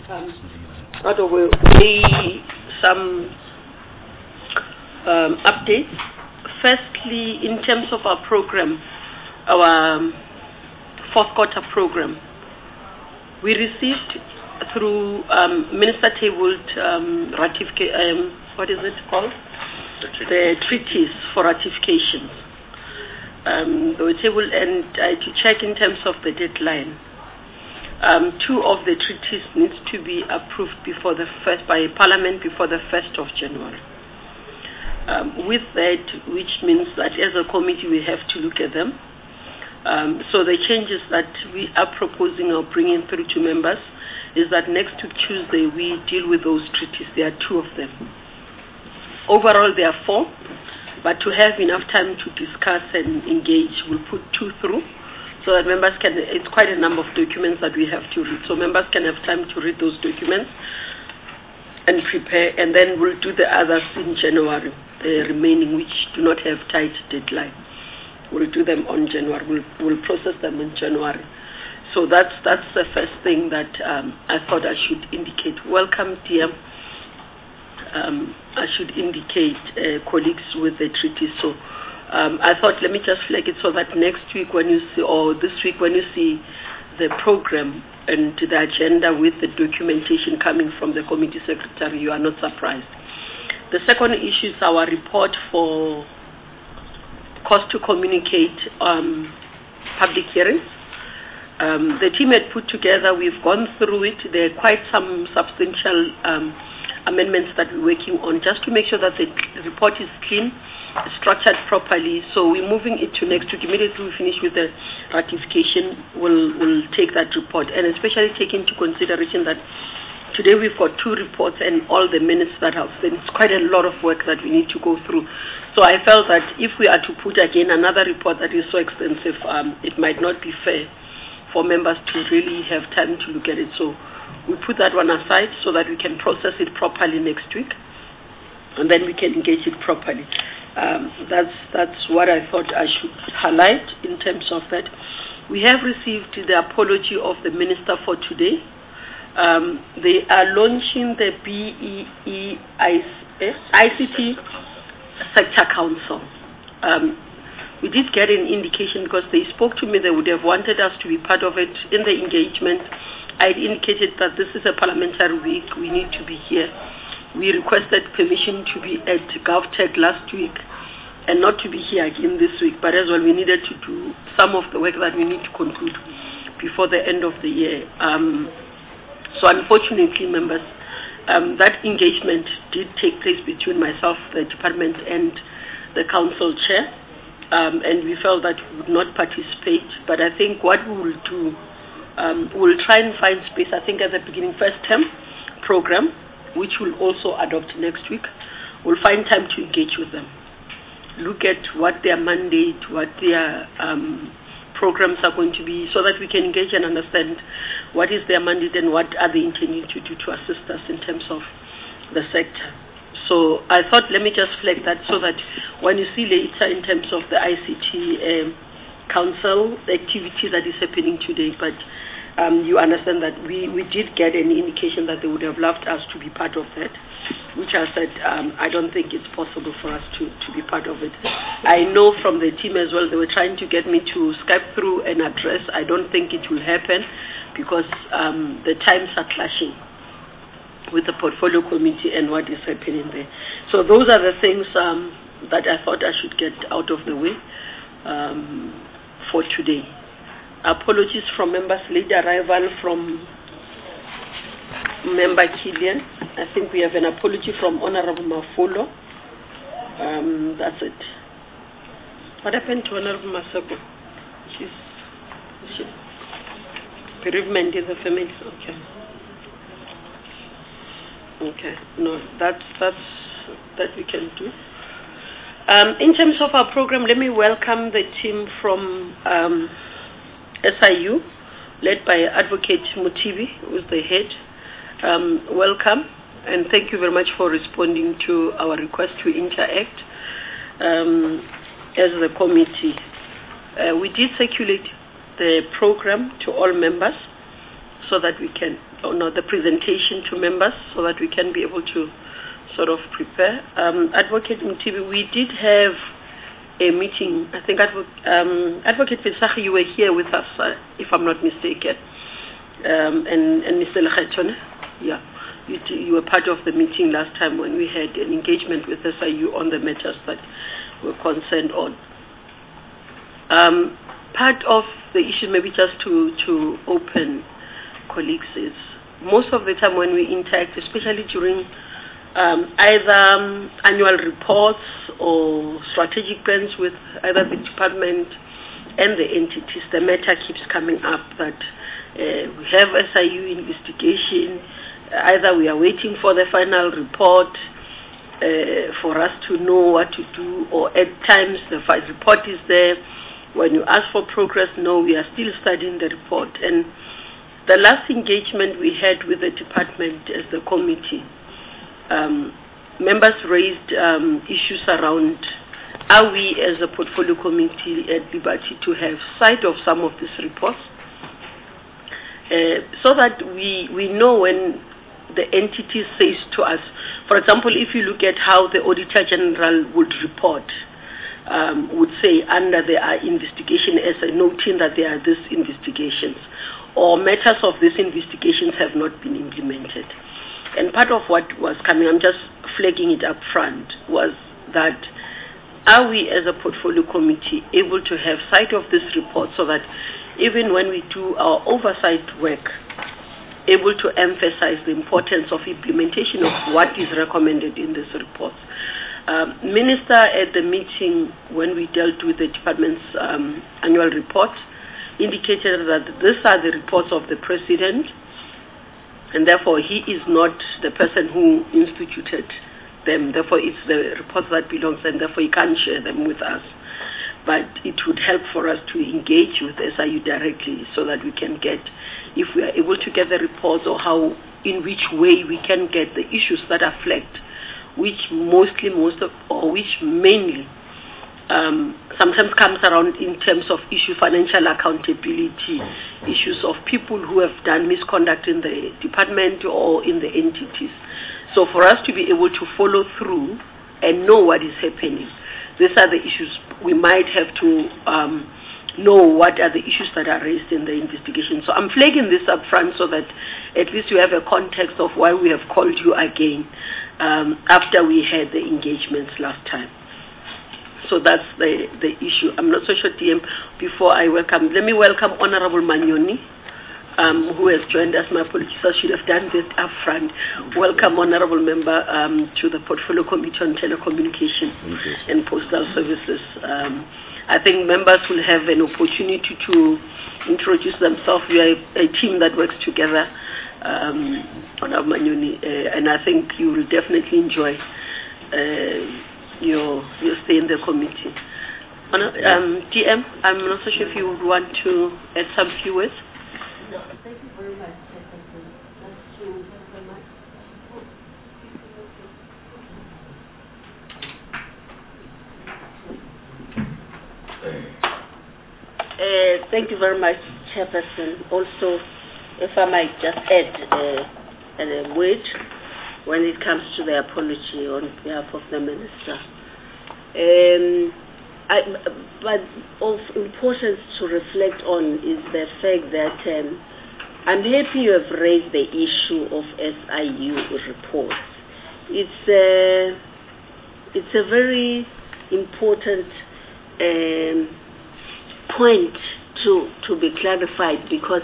out of way some updates. Firstly, in terms of our program, our fourth quarter program, we received through Minister tabled what is it called? The treaties for ratification. They were tabled, and to check in terms of the deadline. Two of the treaties needs to be approved by Parliament before the 1st of January. With that, which means that as a committee we have to look at them. So the changes that we are proposing or bringing through to members is that next Tuesday we deal with those treaties. There are two of them. Overall there are four, but to have enough time to discuss and engage, we'll put two through so that members can, it's quite a number of documents that we have to read, so members can have time to read those documents and prepare, and then we'll do the others in January, the remaining which do not have tight deadline. We'll do them on January. We'll process them in January. So that's the first thing that I thought I should indicate. Welcome, dear. I should indicate colleagues with the treaty. So I thought let me just flag it so that next week when you see, or this week when you see the program and the agenda with the documentation coming from the committee secretary, you are not surprised. The second issue is our report for cost to communicate public hearings. The team had put together, we've gone through it. There are quite some substantial amendments that we're working on just to make sure that the report is clean, structured properly. So we're moving it to next week. Immediately we finish with the ratification, we'll take that report, and especially take into consideration that today we've got two reports and all the minutes that have been. It's quite a lot of work that we need to go through. So I felt that if we are to put again another report that is so extensive, it might not be fair for members to really have time to look at it. So we put that one aside so that we can process it properly next week, and then we can engage it properly. That's what I thought I should highlight in terms of that. We have received the apology of the minister for today. They are launching the ICT Sector Council. We did get an indication because they spoke to me, they would have wanted us to be part of it in the engagement. I indicated that this is a parliamentary week, we need to be here. We requested permission to be at GovTech last week and not to be here again this week, but as well we needed to do some of the work that we need to conclude before the end of the year. So unfortunately, members, that engagement did take place between myself, the department, and the council chair, and we felt that we would not participate. But I think what we will do, we'll try and find space, I think at the beginning, first term program, which we'll also adopt next week. We'll find time to engage with them, look at what their mandate, what their programs are going to be, so that we can engage and understand what is their mandate and what are they intending to do to assist us in terms of the sector. So I thought let me just flag that so that when you see later in terms of the ICT Council, the activity that is happening today, but you understand that we did get an indication that they would have loved us to be part of that, which I said I don't think it's possible for us to be part of it. I know from the team as well, they were trying to get me to Skype through an address. I don't think it will happen because the times are clashing with the portfolio committee and what is happening there. So those are the things that I thought I should get out of the way for today. Apologies from members, late arrival from Member Killian. I think we have an apology from Honorable Mafolo. That's it. What happened to Honorable Masako? She's bereavement in the family. Okay. No, that's that we can do. In terms of our program, let me welcome the team from SIU, led by Advocate Mutibi, who is the head. Welcome, and thank you very much for responding to our request to interact as the committee. We did circulate the program to all members so that we can the presentation to members so that we can be able to sort of prepare. Advocate Mtibi, we did have a meeting. I think Advocate Visachi, you were here with us, if I'm not mistaken, and Mr. Lekhetone, yeah. You were part of the meeting last time when we had an engagement with SIU on the matters that we're concerned on. Part of the issue, maybe just to open colleagues, is most of the time when we interact, especially during either annual reports or strategic plans with either the department and the entities, the matter keeps coming up that we have SIU investigation. Either we are waiting for the final report for us to know what to do, or at times the final report is there. When you ask for progress, no, we are still studying the report. And the last engagement we had with the department as the committee, members raised issues around, are we as a portfolio committee at liberty to have sight of some of these reports so that we know when the entity says to us, for example, if you look at how the Auditor General would report, would say under the investigation as a noting that there are these investigations, or matters of these investigations have not been implemented. And part of what was coming, I'm just flagging it up front, was that are we as a portfolio committee able to have sight of this report so that even when we do our oversight work, able to emphasize the importance of implementation of what is recommended in this report. Minister at the meeting when we dealt with the department's annual report indicated that these are the reports of the president, and therefore he is not the person who instituted them. Therefore it's the reports that belongs, and therefore he can't share them with us. But it would help for us to engage with SIU directly so that we can get, if we are able to get the reports, or how, in which way we can get the issues that are flagged, which mainly sometimes comes around in terms of financial accountability, issues of people who have done misconduct in the department or in the entities. So for us to be able to follow through and know what is happening, these are the issues we might have to know what are the issues that are raised in the investigation. So I'm flagging this up front so that at least you have a context of why we have called you again after we had the engagements last time. So that's the issue. I'm not so sure, DM, before I welcome, let me welcome Honorable Manyoni, who has joined us. My apologies, I should have done this up front. Welcome, Honorable Member, to the Portfolio Committee on Telecommunication and Postal Services. I think members will have an opportunity to introduce themselves. We are a team that works together, Honorable Manyoni, and I think you will definitely enjoy your stay in the committee. DM, I'm not so sure if you would want to add some few words. No, thank you very much, Secretary. That's true. Thank you very much, Chairperson. Also, if I might just add a word when it comes to the apology on behalf of the Minister. But of importance to reflect on is the fact that I'm happy you have raised the issue of SIU reports. It's a very important point to be clarified, because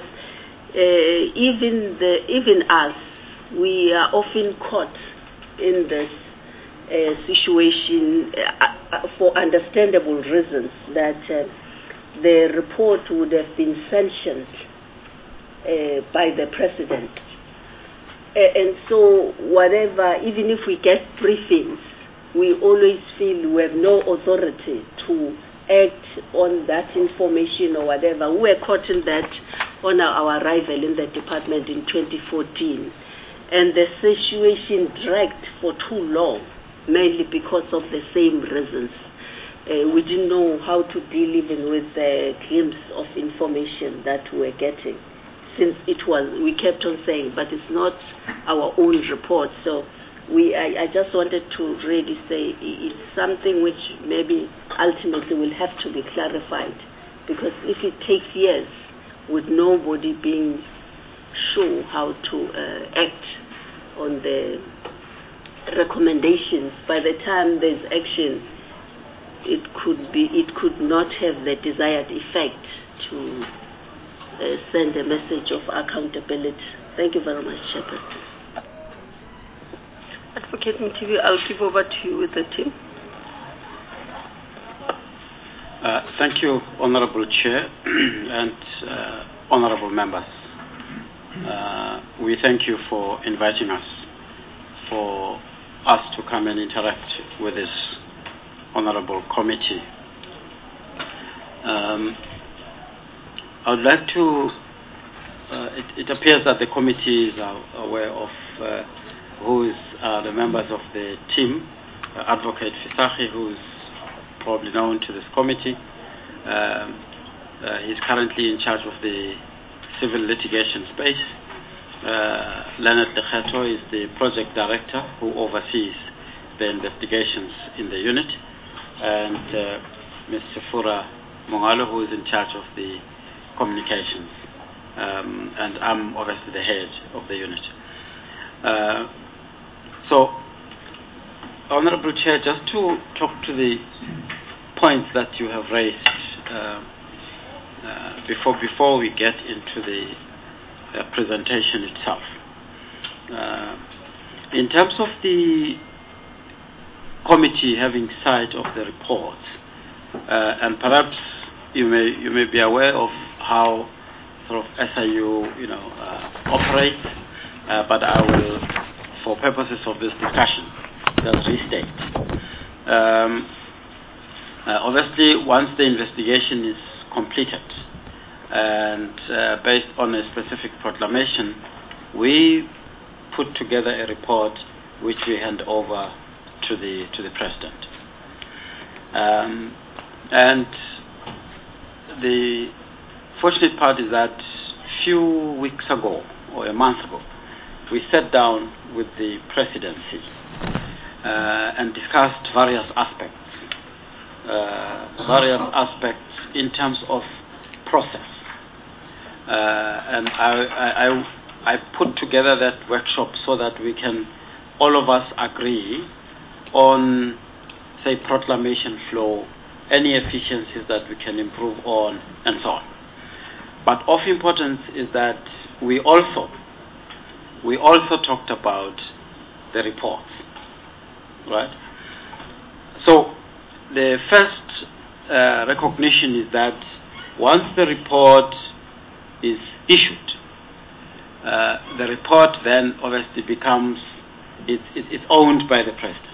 even us, we are often caught in this situation for understandable reasons, that the report would have been sanctioned by the President. And so whatever, even if we get briefings, we always feel we have no authority to act on that information or whatever. We were caught in that on our arrival in the department in 2014. And the situation dragged for too long, mainly because of the same reasons. We didn't know how to deal even with the glimpse of information that we were getting. since we kept on saying, but it's not our own report. So I just wanted to really say it's something which maybe ultimately will have to be clarified, because if it takes years with nobody being sure how to act on the recommendations, by the time there's action, it could not have the desired effect to send a message of accountability. Thank you very much, Chairperson. Advocate Mtivi, I'll give over to you with the team. Thank you, Honorable Chair and honorable members. We thank you for inviting us, for us to come and interact with this honorable committee. I would like to, it appears that the committee is aware of who is the members of the team. Advocate Fisachi, who is probably known to this committee. He's currently in charge of the civil litigation space. Leonard Lekgetho is the project director who oversees the investigations in the unit, and Mr. Fura Mongalo, who is in charge of the communications, and I'm obviously the head of the unit. So, Honorable Chair, just to talk to the points that you have raised before we get into the presentation itself. In terms of the committee having sight of the report, and perhaps you may be aware of how sort of SIU operates, but I will, for purposes of this discussion, just restate. Obviously, once the investigation is completed and based on a specific proclamation, we put together a report which we hand over to the President. And the fortunate part is that a few weeks ago, or a month ago, we sat down with the Presidency and discussed various aspects in terms of process. And I put together that workshop so that we can, all of us, agree on, say, proclamation flow, any efficiencies that we can improve on, and so on. But of importance is that we also talked about the reports, right? So the first recognition is that once the report is issued, the report then obviously becomes, it's owned by the President.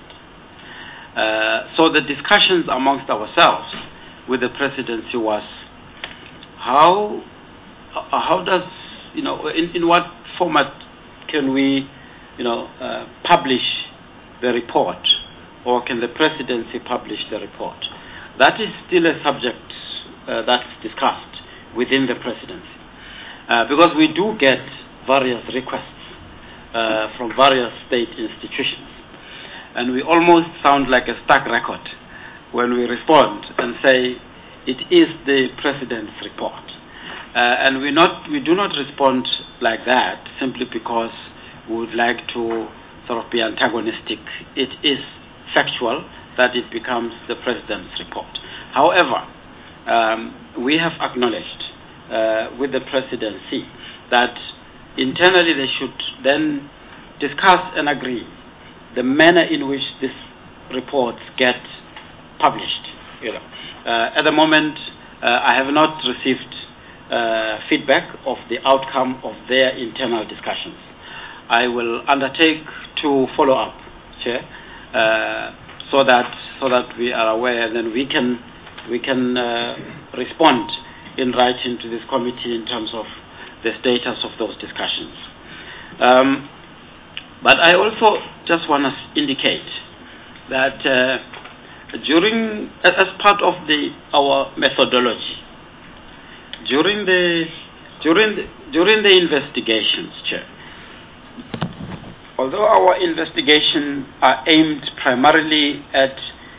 So the discussions amongst ourselves with the Presidency was how does, in what format can we, publish the report, or can the Presidency publish the report? That is still a subject that's discussed within the Presidency, because we do get various requests from various state institutions, and we almost sound like a stuck record when we respond and say it is the President's report. And we do not respond like that simply because we would like to sort of be antagonistic. It is factual that it becomes the President's report. However, we have acknowledged with the Presidency that internally they should then discuss and agree the manner in which these reports get published. At the moment, I have not received feedback of the outcome of their internal discussions. I will undertake to follow up, Chair, so that we are aware, and then we can respond in writing to this committee in terms of the status of those discussions. But I also just want to indicate that as part of our methodology, during the During the investigations, Chair, although our investigations are aimed primarily at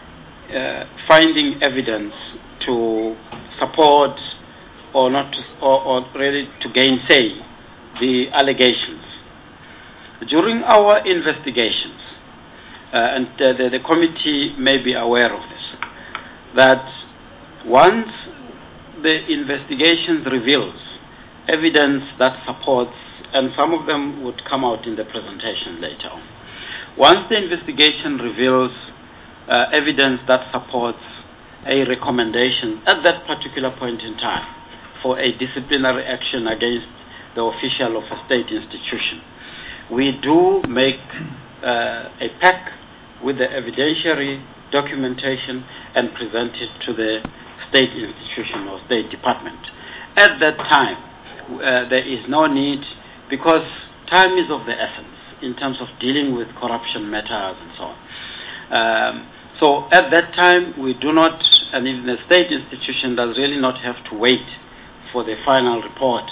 finding evidence to support or not to, or really to gainsay the allegations, during our investigations, and the committee may be aware of this, that once the investigations reveals evidence that supports, and some of them would come out in the presentation later on. Once the investigation reveals evidence that supports a recommendation at that particular point in time for a disciplinary action against the official of a state institution, we do make a pack with the evidentiary documentation and present it to the state institution or state department. At that time, there is no need, because time is of the essence in terms of dealing with corruption matters and so on. So at that time, we do not, and even the state institution does really not have to wait for the final report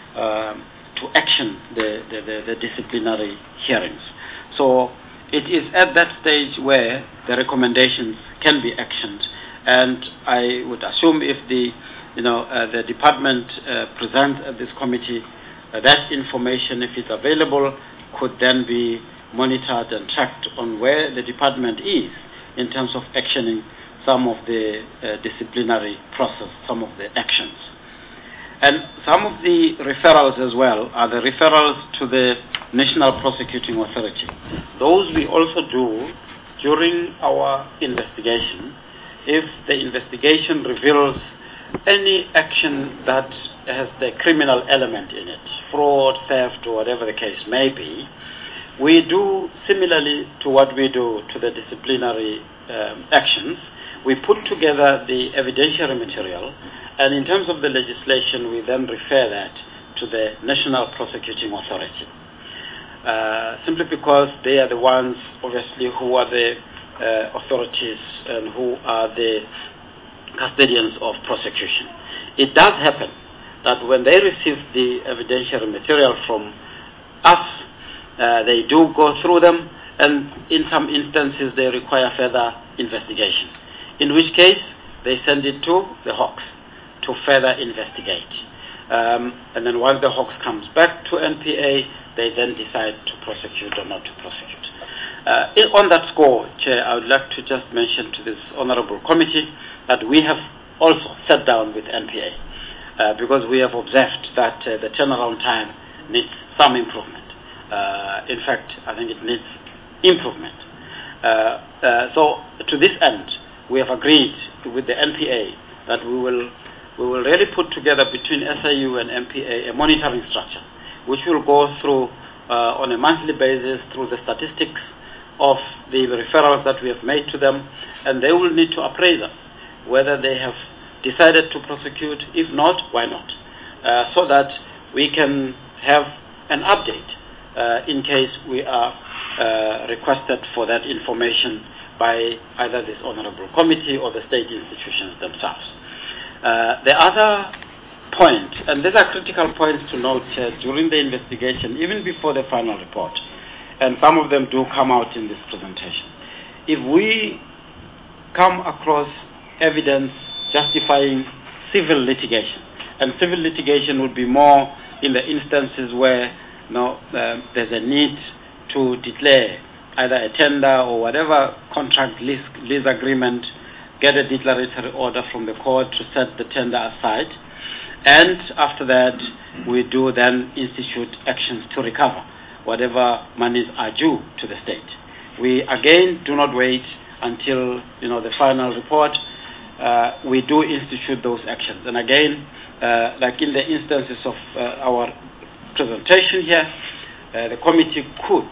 to action the disciplinary hearings. So it is at that stage where the recommendations can be actioned, and I would assume if the department presents at this committee that information, if it's available, could then be monitored and tracked on where the department is in terms of actioning some of the disciplinary process, some of the actions. And some of the referrals as well are the referrals to the National Prosecuting Authority. Those we also do during our investigation. If the investigation reveals any action that has the criminal element in it, fraud, theft, or whatever the case may be, we do similarly to what we do to the disciplinary actions. We put together the evidentiary material, and in terms of the legislation, we then refer that to the National Prosecuting Authority. Simply because they are the ones, obviously, who are the authorities and who are the custodians of prosecution. It does happen that when they receive the evidentiary material from us, they do go through them, and in some instances they require further investigation, in which case they send it to the Hawks to further investigate. And then once the Hawks comes back to NPA, they then decide to prosecute or not to prosecute. On that score, Chair, I would like to just mention to this honorable committee that we have also sat down with NPA because we have observed that the turnaround time needs some improvement. In fact, I think it needs improvement. So to this end, we have agreed with the NPA that we will really put together between SIU and NPA a monitoring structure, which will go through on a monthly basis through the statistics of the referrals that we have made to them, and they will need to appraise us whether they have decided to prosecute. If not, why not? So that we can have an update in case we are requested for that information by either this honorable committee or the state institutions themselves. The other point, and these are critical points to note during the investigation, even before the final report, and some of them do come out in this presentation. If we come across evidence justifying civil litigation, and civil litigation would be more in the instances where there's a need to declare either a tender or whatever contract lease agreement, get a declaratory order from the court to set the tender aside, and after that we do then institute actions to recover whatever monies are due to the state. We again do not wait until the final report. We do institute those actions, and again, like in the instances of our presentation here, the committee could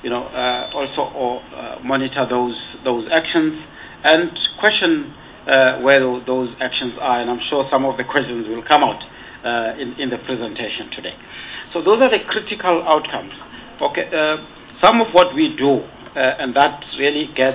also monitor those actions and question where those actions are, and I'm sure some of the questions will come out in the presentation today. So those are the critical outcomes. Okay, some of what we do, and that really gets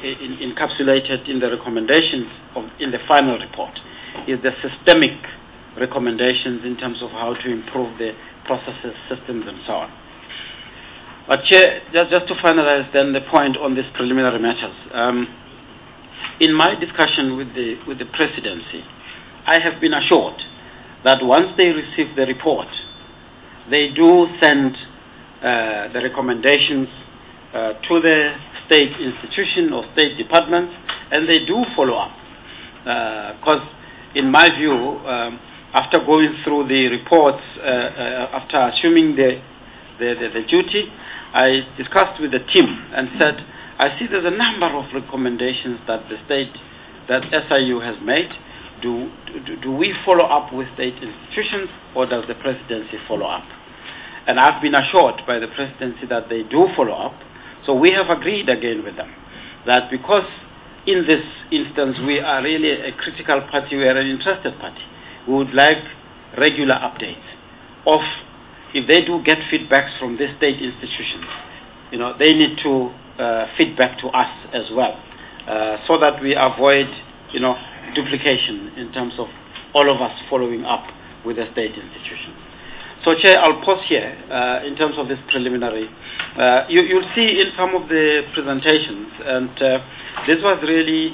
encapsulated in the recommendations in the final report, is the systemic recommendations in terms of how to improve the processes, systems, and so on. But Chair, just to finalize then the point on these preliminary matters, in my discussion with the presidency, I have been assured that once they receive the report, they do send the recommendations to the state institution or state departments, and they do follow up. Because in my view, after going through the reports, after assuming the duty, I discussed with the team and said, I see there's a number of recommendations that that SIU has made. Do we follow up with state institutions, or does the presidency follow up? And I've been assured by the presidency that they do follow up. So we have agreed again with them that because in this instance we are really a critical party, we are an interested party, we would like regular updates of, if they do get feedbacks from the state institutions, they need to feedback to us as well, so that we avoid, duplication in terms of all of us following up with the state institutions. So, Chair, I'll pause here in terms of this preliminary. You'll see in some of the presentations, and this was really,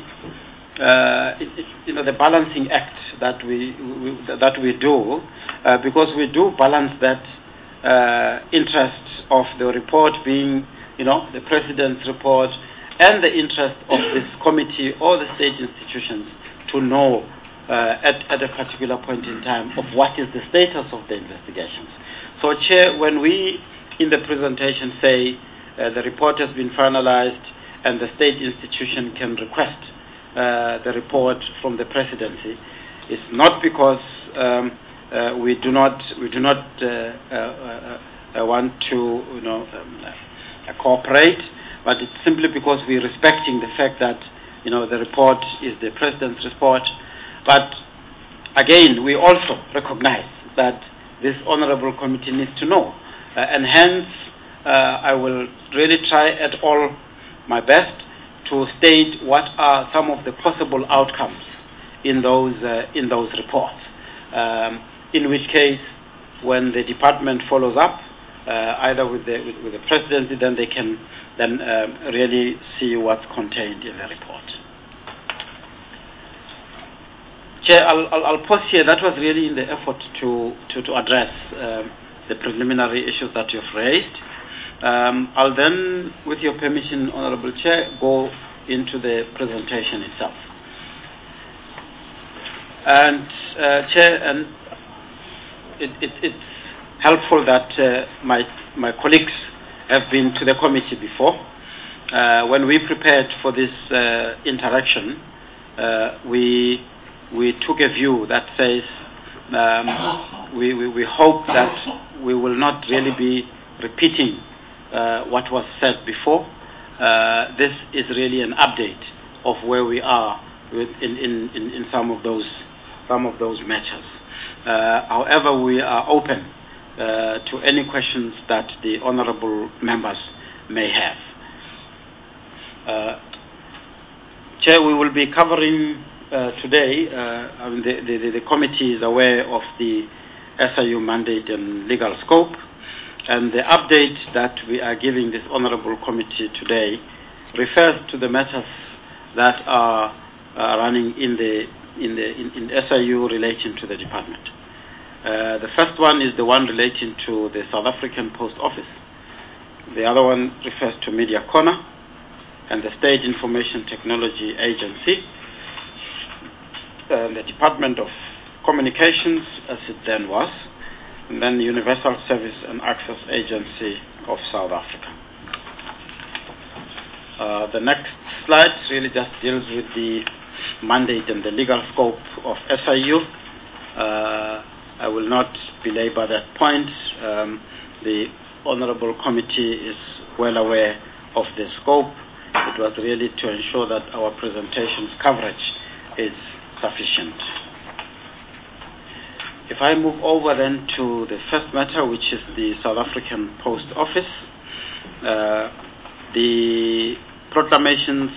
the balancing act that we do, because we do balance that interest of the report being, the President's report, and the interest of this committee or the state institutions to know at a particular point in time of what is the status of the investigations. So, Chair, when we in the presentation say the report has been finalized and the state institution can request the report from the presidency, it's not because we do not want to cooperate, but it's simply because we're respecting the fact that the report is the president's report. But again, we also recognize that this honorable committee needs to know, and hence I will really try at all my best to state what are some of the possible outcomes in those reports. In which case, when the department follows up, either with the presidency, then they can really see what's contained in the report. Chair, I'll pause here. That was really in the effort to address the preliminary issues that you've raised. I'll then, with your permission, Honorable Chair, go into the presentation itself. And Chair, and it's helpful that my colleagues have been to the committee before. When we prepared for this interaction, we took a view that says we hope that we will not really be repeating what was said before. This is really an update of where we are in some of those matters. However, we are open to any questions that the honourable members may have. Chair, we will be covering today, the committee is aware of the SIU mandate and legal scope, and the update that we are giving this honourable committee today refers to the matters that are running in SIU relating to the department. The first one is the one relating to the South African Post Office. The other one refers to Media Corner and the State Information Technology Agency, the Department of Communications, as it then was, and then the Universal Service and Access Agency of South Africa. The next slide really just deals with the mandate and the legal scope of SIU. I will not belabor that point. The Honourable Committee is well aware of the scope. It was really to ensure that our presentation's coverage is sufficient. If I move over then to the first matter, which is the South African Post Office, the proclamations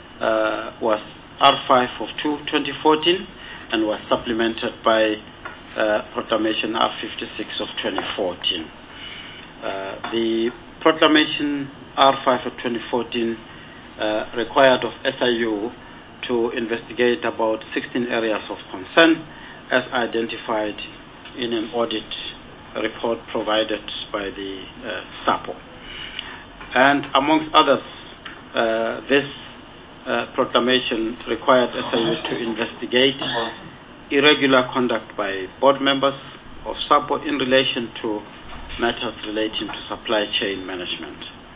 was R5 of 2014 and was supplemented by Proclamation R56 of 2014. The Proclamation R5 of 2014 required of SIU to investigate about 16 areas of concern as identified in an audit report provided by the SAPO. And amongst others, this proclamation required SIU to investigate irregular conduct by board members of SAPO in relation to matters relating to supply chain management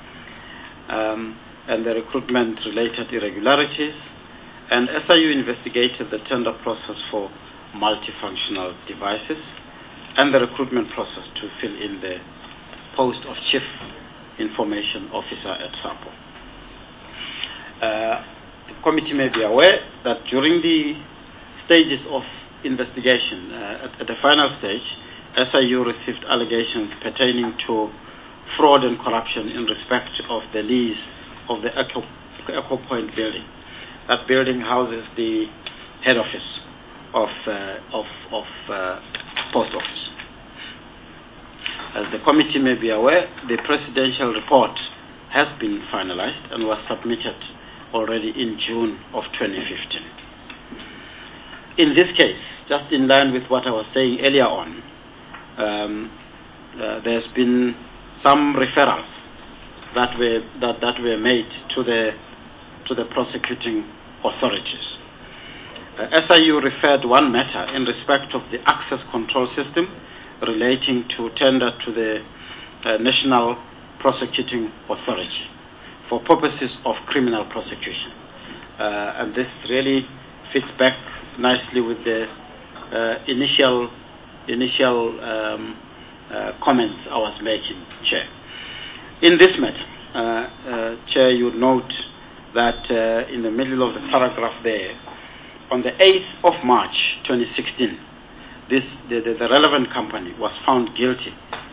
and the recruitment-related irregularities. And SIU investigated the tender process for multifunctional devices and the recruitment process to fill in the post of Chief Information Officer at SAPO. The committee may be aware that during the stages of investigation, at the final stage, SIU received allegations pertaining to fraud and corruption in respect of the lease of the Echo Point building. That building houses the head office of Post Office. As the committee may be aware, the presidential report has been finalized and was submitted already in June of 2015. In this case, just in line with what I was saying earlier on, there's been some referrals that were made to the prosecuting authorities. SIU referred one matter in respect of the access control system relating to tender to the National Prosecuting Authority for purposes of criminal prosecution. And this really fits back nicely with the initial comments I was making, Chair. In this matter, Chair, you would note that in the middle of the paragraph there, on the 8th of March 2016, the relevant company was found guilty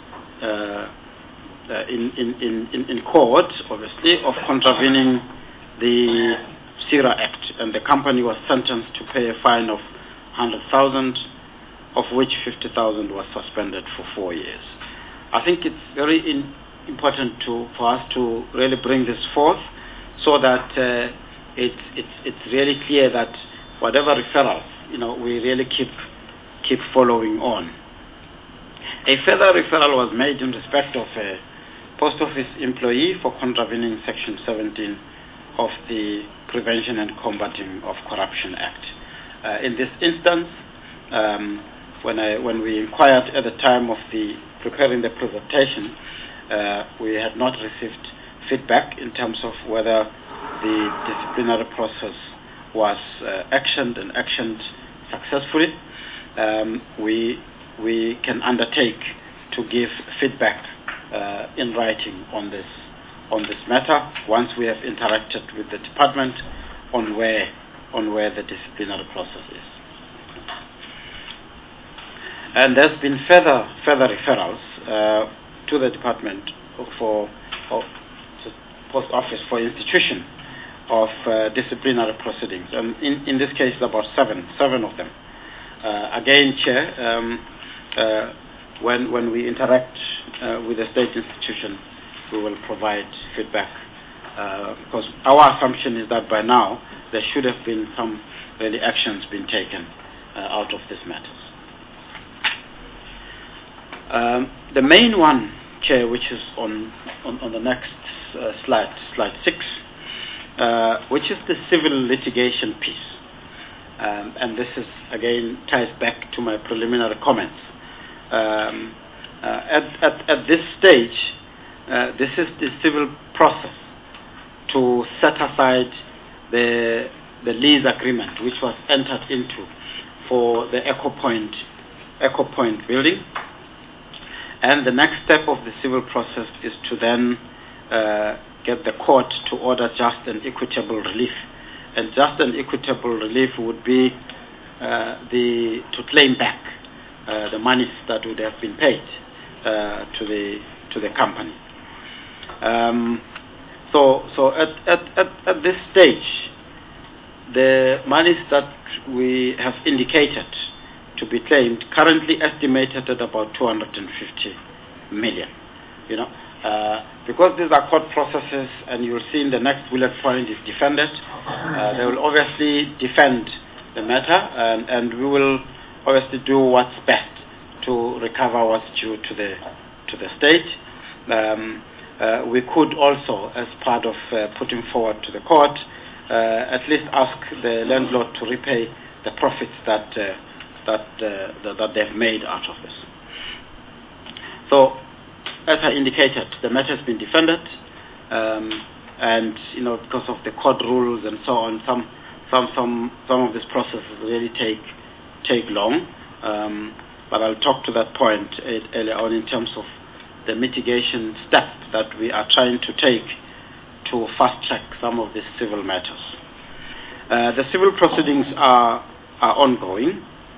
in court, obviously, of contravening the CIRA Act, and the company was sentenced to pay a fine of 100,000, of which 50,000 was suspended for 4 years. I think it's very important for us to really bring this forth, so that it's really clear that whatever referrals, we really keep following on. A further referral was made in respect of a Post Office employee for contravening Section 17 of the Prevention and Combating of Corruption Act. In this instance, when we inquired at the time of preparing the presentation, we had not received feedback in terms of whether the disciplinary process was actioned successfully. We can undertake to give feedback in writing on this matter once we have interacted with the department on where the disciplinary process is. And there's been further referrals to the department for Post Office for institution of disciplinary proceedings, and in this case about seven of them. Again, Chair, when we interact with the state institution, we will provide feedback, because our assumption is that by now there should have been some really actions being taken out of these matters. The main one, Chair, which is on the next slide 6, which is the civil litigation piece. And this is, again, ties back to my preliminary comments. At this stage, this is the civil process to set aside the lease agreement which was entered into for the Echo Point building. And the next step of the civil process is to then get the court to order just and equitable relief. And just and equitable relief would be to claim back the monies that would have been paid to the company. So at this stage, the monies that we have indicated to be claimed, currently estimated at about 250 million. Because these are court processes, and you'll see in the next bullet point is defended, they will obviously defend the matter, and we will obviously do what's best to recover what's due to the state. We could also, as part of putting forward to the court, at least ask the landlord to repay the profits that they've made out of this. So, as I indicated, the matter has been defended, and because of the court rules and so on, some of these processes really take long. But I'll talk to that point earlier on in terms of the mitigation steps that we are trying to take to fast-track some of these civil matters. The civil proceedings are ongoing.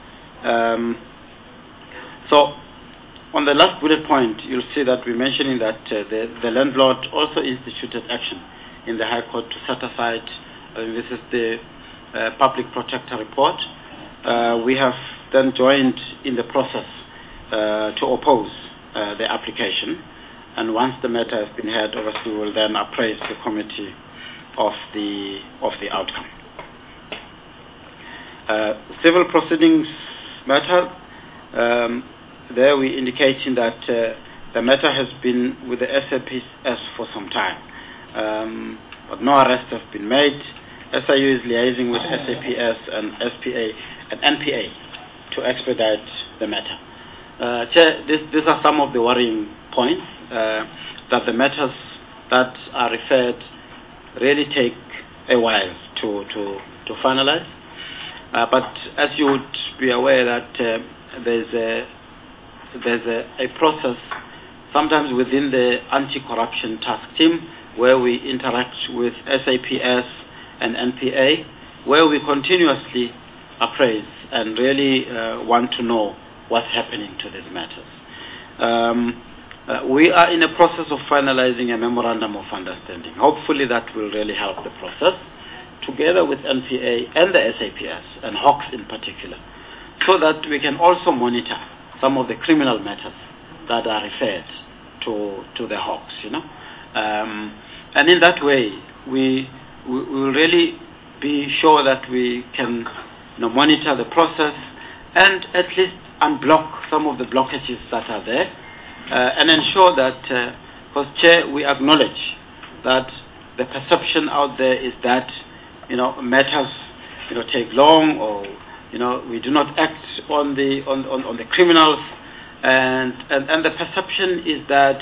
So, on the last bullet point, you'll see that we're mentioning that the landlord also instituted action in the High Court to set aside, this is the Public Protector report. We have then joined in the process to oppose the application, and once the matter has been heard, obviously we will then appraise the committee of the outcome. Civil proceedings matter, there we're indicating that the matter has been with the SAPS for some time, but no arrests have been made. SIU is liaising with SAPS and SPA and NPA to expedite the matter. These are some of the worrying points, that the matters that are referred really take a while to finalize. But as you would be aware that there's a process sometimes within the anti-corruption task team where we interact with SAPS and NPA, where we continuously appraise and really want to know what's happening to these matters. We are in a process of finalizing a memorandum of understanding. Hopefully that will really help the process, together with NPA and the SAPS and Hawks in particular, so that we can also monitor some of the criminal matters that are referred to the Hawks, and in that way we will really be sure that we can monitor the process and at least unblock some of the blockages that are there, and ensure that, because Chair, we acknowledge that the perception out there is that matters take long, or we do not act on the criminals, and the perception is that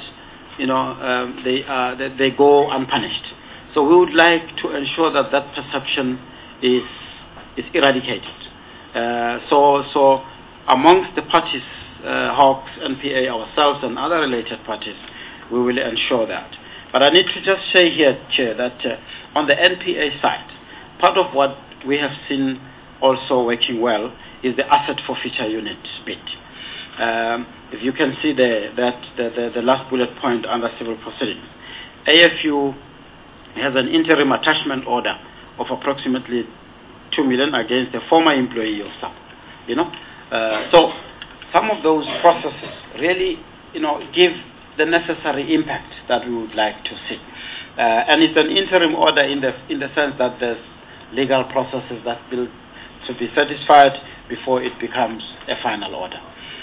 they go unpunished. So we would like to ensure that that perception is eradicated. So amongst the parties, Hawks, NPA, ourselves, and other related parties, we will ensure that. But I need to just say here, Chair, that on the NPA side, part of what we have seen also working well is the asset forfeiture unit bit. If you can see there, that the last bullet point under civil proceedings, AFU has an interim attachment order of approximately 2 million against a former employee of SAP. So some of those processes really, give the necessary impact that we would like to see. And it's an interim order in the sense that there's legal processes that will to be satisfied before it becomes a final order.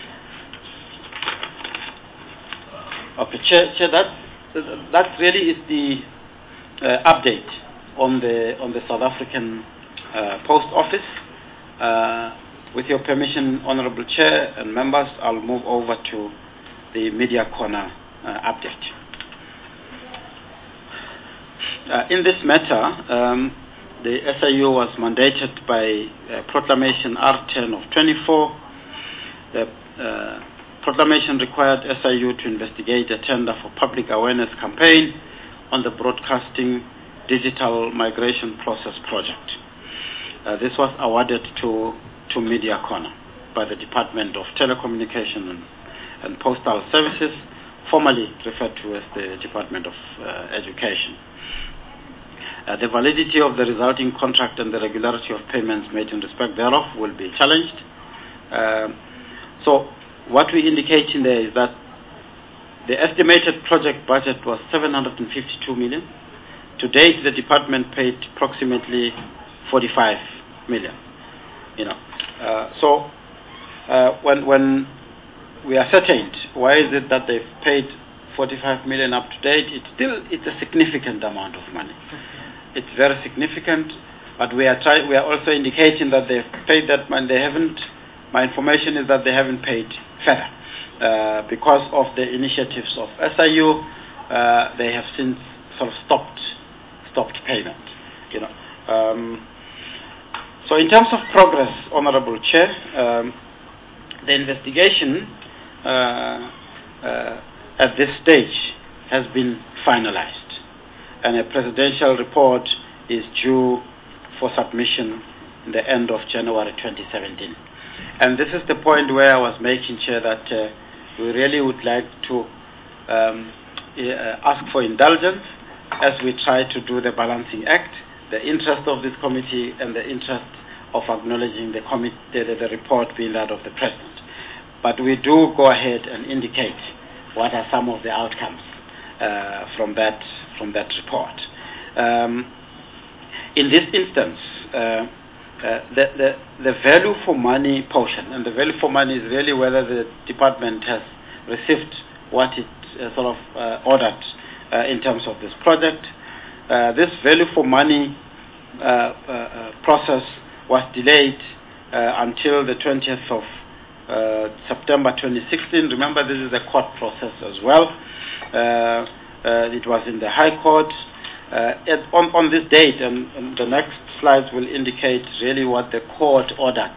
Okay, Chair, that really is the update on the South African Post Office. With your permission, Honorable Chair and members, I'll move over to the Media Corner update. In this matter, the SIU was mandated by Proclamation R10 of 24. The proclamation required SIU to investigate a tender for public awareness campaign on the Broadcasting Digital Migration Process project. This was awarded to Media Corner by the Department of Telecommunication and Postal Services, formerly referred to as the Department of Education. The validity of the resulting contract and the regularity of payments made in respect thereof will be challenged. So what we indicate in there is that the estimated project budget was 752 million. To date, the department paid approximately 45 million. When we ascertained why is it that they've paid 45 million up to date, it's a significant amount of money. It's very significant, but we are also indicating that they've paid that money. My information is that they haven't paid further because of the initiatives of SIU. They have since sort of stopped payment. So in terms of progress, Honourable Chair, the investigation at this stage has been finalized, and a presidential report is due for submission in the end of January 2017. And this is the point where I was making, Chair, that we really would like to ask for indulgence as we try to do the balancing act, the interest of this committee and the interest of acknowledging the report being that of the President. But we do go ahead and indicate what are some of the outcomes from that report. In this instance, the value for money portion, and the value for money is really whether the department has received what it sort of ordered in terms of this project. This value for money process was delayed until the 20th of September 2016. Remember, this is a court process as well. It was in the High Court. On this date, and the next slides will indicate really what the court ordered.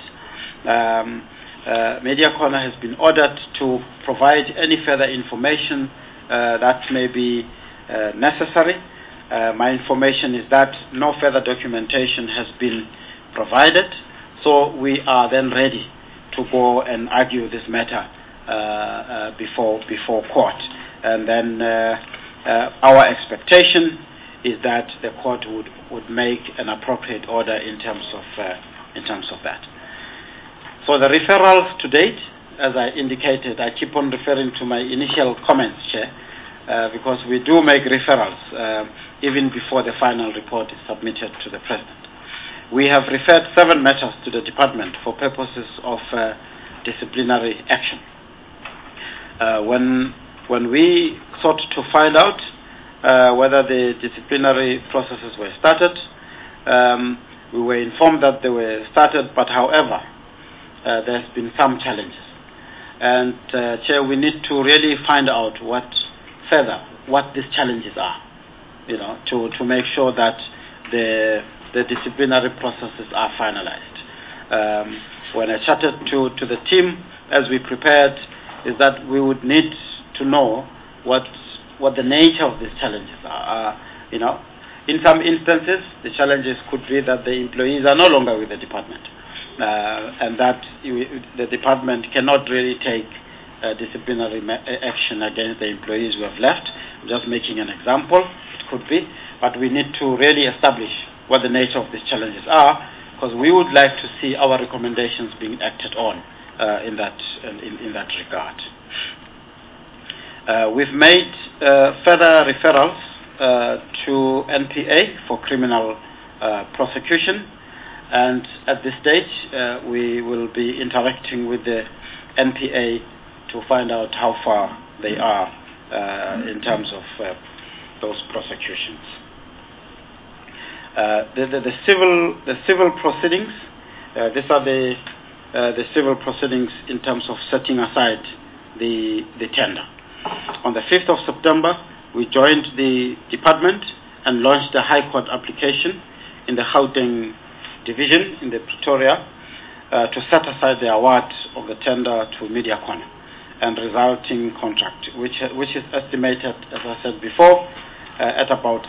Media Corner has been ordered to provide any further information that may be necessary. My information is that no further documentation has been provided, so we are then ready to go and argue this matter before court. And then our expectation is that the court would make an appropriate order in terms of that. So the referrals to date, as I indicated, I keep on referring to my initial comments, Chair, because we do make referrals even before the final report is submitted to the President. We have referred 7 matters to the department for purposes of disciplinary action. When we sought to find out whether the disciplinary processes were started, we were informed that they were started, but however, there's been some challenges. And Chair, we need to really find out what these challenges are, to make sure that the disciplinary processes are finalized. When I chatted to the team as we prepared, is that we would need to know what the nature of these challenges are. In some instances, the challenges could be that the employees are no longer with the department, and that the department cannot really take disciplinary action against the employees who have left. I'm just making an example. It could be, but we need to really establish what the nature of these challenges are, because we would like to see our recommendations being acted on in that regard. We've made further referrals to NPA for criminal prosecution, and at this stage we will be interacting with the NPA to find out how far they are in terms of those prosecutions. The civil proceedings, these are the civil proceedings in terms of setting aside the tender. On the 5th of September, we joined the department and launched a High Court application in the Gauteng division in the Pretoria to set aside the award of the tender to Media Corner and resulting contract, which is estimated, as I said before, at about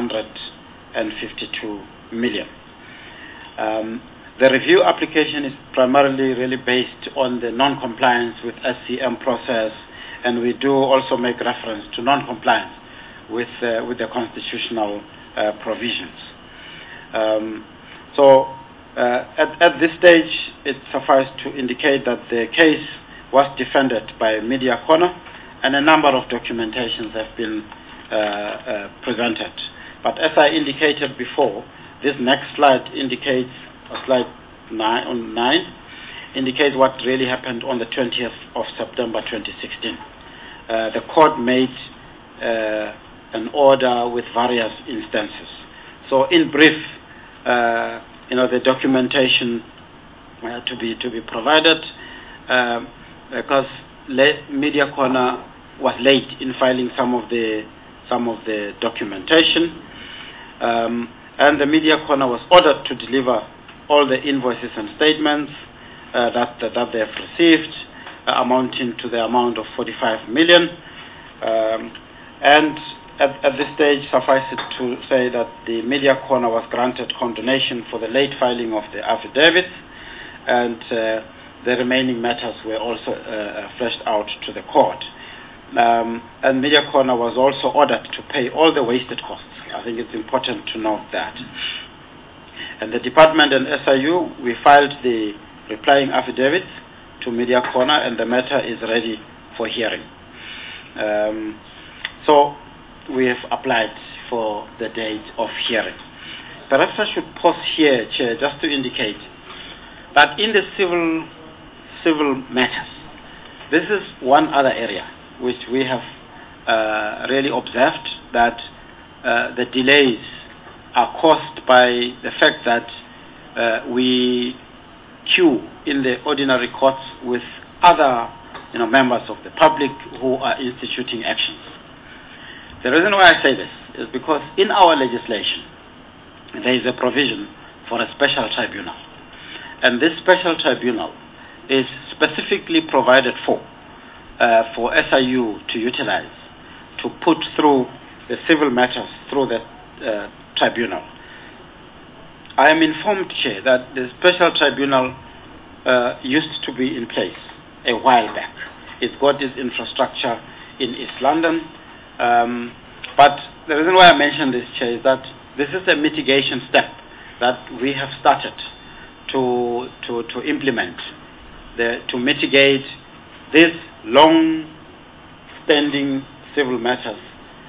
752 million. The review application is primarily really based on the non-compliance with SCM process, and we do also make reference to non-compliance with the constitutional provisions. So At this stage, it suffices to indicate that the case was defended by Media Corner, and a number of documentations have been presented. But as I indicated before, this next slide indicates, slide 9, indicates what really happened on the 20th of September 2016. The court made an order with various instances. So in brief, the documentation to be provided, because Media Corner was late in filing some of the documentation, and the Media Corner was ordered to deliver all the invoices and statements that they have received, amounting to the amount of 45 million. And at this stage, suffice it to say that the Media Corner was granted condonation for the late filing of the affidavits, and the remaining matters were also fleshed out to the court. And Media Corner was also ordered to pay all the wasted costs. I think it's important to note that. And the department and SIU, we filed the replying affidavits to Media Corner, and the matter is ready for hearing. So we have applied for the date of hearing. Perhaps I should pause here, Chair, just to indicate that in the civil matters, this is one other area which we have really observed, that the delays are caused by the fact that we queue in the ordinary courts with other members of the public who are instituting actions. The reason why I say this is because in our legislation there is a provision for a special tribunal, and this special tribunal is specifically provided for SIU to utilize to put through the civil matters through the tribunal. I am informed, Chair, that the special tribunal used to be in place a while back. It's got its infrastructure in East London, but the reason why I mention this, Chair, is that this is a mitigation step that we have started to implement, to mitigate these long-standing civil matters.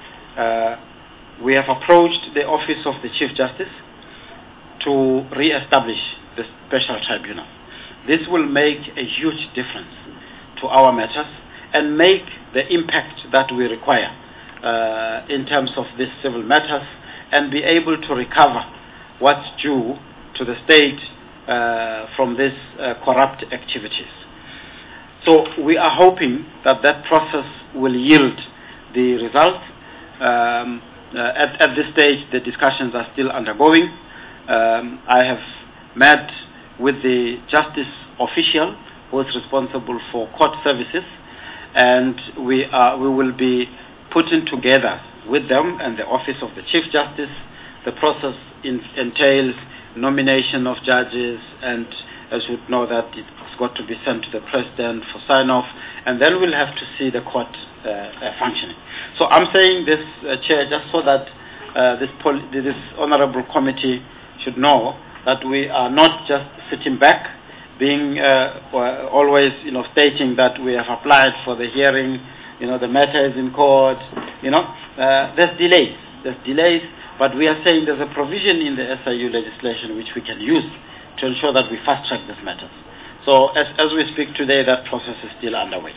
We have approached the Office of the Chief Justice to re-establish the special tribunal. This will make a huge difference to our matters and make the impact that we require in terms of these civil matters, and be able to recover what's due to the state from these corrupt activities. So we are hoping that that process will yield the results. At this stage, the discussions are still undergoing. I have met with the justice official who is responsible for court services, and we will be putting together with them and the Office of the Chief Justice. The process entails nomination of judges, and as you know that it's got to be sent to the President for sign-off, and then we'll have to see the court functioning. So I'm saying this, Chair, just so that this honorable committee should know that we are not just sitting back, being always, stating that we have applied for the hearing, the matter is in court, there's delays, but we are saying there's a provision in the SIU legislation which we can use to ensure that we fast-track these matters. So as we speak today, that process is still underway.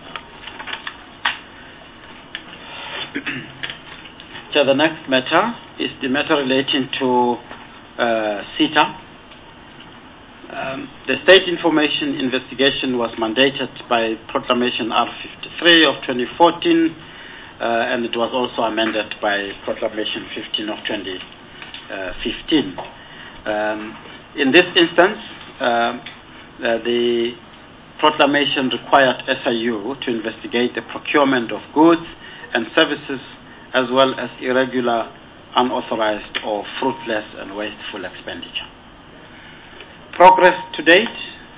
So the next matter is the matter relating to CETA. The State Information Investigation was mandated by Proclamation R53 of 2014, and it was also amended by Proclamation 15 of 2015. In this instance, the proclamation required SIU to investigate the procurement of goods and services, as well as irregular, unauthorized, or fruitless and wasteful expenditure. Progress to date,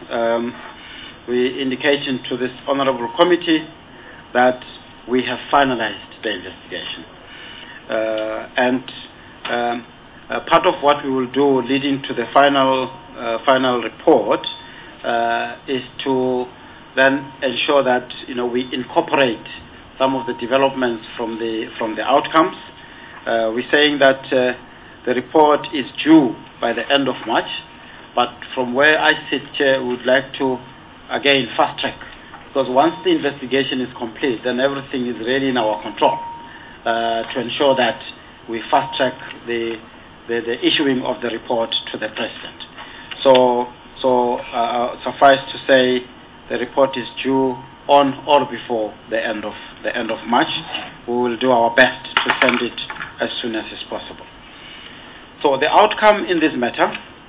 we indicated to this honorable committee that we have finalized the investigation. Part of what we will do leading to the final final report is to then ensure that we incorporate some of the developments from the outcomes. We're saying that the report is due by the end of March, but from where I sit, Chair, we would like to again fast track, because once the investigation is complete, then everything is really in our control to ensure that we fast track the issuing of the report to the President. So suffice to say, the report is due on or before the end of March. We will do our best to send it as soon as is possible. So the outcome in this matter,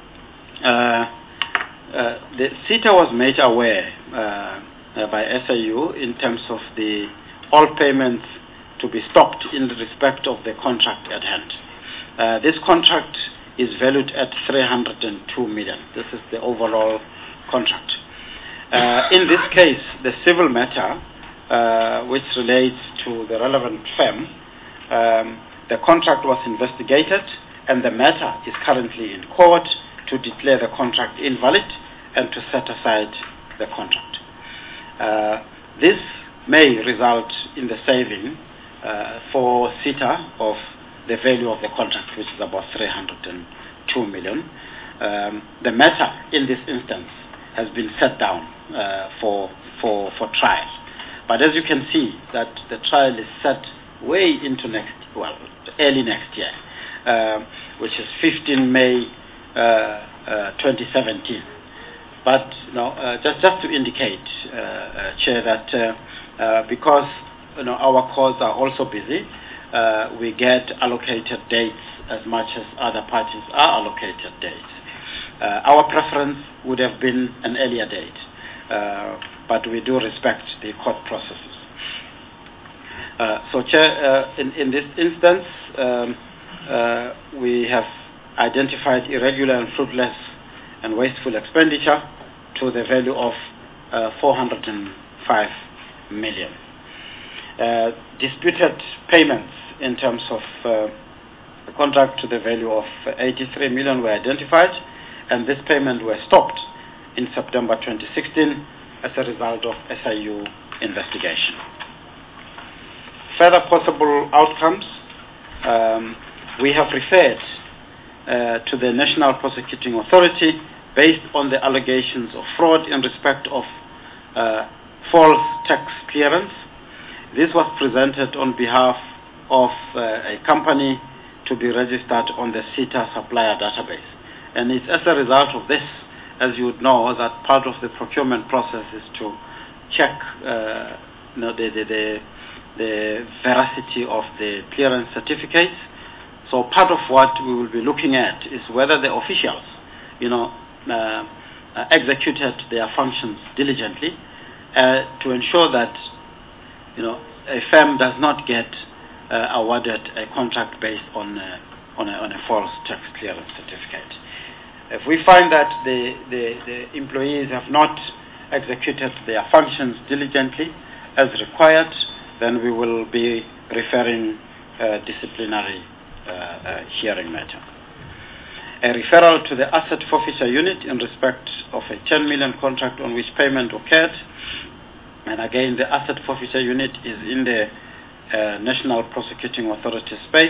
the SETA was made aware by SIU in terms of all payments to be stopped in respect of the contract at hand. This contract is valued at 302 million. This is the overall contract. In this case, the civil matter, which relates to the relevant firm, the contract was investigated, and the matter is currently in court to declare the contract invalid and to set aside the contract. This may result in the saving for SETA of the value of the contract, which is about 302 million. The matter in this instance has been set down for trial. But as you can see, that the trial is set way into early next year, which is 15 May 2017. But just to indicate, Chair, that because our courts are also busy, we get allocated dates as much as other parties are allocated dates. Our preference would have been an earlier date, but we do respect the court processes. So, Chair, in this instance, we have identified irregular and fruitless and wasteful expenditure to the value of 405 million. Disputed payments in terms of the contract to the value of 83 million were identified, and this payment were stopped in September 2016 as a result of SIU investigation. Further possible outcomes, we have referred to the National Prosecuting Authority based on the allegations of fraud in respect of false tax clearance. This was presented on behalf of a company to be registered on the SETA supplier database. And it's as a result of this, as you would know, that part of the procurement process is to check the veracity of the clearance certificates. So part of what we will be looking at is whether the officials, executed their functions diligently to ensure that, a firm does not get awarded a contract based on a false tax clearance certificate. If we find that the employees have not executed their functions diligently as required, then we will be referring disciplinary hearing matter. A referral to the Asset Forfeiture Unit in respect of a 10 million contract on which payment occurred. And again, the Asset Forfeiture Unit is in the National Prosecuting Authority space.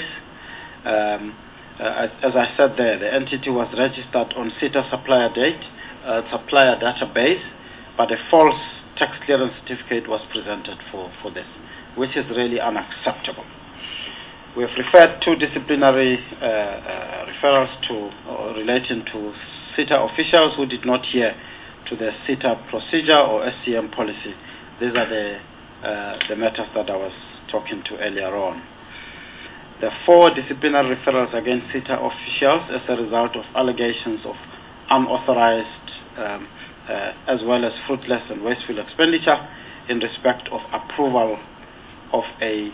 As I said there, the entity was registered on SETA supplier database, but a false tax clearance certificate was presented for this, which is really unacceptable. We have referred two disciplinary referrals relating to SETA officials who did not adhere to the SETA procedure or SCM policy. These are the matters that I was talking to earlier on. The 4 disciplinary referrals against SETA officials as a result of allegations of unauthorized as well as fruitless and wasteful expenditure in respect of approval of a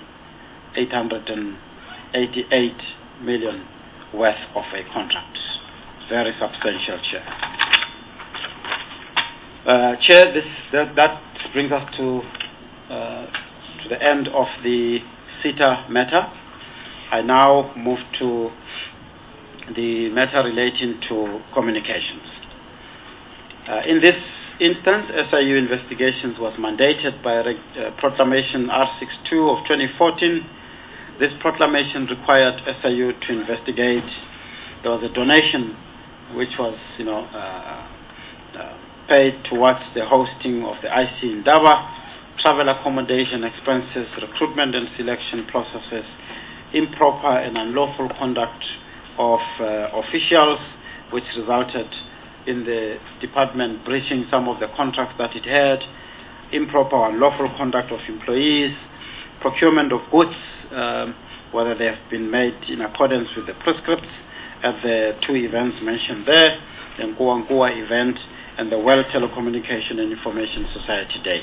888 million worth of a contract. Very substantial, Chair. Chair, that brings us to the end of the SETA matter. I now move to the matter relating to communications. In this instance, SIU Investigations was mandated by Proclamation R62 of 2014. This proclamation required SIU to investigate. There was a donation which was, paid towards the hosting of the IC in Daba, travel accommodation expenses, recruitment and selection processes, improper and unlawful conduct of officials, which resulted in the department breaching some of the contracts that it had, improper or unlawful conduct of employees, procurement of goods, whether they have been made in accordance with the prescripts at the two events mentioned there, the Nkua event and the World Telecommunication and Information Society Day.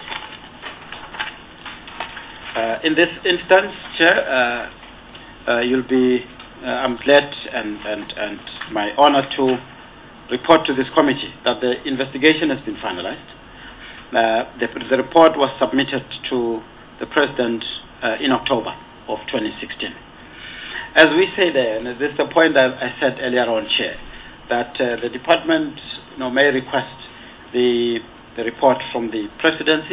In this instance, Chair, I'm glad and my honor to report to this committee that the investigation has been finalized. The report was submitted to the President in October of 2016. As we say there, and this is the point that I said earlier on, Chair, that the department may request the report from the Presidency.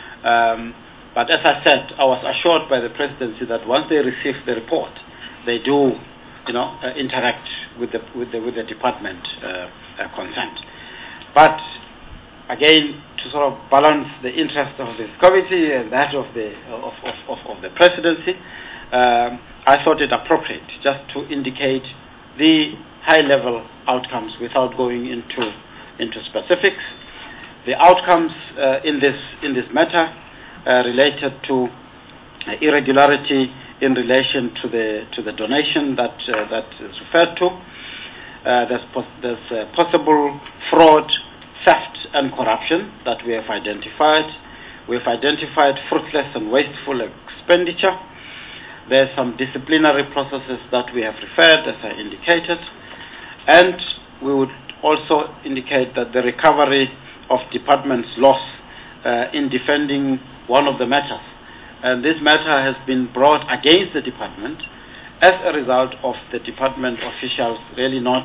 But as I said, I was assured by the Presidency that once they receive the report, they do, interact with the department concerned. But again, to sort of balance the interest of this committee and that of the Presidency, I thought it appropriate just to indicate the high-level outcomes without going into specifics. The outcomes in this matter related to irregularity in relation to the donation that is referred to. There's possible fraud, theft, and corruption that we have identified. We've identified fruitless and wasteful expenditure. There's some disciplinary processes that we have referred, as I indicated, and we would also indicate that the recovery of department's loss in defending one of the matters. And this matter has been brought against the department as a result of the department officials really not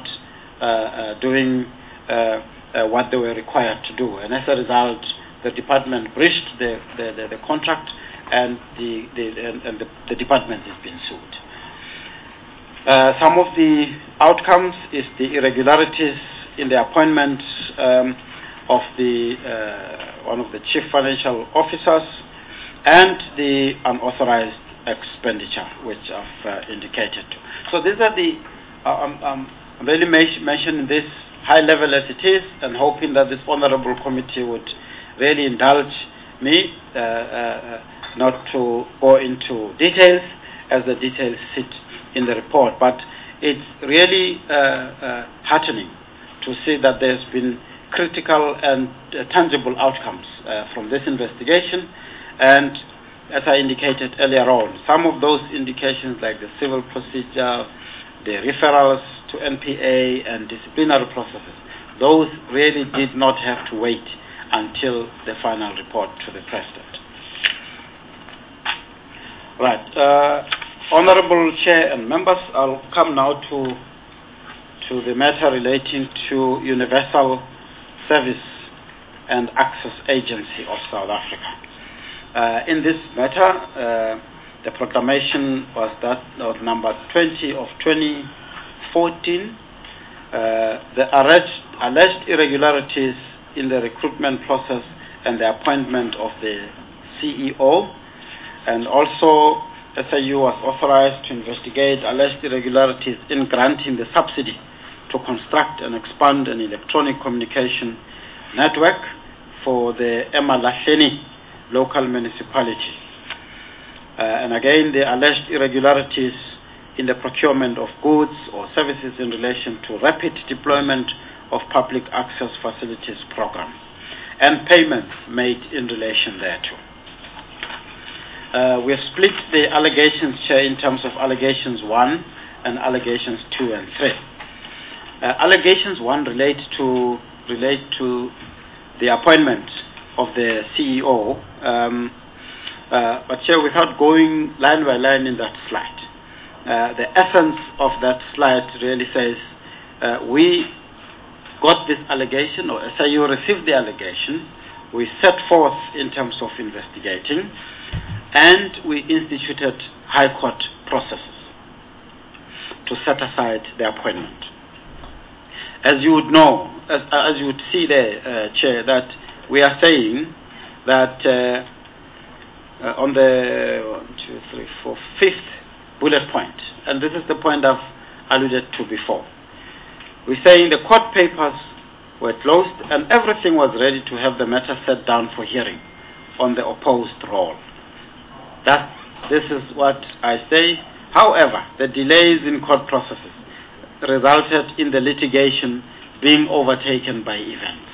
doing what they were required to do. And as a result, the department breached the contract and the department has been sued. Some of the outcomes is the irregularities in the appointment of one of the chief financial officers and the unauthorized expenditure, which I've indicated. So these are I'm really mentioning this high level as it is and hoping that this honorable committee would really indulge me not to go into details as the details sit in the report, but it's really heartening to see that there's been critical and tangible outcomes from this investigation. And as I indicated earlier on, some of those indications like the civil procedure, the referrals to NPA and disciplinary processes, those really did not have to wait until the final report to the President. Right. Honorable Chair and members, I'll come now to the matter relating to Universal Service and Access Agency of South Africa. In this matter, the proclamation was that of number 20 of 2014. The alleged irregularities in the recruitment process and the appointment of the CEO, and also SIU was authorized to investigate alleged irregularities in granting the subsidy to construct and expand an electronic communication network for the Emalahleni local municipality. And again, the alleged irregularities in the procurement of goods or services in relation to rapid deployment of public access facilities program and payments made in relation thereto. We have split the allegations, Chair, in terms of allegations 1 and allegations 2 and 3. Allegations 1 relate to the appointment of the CEO, but Chair, without going line by line in that slide, the essence of that slide really says we got this allegation, or SIU received the allegation, we set forth in terms of investigating, and we instituted High Court processes to set aside the appointment. As you would know, as you would see there, Chair, that we are saying that on the 5th bullet point, and this is the point I've alluded to before, we're saying the court papers were closed and everything was ready to have the matter set down for hearing on the opposed roll. This is what I say. However, the delays in court processes resulted in the litigation being overtaken by events.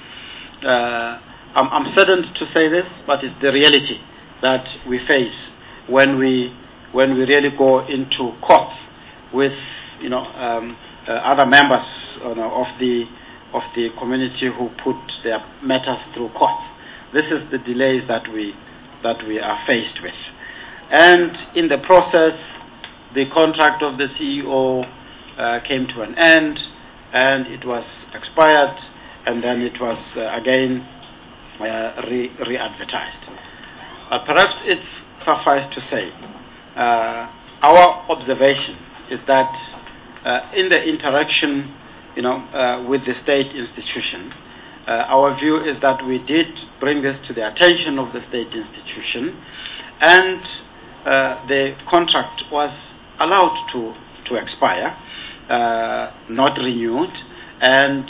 I'm saddened to say this, but it's the reality that we face when we really go into courts with other members of the community who put their matters through courts. This is the delays that we are faced with, and in the process, the contract of the CEO came to an end, and it was expired, and then it was again re-advertised. Perhaps it's suffice to say, our observation is that in the interaction, with the state institution, our view is that we did bring this to the attention of the state institution, and the contract was allowed to expire, not renewed, and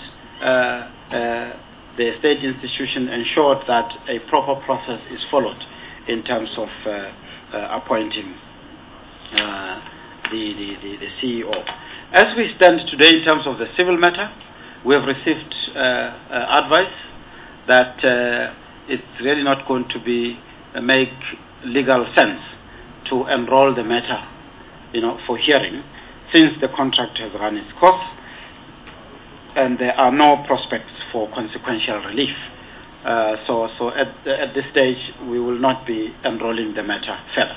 the state institution ensured that a proper process is followed in terms of appointing the CEO. As we stand today in terms of the civil matter, we have received advice that it's really not going to make legal sense to enroll the matter, for hearing, since the contract has run its course and there are no prospects for consequential relief. So at this stage, we will not be enrolling the matter further.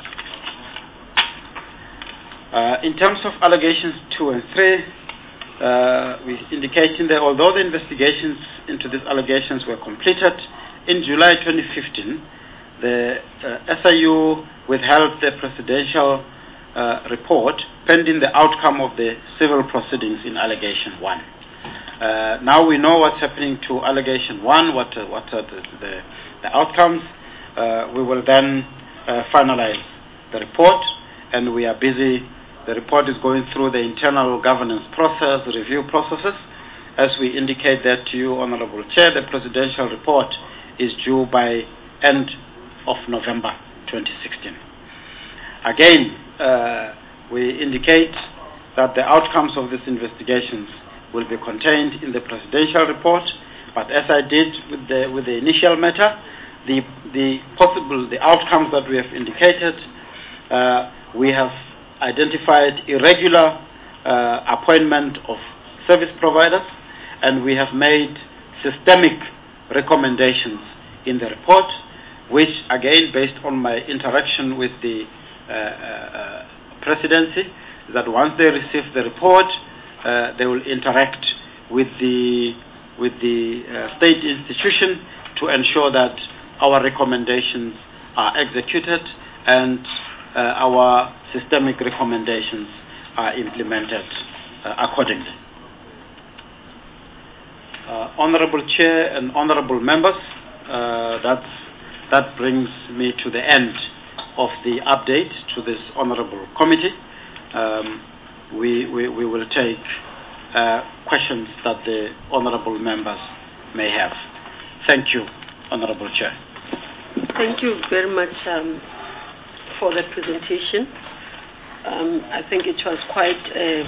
In terms of allegations 2 and 3, we indicating that although the investigations into these allegations were completed in July 2015, the SIU withheld the presidential report pending the outcome of the civil proceedings in allegation 1. Now we know what's happening to allegation 1, what are the outcomes. We will then finalize the report, and we are busy. The report is going through the internal governance process, review processes. As we indicate that to you, Honorable Chair, the presidential report is due by end of November 2016. Again, we indicate that the outcomes of these investigations will be contained in the presidential report, but as I did with the initial matter, the outcomes that we have indicated, we have identified irregular appointment of service providers, and we have made systemic recommendations in the report, which again, based on my interaction with the presidency, that once they receive the report, they will interact with the state institution to ensure that our recommendations are executed and our systemic recommendations are implemented accordingly. Honorable Chair and honorable members, that brings me to the end of the update to this honorable committee. We will take questions that the honorable members may have. Thank you, Honorable Chair. Thank you very much for the presentation. I think it was quite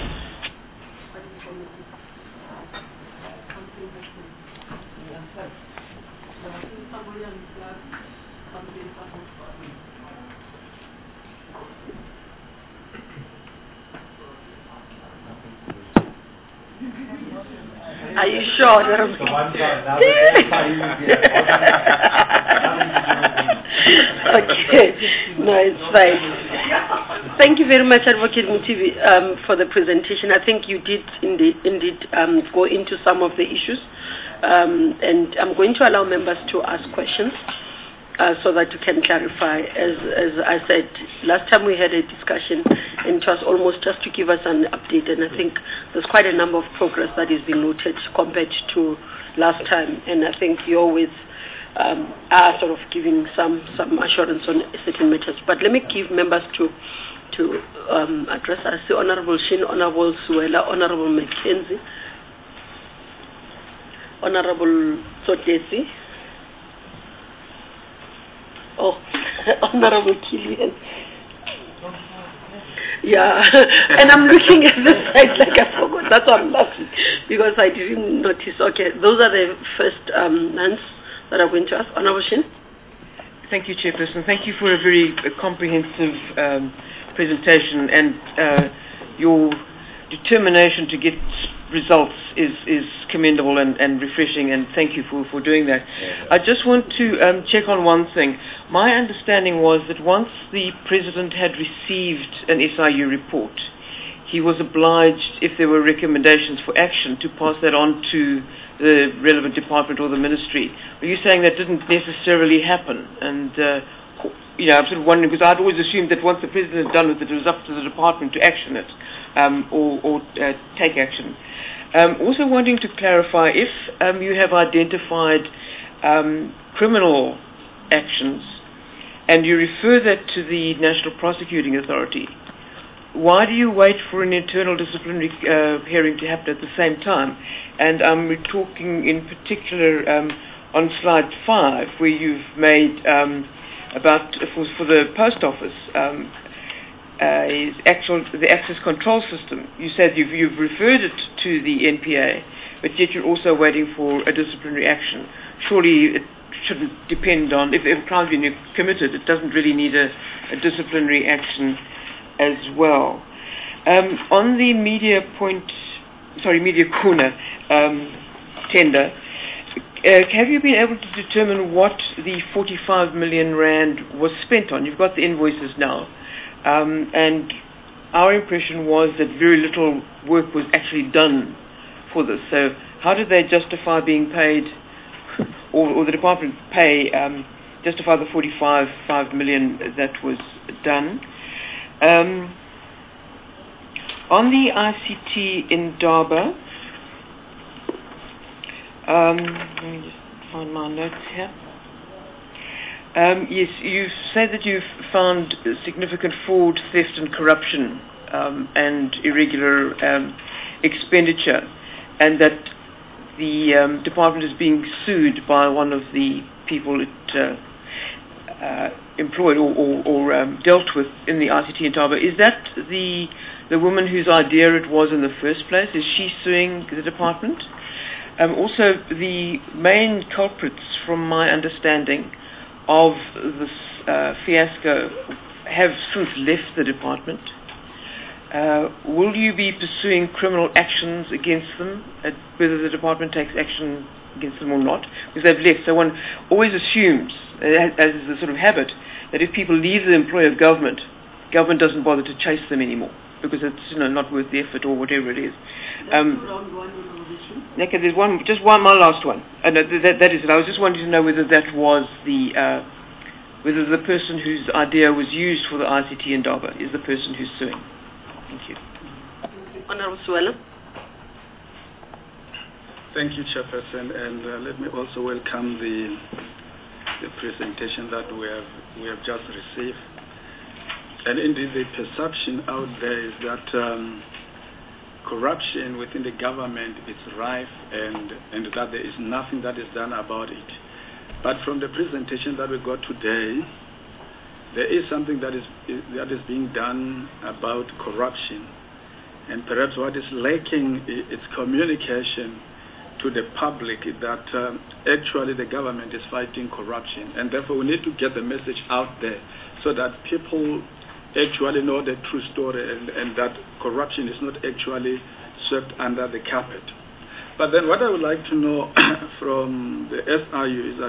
Are you sure? Okay, no, it's fine. Thank you very much, Advocate Mutivi, for the presentation. I think you did indeed go into some of the issues, and I'm going to allow members to ask questions so that you can clarify. As I said, last time we had a discussion, and it was almost just to give us an update, and I think there's quite a number of progress that is being noted compared to last time, and I think you're with are sort of giving some assurance on certain matters. But let me give members to address. I see Honorable Shin, Honorable Suela, Honorable Mackenzie, Honorable Sotesi, Honorable Killian. Yeah, and I'm looking at this side like I forgot. That's why I'm laughing, because I didn't notice. Okay, those are the first hands that I'm going to ask. Honorable Shin. Thank you, Chairperson. Thank you for a very comprehensive presentation, and your determination to get results is commendable and refreshing, and thank you for doing that. I just want to check on one thing. My understanding was that once the President had received an SIU report, he was obliged, if there were recommendations for action, to pass that on to the relevant department or the ministry. Are you saying that didn't necessarily happen? And I'm sort of wondering, because I'd always assumed that once the President had done with it, it was up to the department to action it or take action. Also wanting to clarify, if you have identified criminal actions and you refer that to the National Prosecuting Authority, why do you wait for an internal disciplinary hearing to happen at the same time? And we're talking in particular on slide 5, where you've made about, for the post office, the access control system. You said you've referred it to the NPA, but yet you're also waiting for a disciplinary action. Surely it shouldn't depend on, if a crime has been committed, it doesn't really need a disciplinary action as well. On the Media Corner tender, have you been able to determine what the 45 million rand was spent on? You've got the invoices now, and our impression was that very little work was actually done for this. So how did they justify being paid, or the department justify the 45 million that was done? On the ICT in Daba, let me just find my notes here. Yes, you say that you've found significant fraud, theft and corruption and irregular expenditure, and that the department is being sued by one of the people it employed or dealt with in the ICT in Daba. Is that the woman whose idea it was in the first place? Is she suing the department? Also, the main culprits, from my understanding, of this fiasco have since left the department. Will you be pursuing criminal actions against them, whether the department takes action against them or not? Because they've left. So one always assumes, as is the sort of habit, that if people leave the employ of government doesn't bother to chase them anymore, because it's not worth the effort or whatever it is. Okay, there's my last one. That is it. I was just wanting to know whether that was whether the person whose idea was used for the ICT in Daba is the person who's suing. Thank you. Honorable Suela. Thank you, Chairperson, and let me also welcome the presentation that we have just received. And indeed, the perception out there is that corruption within the government is rife, and that there is nothing that is done about it. But from the presentation that we got today, there is something that is being done about corruption, and perhaps what is lacking is communication to the public that actually the government is fighting corruption, and therefore we need to get the message out there so that people actually know the true story, and that corruption is not actually swept under the carpet. But then what I would like to know from the SIU is that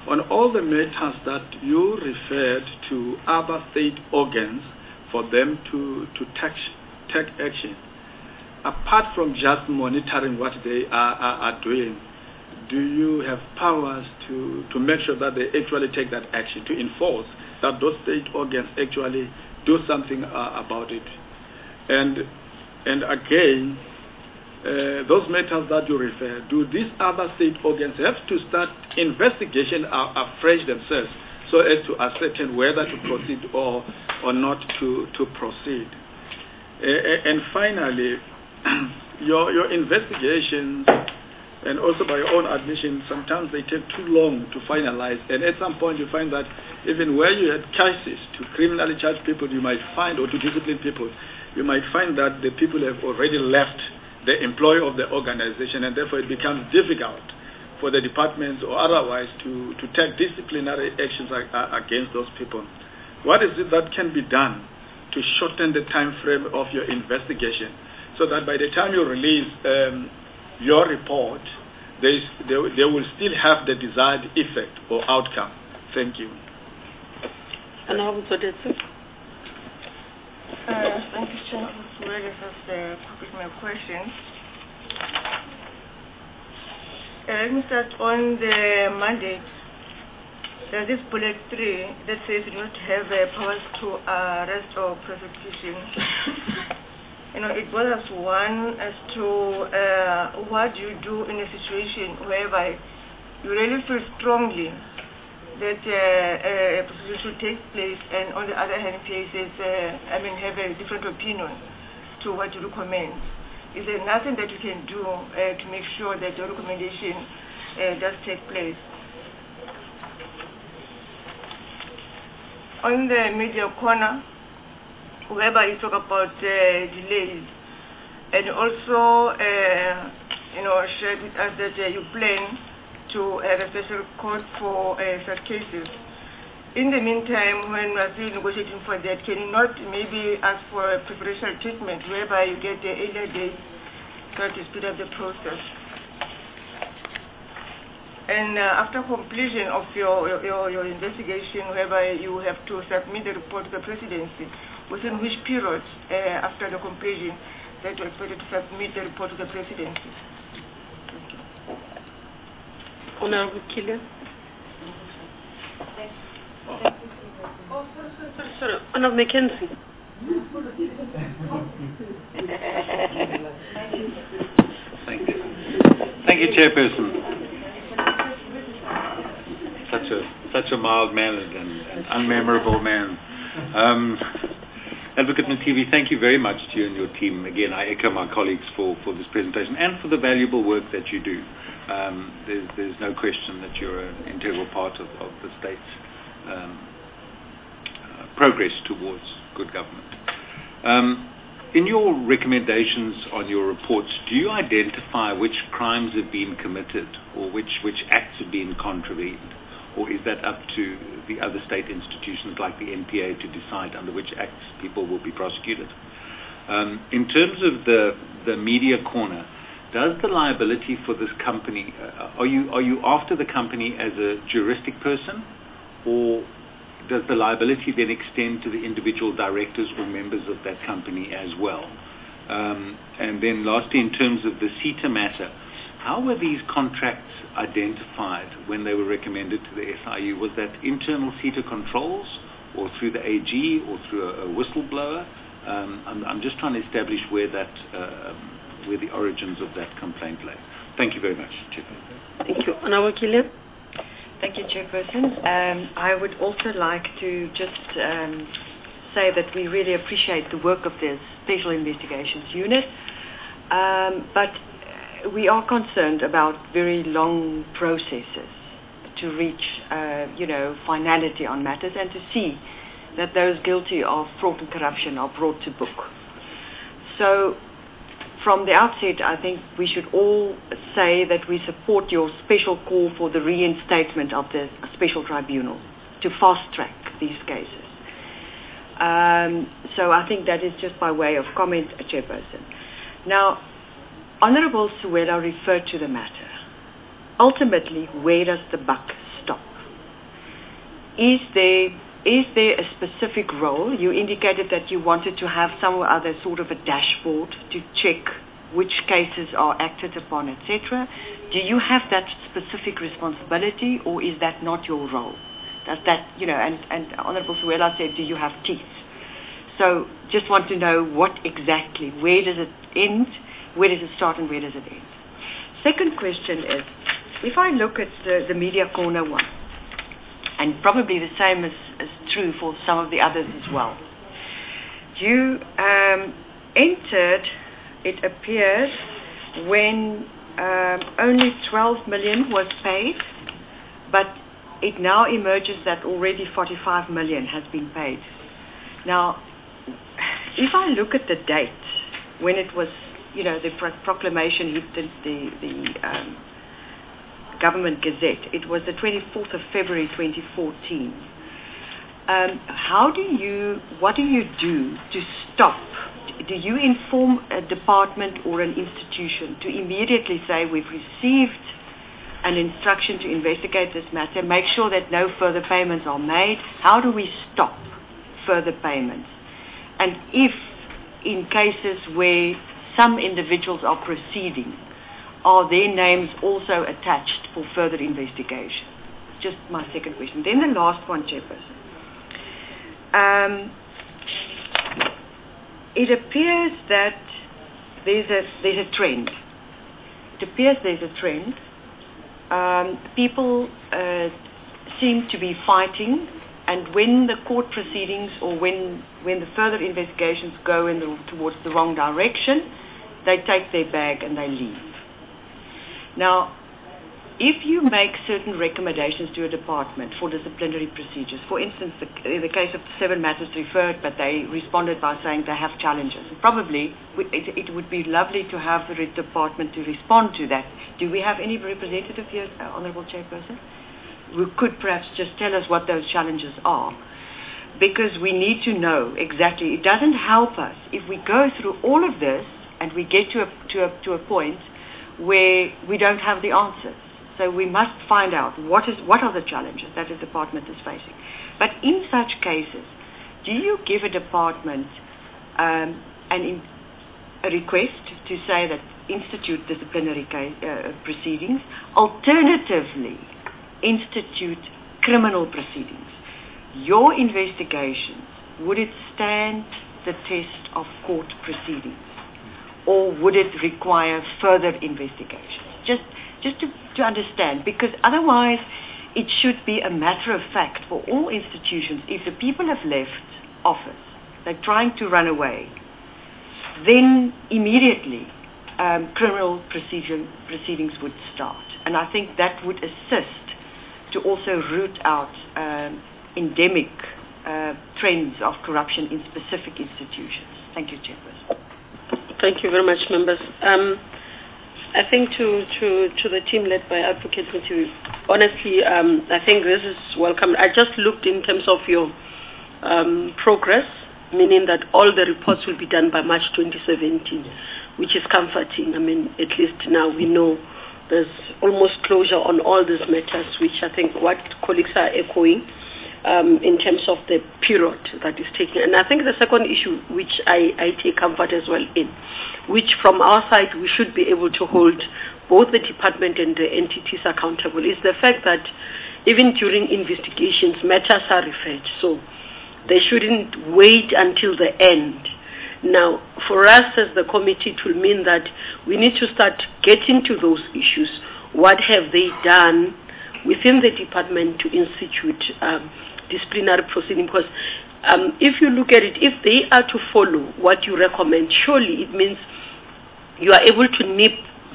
on all the matters that you referred to other state organs for them to take action, apart from just monitoring what they are doing, do you have powers to make sure that they actually take that action, to enforce that those state organs actually do something about it? And again, those matters that you refer, do these other state organs have to start investigation afresh themselves so as to ascertain whether to proceed or not to proceed? And finally, your investigations, and also by your own admission, sometimes they take too long to finalize. And at some point you find that even where you had cases to criminally charge people, you might find, or to discipline people, you might find that the people have already left the employ of the organization, and therefore it becomes difficult for the departments or otherwise to take disciplinary actions against those people. What is it that can be done to shorten the time frame of your investigation so that by the time you release your report, they will still have the desired effect or outcome? Thank you. And how would it? Thank you, Chair. This is my question. Let me start on the mandate. There's this bullet 3 that says you don't have powers to arrest or prosecution. It bothers one as to what you do in a situation whereby you really feel strongly that a prosecution should take place, and on the other hand, cases, have a different opinion to what you recommend. Is there nothing that you can do to make sure that your recommendation does take place? On the media corner, whereby you talk about delays, and also, shared with us that you plan to have a special court for such cases. In the meantime, when we are still negotiating for that, can you not maybe ask for a preferential treatment whereby you get the earlier date so to speed up the process? And after completion of your investigation, whereby you have to submit the report to the presidency, within which period after the completion that you expected to submit the report to the presidency? Honorable Killian. Sorry, Honorable Mackenzie. Thank you, Chairperson. Such a mild-mannered and unmemorable man. Advocate Mtivi, thank you very much to you and your team. Again, I echo my colleagues for this presentation and for the valuable work that you do. There's no question that you're an integral part of the state's progress towards good government. In your recommendations on your reports, do you identify which crimes have been committed or which acts have been contravened? Or is that up to the other state institutions like the NPA to decide under which acts people will be prosecuted? In terms of the media corner, does the liability for this company, are you after the company as a juristic person, or does the liability then extend to the individual directors or members of that company as well? And then lastly, in terms of the CETA matter, how were these contracts identified when they were recommended to the SIU? Was that internal CETA controls, or through the AG, or through a whistleblower? I'm just trying to establish where the origins of that complaint lay. Thank you very much, Chairperson. Thank you. Honorable Killian. Thank you, Chairperson. I would also like to just say that we really appreciate the work of the Special Investigations Unit, but we are concerned about very long processes to reach, finality on matters and to see that those guilty of fraud and corruption are brought to book. So, from the outset, I think we should all say that we support your special call for the reinstatement of the special tribunal to fast-track these cases. So I think that is just by way of comment, Chairperson. Now, Honourable Sewela referred to the matter. Ultimately, where does the buck stop? is there a specific role? You indicated that you wanted to have some other sort of a dashboard to check which cases are acted upon, etc. Do you have that specific responsibility, or is that not your role? Does that, and Honourable Sewela said, do you have teeth? So just want to know what exactly, where does it end, where does it start, and where does it end? Second question is, if I look at the Media Corner one, and probably the same is true for some of the others as well, you entered, it appears, when only 12 million was paid, but it now emerges that already 45 million has been paid. Now, if I look at the date when it was, the proclamation hit the Government Gazette, it was the 24th of February 2014. What do you do to stop? Do you inform a department or an institution to immediately say, we've received an instruction to investigate this matter, make sure that no further payments are made? How do we stop further payments? And if in cases where some individuals are proceeding, are their names also attached for further investigation? Just my second question. Then the last one, Chairperson. It appears that there's a trend. It appears there's a trend. People seem to be fighting, and when the court proceedings or when the further investigations go towards the wrong direction, they take their bag and they leave. Now, if you make certain recommendations to a department for disciplinary procedures, for instance, in the case of 7 matters referred, but they responded by saying they have challenges, probably it would be lovely to have the department to respond to that. Do we have any representative here, Honourable Chairperson, who could perhaps just tell us what those challenges are? Because we need to know exactly. It doesn't help us if we go through all of this and we get to a point where we don't have the answers. So we must find out what are the challenges that the department is facing. But in such cases, do you give a department a request to say that institute disciplinary proceedings, alternatively institute criminal proceedings? Your investigations, would it stand the test of court proceedings, or would it require further investigations? Just to understand, because otherwise it should be a matter of fact for all institutions. If the people have left office, they're trying to run away, then immediately criminal proceedings would start. And I think that would assist to also root out endemic trends of corruption in specific institutions. Thank you, Chairperson. Thank you very much, members. I think to the team led by Advocate Mothibi, honestly, I think this is welcome. I just looked in terms of your progress, meaning that all the reports will be done by March 2017, which is comforting. I mean, at least now we know there's almost closure on all these matters, which I think what colleagues are echoing in terms of the period that is taken. And I think the second issue, which I take comfort as well in, which from our side we should be able to hold both the department and the entities accountable, is the fact that even during investigations, matters are referred. So they shouldn't wait until the end. Now, for us as the committee, it will mean that we need to start getting to those issues. What have they done within the department to institute disciplinary proceeding? Because if you look at it, if they are to follow what you recommend, surely it means you are able to nip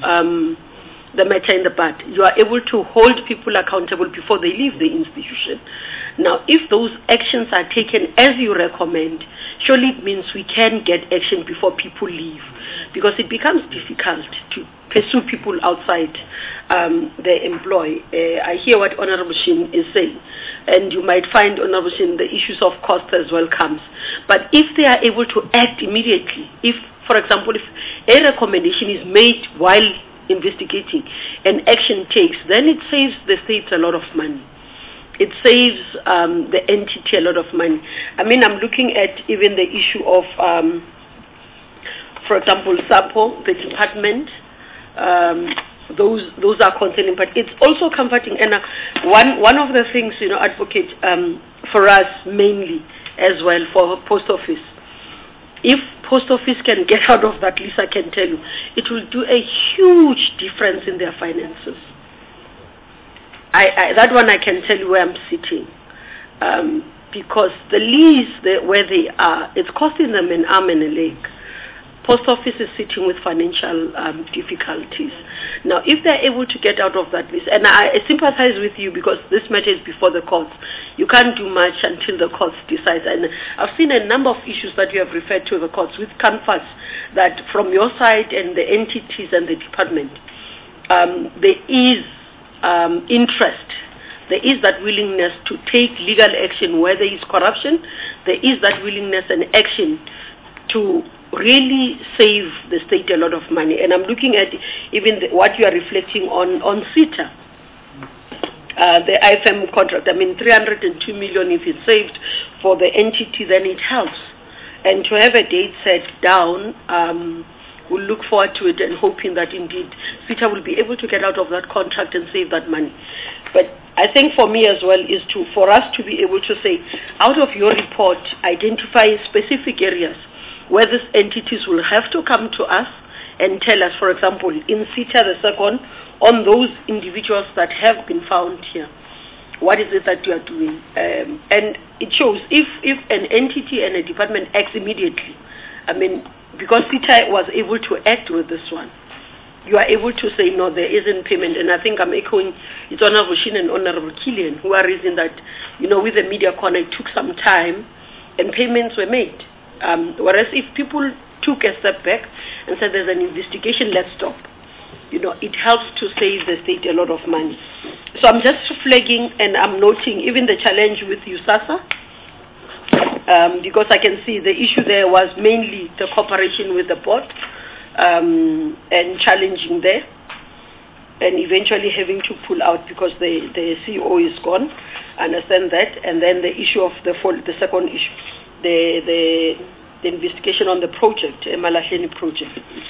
the matter in the bud. You are able to hold people accountable before they leave the institution. Now, if those actions are taken as you recommend, surely it means we can get action before people leave, because it becomes difficult to pursue people outside their employ. I hear what Honorable Shin is saying, and you might find, Honorable Shin, the issues of cost as well comes. But if they are able to act immediately, if, for example, if a recommendation is made while investigating and action takes, then it saves the states a lot of money. it saves the entity a lot of money. I mean, I'm looking at even the issue of, for example, SAPO, the department. Those are concerning, but it's also comforting. And one of the things, advocate for us mainly as well for post office. If post office can get out of that list, I can tell you, it will do a huge difference in their finances. That one I can tell you where I'm sitting, because the lease where they are, it's costing them an arm and a leg. Post office is sitting with financial difficulties. Now, if they're able to get out of that list, and I sympathize with you because this matter is before the courts. You can't do much until the courts decide. And I've seen a number of issues that you have referred to the courts with comfort that from your side and the entities and the department, there is interest. There is that willingness to take legal action where there is corruption. There is that willingness and action to really save the state a lot of money. And I'm looking at even what you are reflecting on CETA, the IFM contract. I mean, 302 million, if it's saved for the entity, then it helps. And to have a date set down, we'll look forward to it and hoping that indeed CETA will be able to get out of that contract and save that money. But I think for me as well is for us to be able to say, out of your report, identify specific areas where these entities will have to come to us and tell us, for example, in CETA, the second, on those individuals that have been found here, what is it that you are doing? And it shows if an entity and a department acts immediately, I mean, because CETA was able to act with this one, you are able to say, no, there isn't payment. And I think I'm echoing, it's Honorable Shin and Honorable Killian, who are raising that, with the media corner, it took some time and payments were made. Whereas if people took a step back and said there's an investigation, let's stop. It helps to save the state a lot of money. So I'm just flagging and I'm noting even the challenge with USASA, because I can see the issue there was mainly the cooperation with the board and challenging there and eventually having to pull out because the CEO is gone. I understand that. And then the issue of the second issue, the investigation on the project, Malahleni project.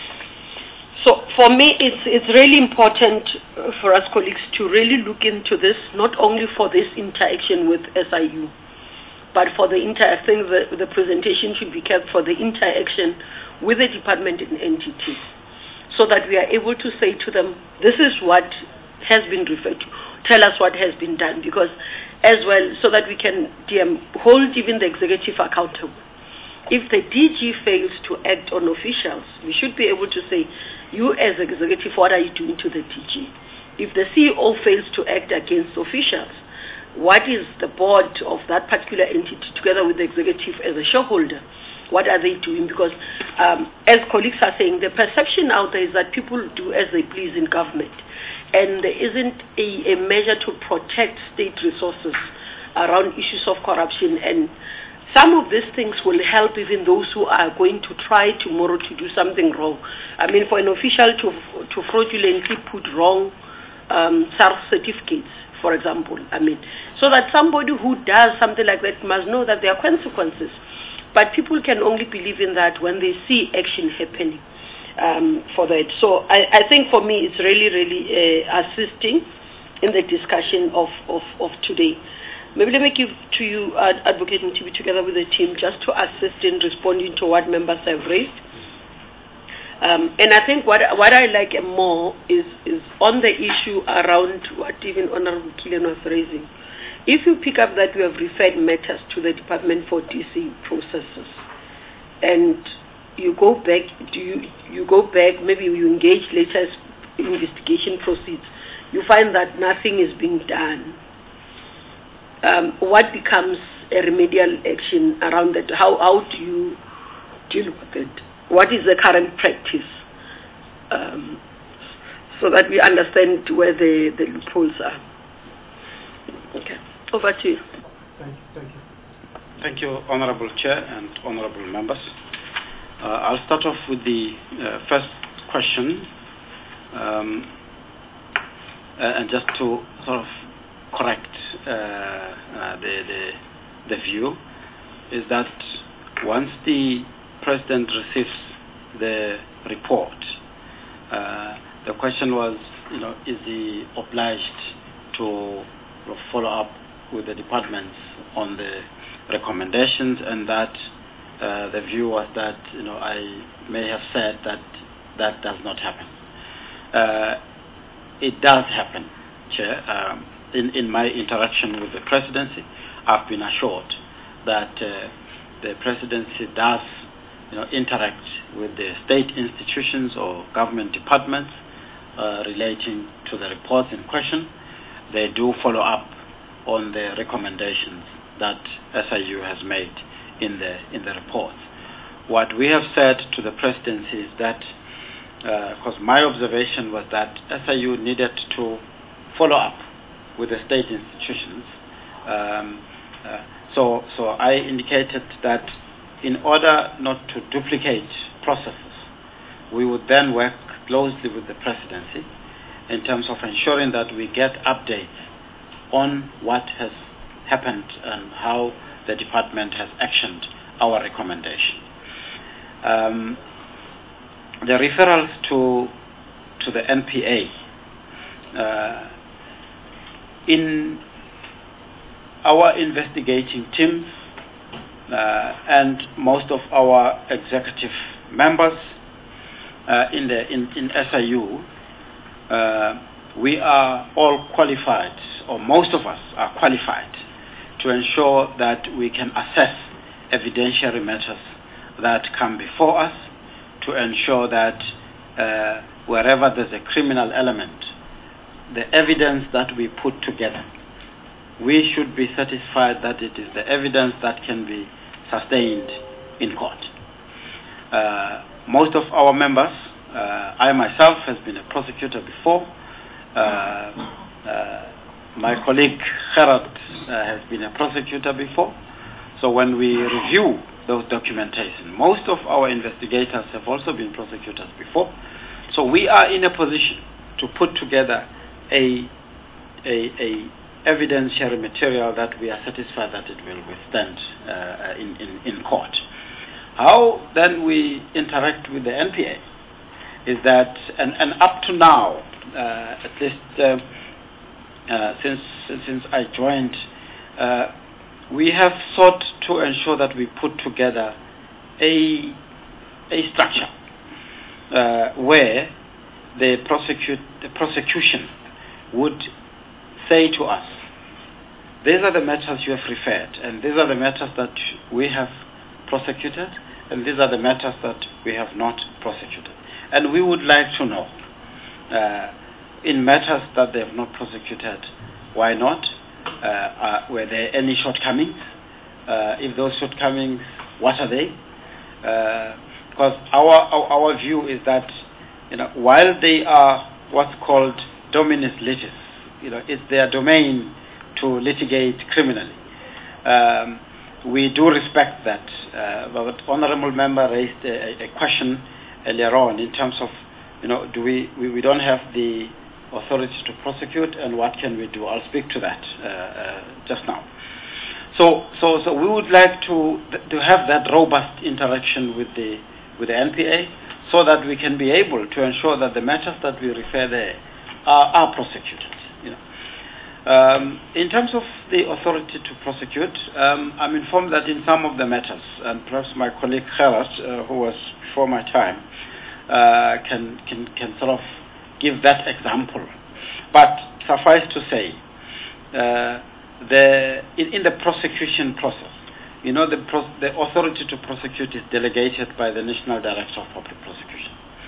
So for me, it's really important for us colleagues to really look into this, not only for this interaction with SIU, but for the I think the presentation should be kept for the interaction with the department and entities, so that we are able to say to them, this is what has been referred to. Tell us what has been done, because as well, so that we can hold even the executive accountable. If the DG fails to act on officials, we should be able to say, you as executive, what are you doing to the DG? If the CEO fails to act against officials, what is the board of that particular entity together with the executive as a shareholder? What are they doing? Because as colleagues are saying, the perception out there is that people do as they please in government. And there isn't a measure to protect state resources around issues of corruption. And some of these things will help even those who are going to try tomorrow to do something wrong. I mean, for an official to fraudulently put wrong SARS certificates, for example, so that somebody who does something like that must know that there are consequences. But people can only believe in that when they see action happening. For that. So I think for me it's really, really assisting in the discussion of today. Maybe let me give to you Advocate Mthibi together with the team just to assist in responding to what members have raised. And I think what I like more is on the issue around what even Honorable Killian was raising. If you pick up that we have referred matters to the Department for DC processes, and you go back, maybe you engage later as investigation proceeds, you find that nothing is being done. What becomes a remedial action around that? How do you deal with it? What is the current practice? So that we understand where the loopholes are. Okay, over to you. Thank you. Thank you, Honorable Chair and Honorable Members. I'll start off with the first question, and just to sort of correct the view, is that once the President receives the report, the question was, is he obliged to follow up with the departments on the recommendations, and that the view was that, I may have said that does not happen. It does happen, Chair. In my interaction with the Presidency, I've been assured that the Presidency does interact with the state institutions or government departments relating to the reports in question. They do follow up on the recommendations that SIU has made in the reports. What we have said to the Presidency is that, because my observation was that SIU needed to follow up with the state institutions. So I indicated that in order not to duplicate processes, we would then work closely with the Presidency in terms of ensuring that we get updates on what has happened and how the department has actioned our recommendation. The referrals to the NPA, in our investigating teams and most of our executive members in SIU, we are all qualified, or most of us are qualified, to ensure that we can assess evidentiary matters that come before us, to ensure that wherever there's a criminal element, the evidence that we put together, we should be satisfied that it is the evidence that can be sustained in court. Most of our members, I myself has been a prosecutor before. My colleague Gerard has been a prosecutor before. So when we review those documentation, most of our investigators have also been prosecutors before. So we are in a position to put together a evidentiary material that we are satisfied that it will withstand in court. How then we interact with the NPA is that, and up to now, at least since I joined, we have sought to ensure that we put together a structure where the prosecution would say to us, these are the matters you have referred, and these are the matters that we have prosecuted, and these are the matters that we have not prosecuted. And we would like to know, in matters that they have not prosecuted, why not? Were there any shortcomings? If those shortcomings, what are they? Because our view is that, while they are what's called dominus litis, it's their domain to litigate criminally. We do respect that. But honorable member raised a question earlier on in terms of, do we don't have the authority to prosecute, and what can we do? I'll speak to that just now. So we would like to have that robust interaction with the NPA, so that we can be able to ensure that the matters that we refer there are prosecuted. In terms of the authority to prosecute, I'm informed that in some of the matters, and perhaps my colleague Gerard, who was before my time, can sort of give that example. But suffice to say, in the prosecution process, the authority to prosecute is delegated by the National Director of Public Prosecution.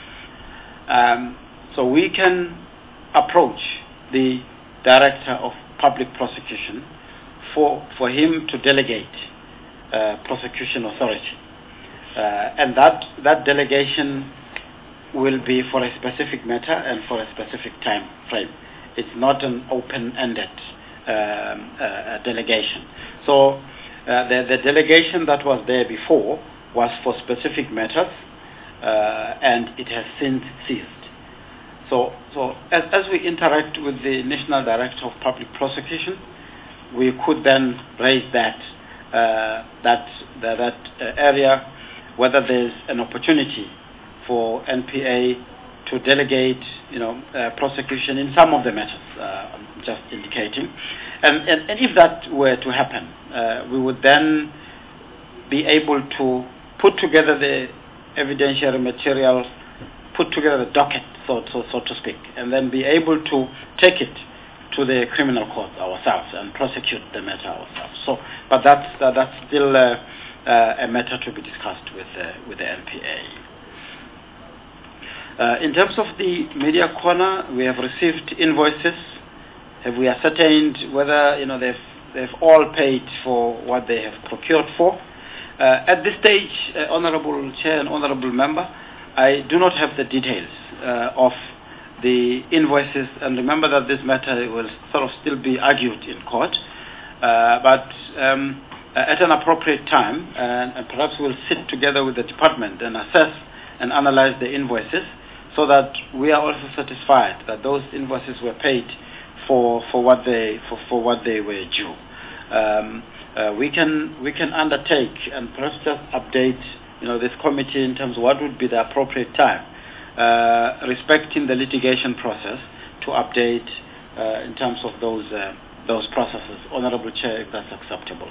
So we can approach the Director of Public Prosecution for him to delegate prosecution authority. And that delegation will be for a specific matter and for a specific time frame. It's not an open-ended delegation. So the delegation that was there before was for specific matters, and it has since ceased. So as we interact with the National Director of Public Prosecution, we could then raise that area, whether there's an opportunity for NPA to delegate, prosecution in some of the matters. I'm just indicating, and if that were to happen, we would then be able to put together the evidentiary material, put together the docket, so to speak, and then be able to take it to the criminal court ourselves and prosecute the matter ourselves. So, but that's still a matter to be discussed with the NPA. In terms of the media corner, we have received invoices. Have we ascertained whether they've all paid for what they have procured for? At this stage, Honourable Chair and Honourable Member, I do not have the details of the invoices, and remember that this matter will sort of still be argued in court. But at an appropriate time, and perhaps we'll sit together with the department and assess and analyze the invoices, so that we are also satisfied that those invoices were paid for what they were due. We can undertake and perhaps just update this committee in terms of what would be the appropriate time, respecting the litigation process, to update in terms of those processes. Honourable Chair, if that's acceptable.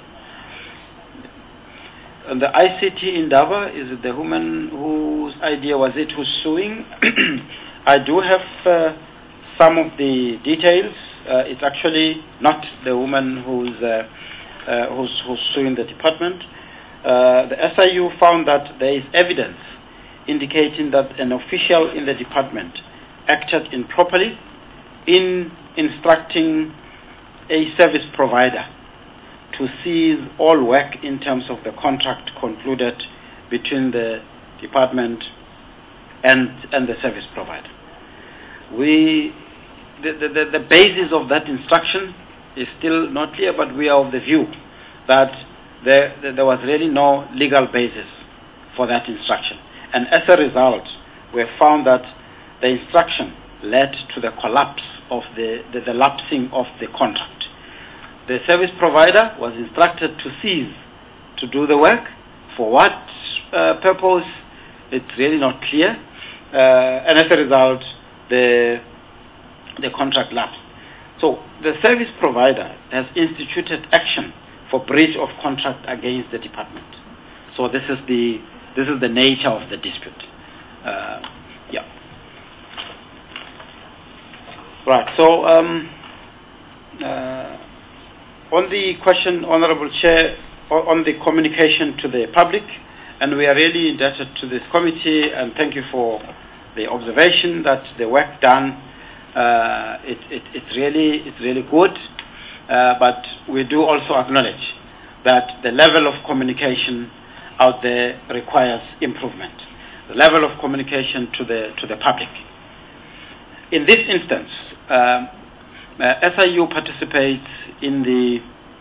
And the ICT endeavor, is it the woman whose idea was it who's suing? I do have some of the details. It's actually not the woman who's suing the department. The SIU found that there is evidence indicating that an official in the department acted improperly in instructing a service provider to cease all work in terms of the contract concluded between the department and the service provider. The basis of that instruction is still not clear, but we are of the view that there was really no legal basis for that instruction. And as a result, we have found that the instruction led to the collapse of the lapsing of the contract. The service provider was instructed to cease to do the work. For what purpose, it's really not clear. And as a result, the contract lapsed. So the service provider has instituted action for breach of contract against the department. So this is the nature of the dispute. Yeah. Right. So on the question, Honourable Chair, on the communication to the public, and we are really indebted to this committee, and thank you for the observation that the work done, it's really good, but we do also acknowledge that the level of communication out there requires improvement, the level of communication to the public. In this instance, SIU participates in the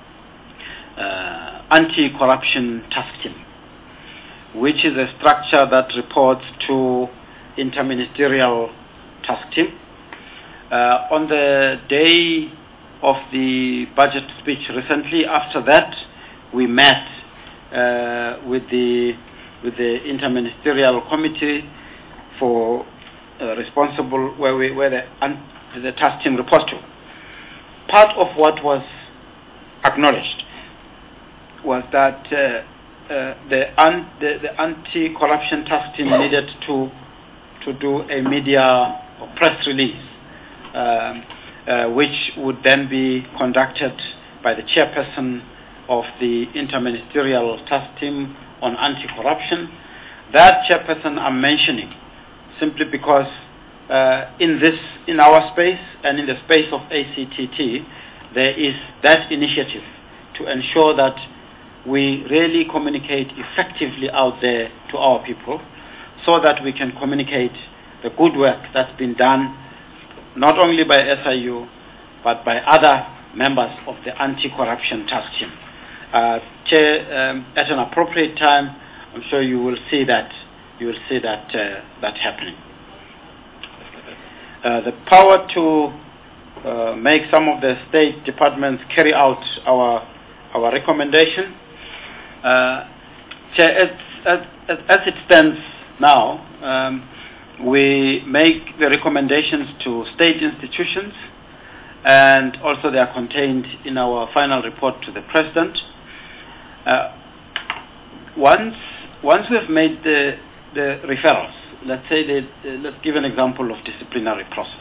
anti-corruption task team, which is a structure that reports to interministerial task team. On the day of the budget speech recently, after that, we met with the interministerial committee for responsible where the task team reports to. Part of what was acknowledged was that the anti-corruption task team needed to do a media or press release, which would then be conducted by the chairperson of the interministerial task team on anti-corruption. That chairperson I'm mentioning simply because in our space and in the space of ACTT, there is that initiative to ensure that we really communicate effectively out there to our people, so that we can communicate the good work that's been done not only by SIU but by other members of the anti-corruption task team. Chair, at an appropriate time, I'm sure you will see that happening. the power to make some of the state departments carry out our recommendation. Chair, as it stands now, we make the recommendations to state institutions, and also they are contained in our final report to the President. Once we have made the referrals, let's say let's give an example of disciplinary process.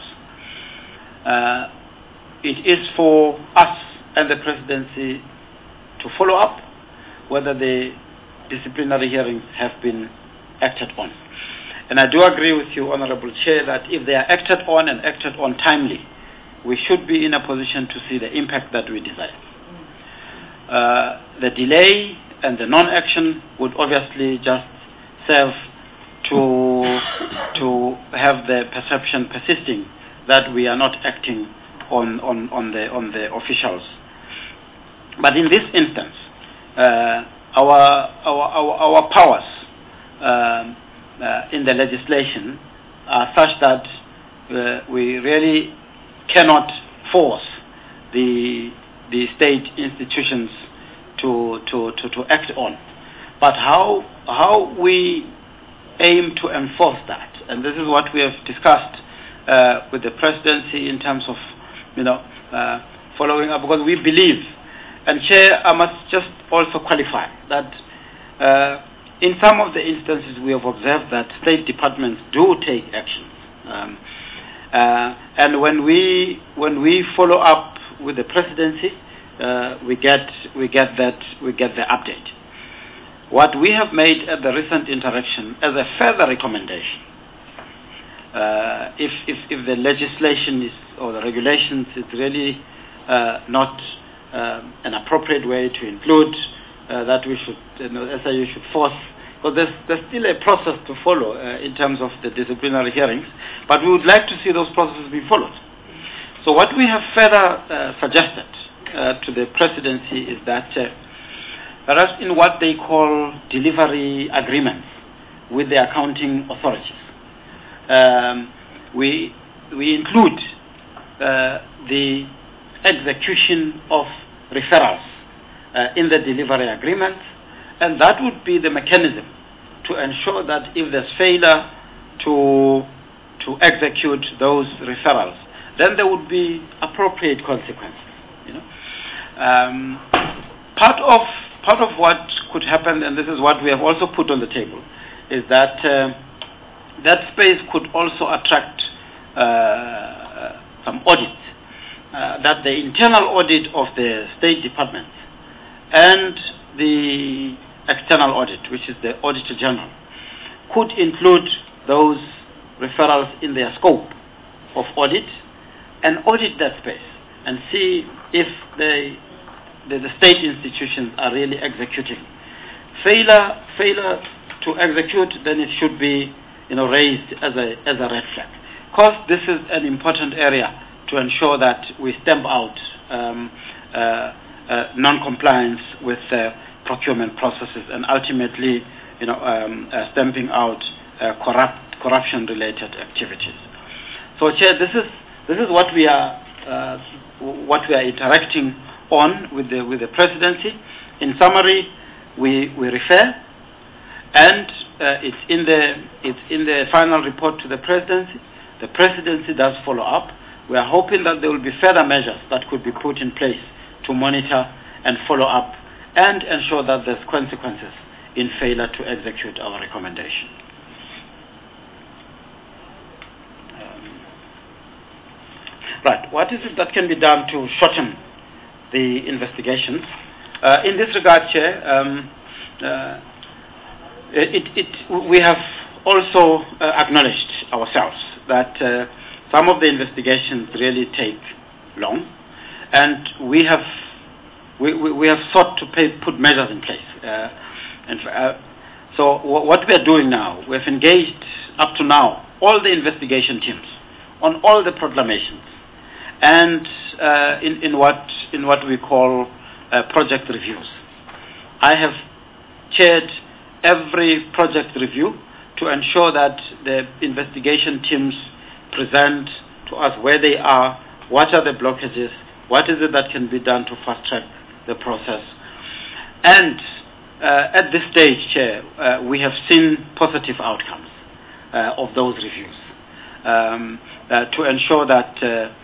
It is for us and the Presidency to follow up whether the disciplinary hearings have been acted on. And I do agree with you, Honorable Chair, that if they are acted on and acted on timely, we should be in a position to see the impact that we desire. The delay and the non-action would obviously just serve to have the perception persisting that we are not acting on the officials. But in this instance, our powers in the legislation are such that we really cannot force the state institutions to act on. But how we aim to enforce that, and this is what we have discussed with the Presidency in terms of following up, because we believe, and Chair, I must just also qualify that in some of the instances we have observed that state departments do take actions, and when we follow up with the Presidency, we get the update. What we have made at the recent interaction as a further recommendation, if the legislation is or the regulations is really not an appropriate way to include that we should, SIU should force, because there's still a process to follow in terms of the disciplinary hearings, but we would like to see those processes be followed. So what we have further suggested to the Presidency is that whereas in what they call delivery agreements with the accounting authorities, we include the execution of referrals in the delivery agreement, and that would be the mechanism to ensure that if there's failure to execute those referrals, then there would be appropriate consequences. Part of what could happen, and this is what we have also put on the table, is that that space could also attract some audits, that the internal audit of the State Department and the external audit, which is the Auditor General, could include those referrals in their scope of audit and audit that space and see if the state institutions are really executing. Failure to execute, then it should be raised as a red flag. Because this is an important area to ensure that we stamp out non-compliance with procurement processes and ultimately stamping out corruption-related activities. So, Chair, this is what we are interacting on with the Presidency. In summary, we refer, and it's in the final report to the Presidency. The Presidency does follow up. We are hoping that there will be further measures that could be put in place to monitor and follow up and ensure that there's consequences in failure to execute our recommendation. Right, what is it that can be done to shorten the investigations? In this regard, Chair, we have also acknowledged ourselves that some of the investigations really take long, and we have sought to put measures in place. So what we are doing now, we have engaged up to now all the investigation teams on all the proclamations, and in what we call project reviews. I have chaired every project review to ensure that the investigation teams present to us where they are, what are the blockages, what is it that can be done to fast-track the process. And at this stage, Chair, we have seen positive outcomes of those reviews to ensure that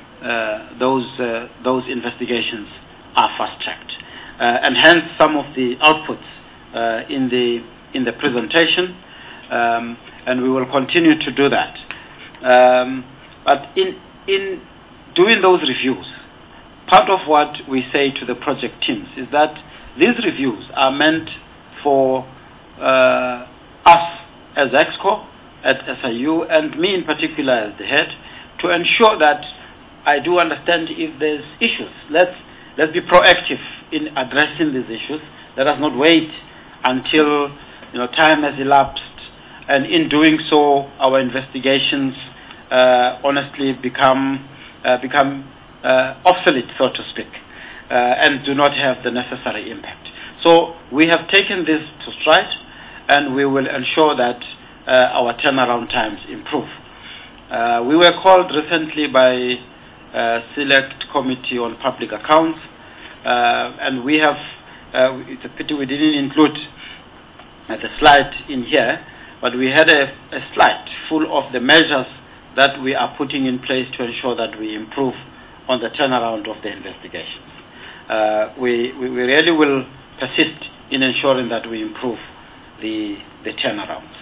those investigations are fast-tracked. And hence some of the outputs in the presentation, and we will continue to do that. But in doing those reviews, part of what we say to the project teams is that these reviews are meant for us as EXCO at SIU, and me in particular as the head, to ensure that I do understand if there's issues. Let's be proactive in addressing these issues. Let us not wait until time has elapsed, and in doing so, our investigations honestly become obsolete, so to speak, and do not have the necessary impact. So we have taken this to stride, and we will ensure that our turnaround times improve. We were called recently by Select Committee on Public Accounts, and we have, it's a pity we didn't include the slide in here, but we had a slide full of the measures that we are putting in place to ensure that we improve on the turnaround of the investigations. We really will persist in ensuring that we improve the turnarounds.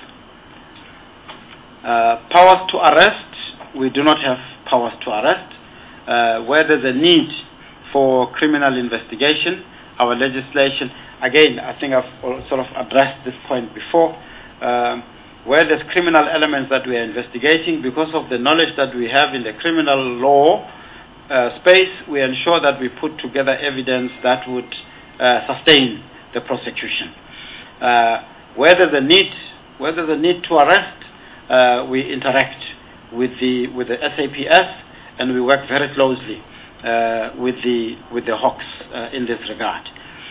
Powers to arrest, we do not have powers to arrest. Where there's a need for criminal investigation, our legislation, again, I think I've sort of addressed this point before, where there's criminal elements that we are investigating, because of the knowledge that we have in the criminal law space, we ensure that we put together evidence that would sustain the prosecution. Where there's a need to arrest, we interact with the SAPS, and we work very closely with the Hawks in this regard.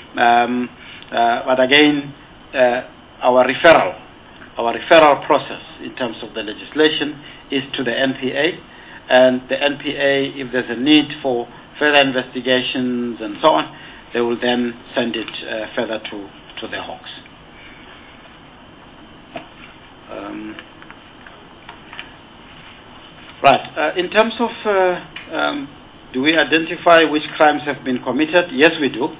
But again, our referral process in terms of the legislation is to the NPA, and the NPA, if there's a need for further investigations and so on, they will then send it further to the Hawks. Right. In terms of do we identify which crimes have been committed? Yes, we do.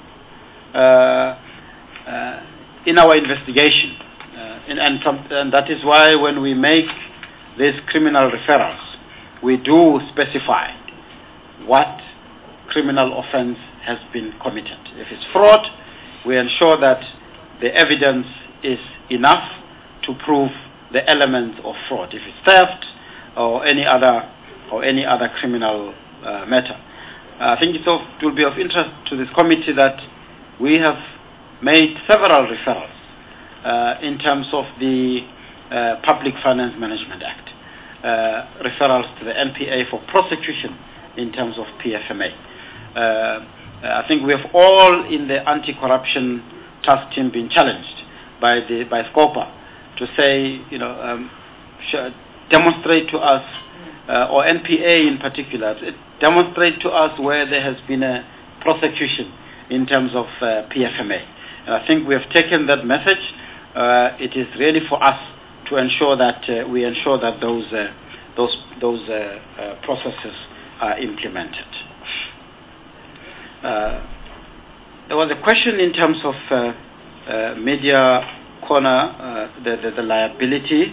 In our investigation, and that is why when we make these criminal referrals, we do specify what criminal offense has been committed. If it's fraud, we ensure that the evidence is enough to prove the elements of fraud. If it's theft or any other criminal matter, I think it will be of interest to this committee that we have made several referrals in terms of the Public Finance Management Act, referrals to the NPA for prosecution in terms of PFMA. I think we have all in the anti-corruption task team been challenged by SCOPA to say, demonstrate to us, or NPA in particular, demonstrate to us where there has been a prosecution in terms of PFMA. And I think we have taken that message. It is really for us to ensure that we ensure that those processes are implemented. There was a question in terms of Media Corner, the liability,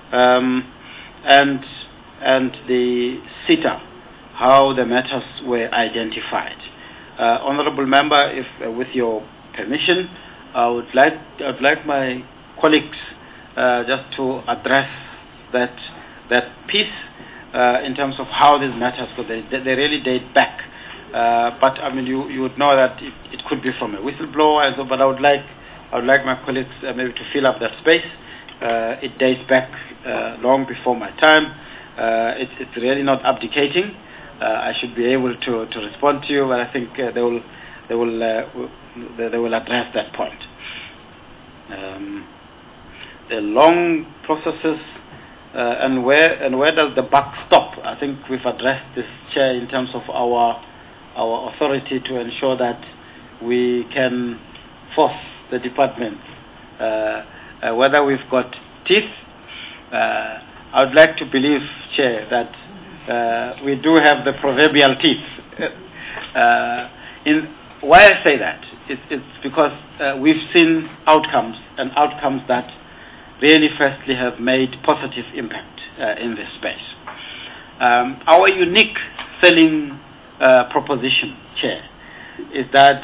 and the SITA, how the matters were identified. Honourable Member, if with your permission, I would like my colleagues just to address that piece in terms of how these matters, because they really date back. But I mean, you would know that it could be from a whistleblower, and so. But I would like my colleagues maybe to fill up that space. It dates back long before my time. It's really not abdicating. I should be able to respond to you, but I think they will address that point. The long processes and where does the buck stop? I think we've addressed this, Chair, in terms of our authority to ensure that we can force the department. Whether we've got teeth, I would like to believe, Chair, that we do have the proverbial teeth. Why I say that? It's because we've seen outcomes that really firstly have made positive impact in this space. Our unique selling proposition, Chair, is that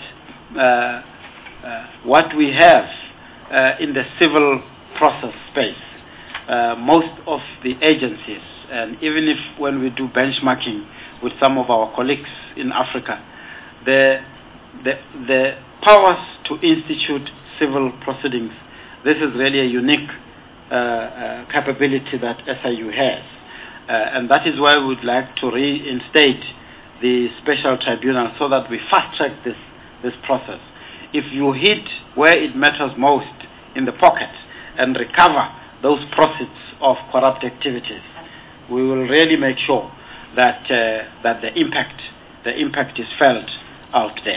what we have in the civil process space, most of the agencies, and even if when we do benchmarking with some of our colleagues in Africa, the powers to institute civil proceedings, this is really a unique capability that SIU has. And that is why we would like to reinstate the special tribunal so that we fast-track this process. If you hit where it matters most in the pocket and recover those proceeds of corrupt activities, we will really make sure that the impact is felt out there.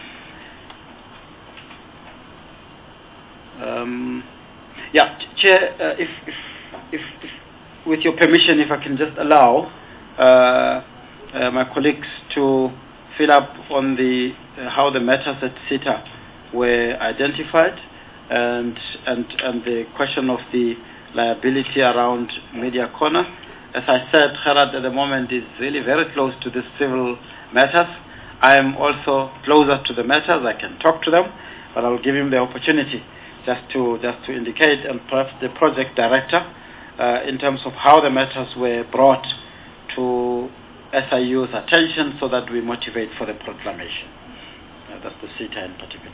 Chair, if with your permission, if I can just allow my colleagues to fill up on how the matters at CETA were identified, and the question of the liability around Media Corner. As I said, Gerard at the moment is really very close to the civil matters. I am also closer to the matters. I can talk to them, but I'll give him the opportunity just to indicate, and perhaps the project director, in terms of how the matters were brought to SIU's attention so that we motivate for the proclamation. That's the CETA in particular.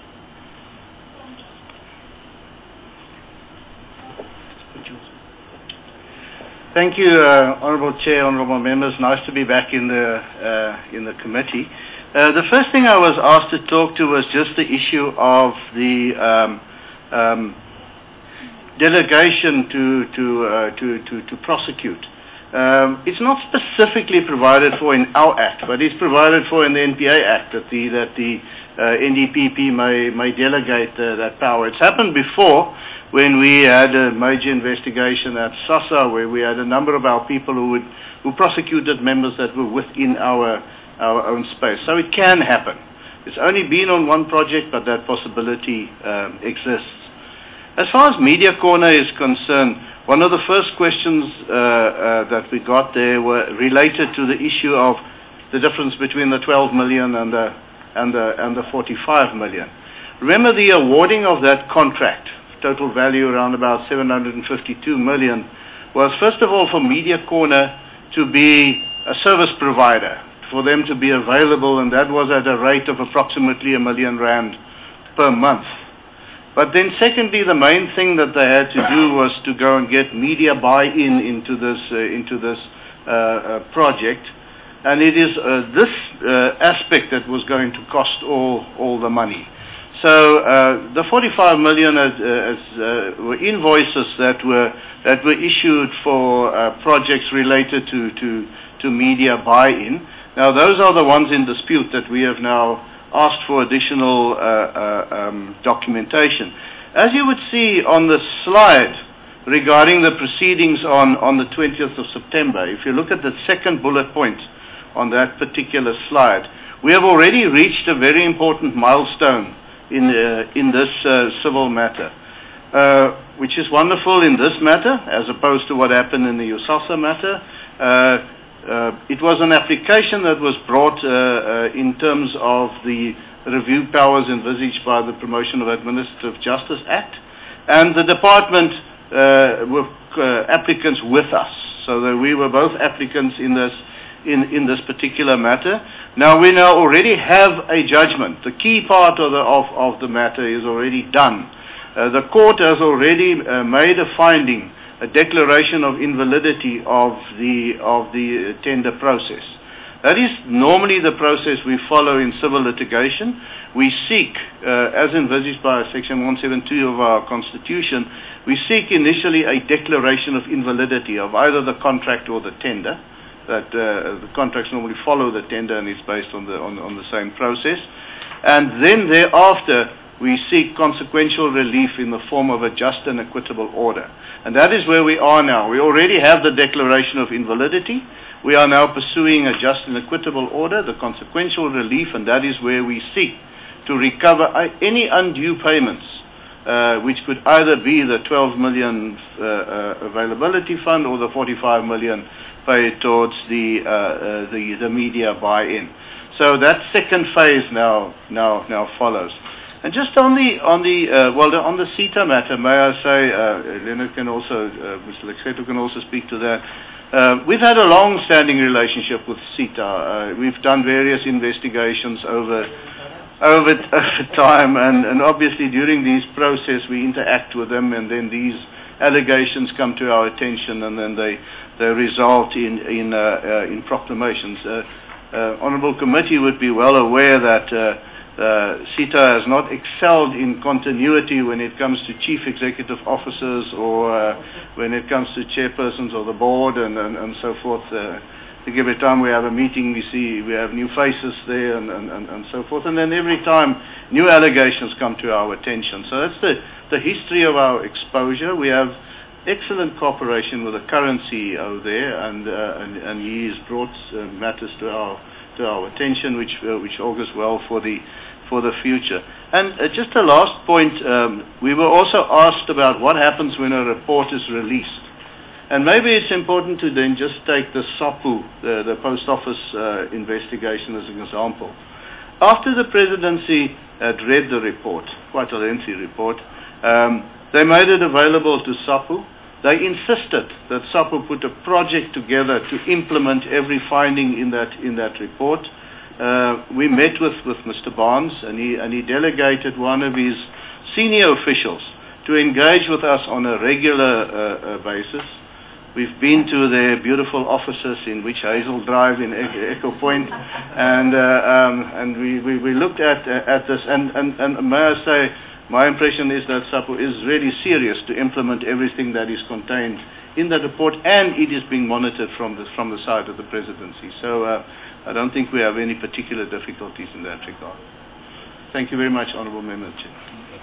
Thank you, Honourable Chair, Honourable Members. Nice to be back in the committee. The first thing I was asked to talk to was just the issue of the delegation to prosecute. It's not specifically provided for in our Act, but it's provided for in the NPA Act that the NDPP may delegate that power. It's happened before when we had a major investigation at SASSA, where we had a number of our people who prosecuted members that were within our own space. So it can happen. It's only been on one project, but that possibility exists. As far as Media Corner is concerned, one of the first questions that we got there were related to the issue of the difference between the 12 million and the 45 million. Remember, the awarding of that contract, total value around about 752 million, was first of all for Media Corner to be a service provider, for them to be available, and that was at a rate of approximately R1 million per month. But then secondly, the main thing that they had to do was to go and get media buy-in into this project, and it is this aspect that was going to cost all the money. So the 45 million were invoices that were issued for projects related to media buy-in. Now those are the ones in dispute that we have now asked for additional documentation. As you would see on the slide regarding the proceedings on the 20th of September, if you look at the second bullet point on that particular slide, we have already reached a very important milestone in this civil matter, which is wonderful in this matter as opposed to what happened in the USASA matter. It was an application that was brought in terms of the review powers envisaged by the Promotion of Administrative Justice Act, and the department were applicants with us, so that we were both applicants in this particular matter. Now we already have a judgment. The key part of the matter is already done. The court has already made a finding, a declaration of invalidity of the tender process. That is normally the process we follow in civil litigation. We seek, as envisaged by Section 172 of our Constitution, we seek initially a declaration of invalidity of either the contract or the tender. That the contracts normally follow the tender and is based on the same process. And then thereafter, we seek consequential relief in the form of a just and equitable order. And that is where we are now. We already have the declaration of invalidity. We are now pursuing a just and equitable order, the consequential relief, and that is where we seek to recover any undue payments, which could either be the 12 million availability fund or the 45 million paid towards the media buy-in. So that second phase now follows. And just on the CETA matter, may I say, Leonard can also, Mr. Lekseto can also speak to that. We've had a long-standing relationship with CETA. We've done various investigations over time, and obviously during this process we interact with them, and then these allegations come to our attention, and then they result in proclamations. Honourable Committee would be well aware that CETA has not excelled in continuity when it comes to chief executive officers or when it comes to chairpersons of the board and so forth. I think every time we have a meeting, we have new faces there and so forth. And then every time new allegations come to our attention. So that's the history of our exposure. We have excellent cooperation with the current CEO there, and he has brought matters to our attention, which augurs well for the future. And just a last point, we were also asked about what happens when a report is released. And maybe it's important to then just take the SAPU, the Post Office investigation, as an example. After the presidency had read the report, quite a lengthy report, they made it available to SAPU. They insisted that SAPU put a project together to implement every finding in that report. We met with Mr. Barnes, and he delegated one of his senior officials to engage with us on a regular basis. We've been to their beautiful offices in Witch Hazel Drive in Echo Point, and we looked at this. And may I say, my impression is that SAPU is really serious to implement everything that is contained in that report, and it is being monitored from the side of the presidency. So I don't think we have any particular difficulties in that regard. Thank you very much, Honourable Member Chair.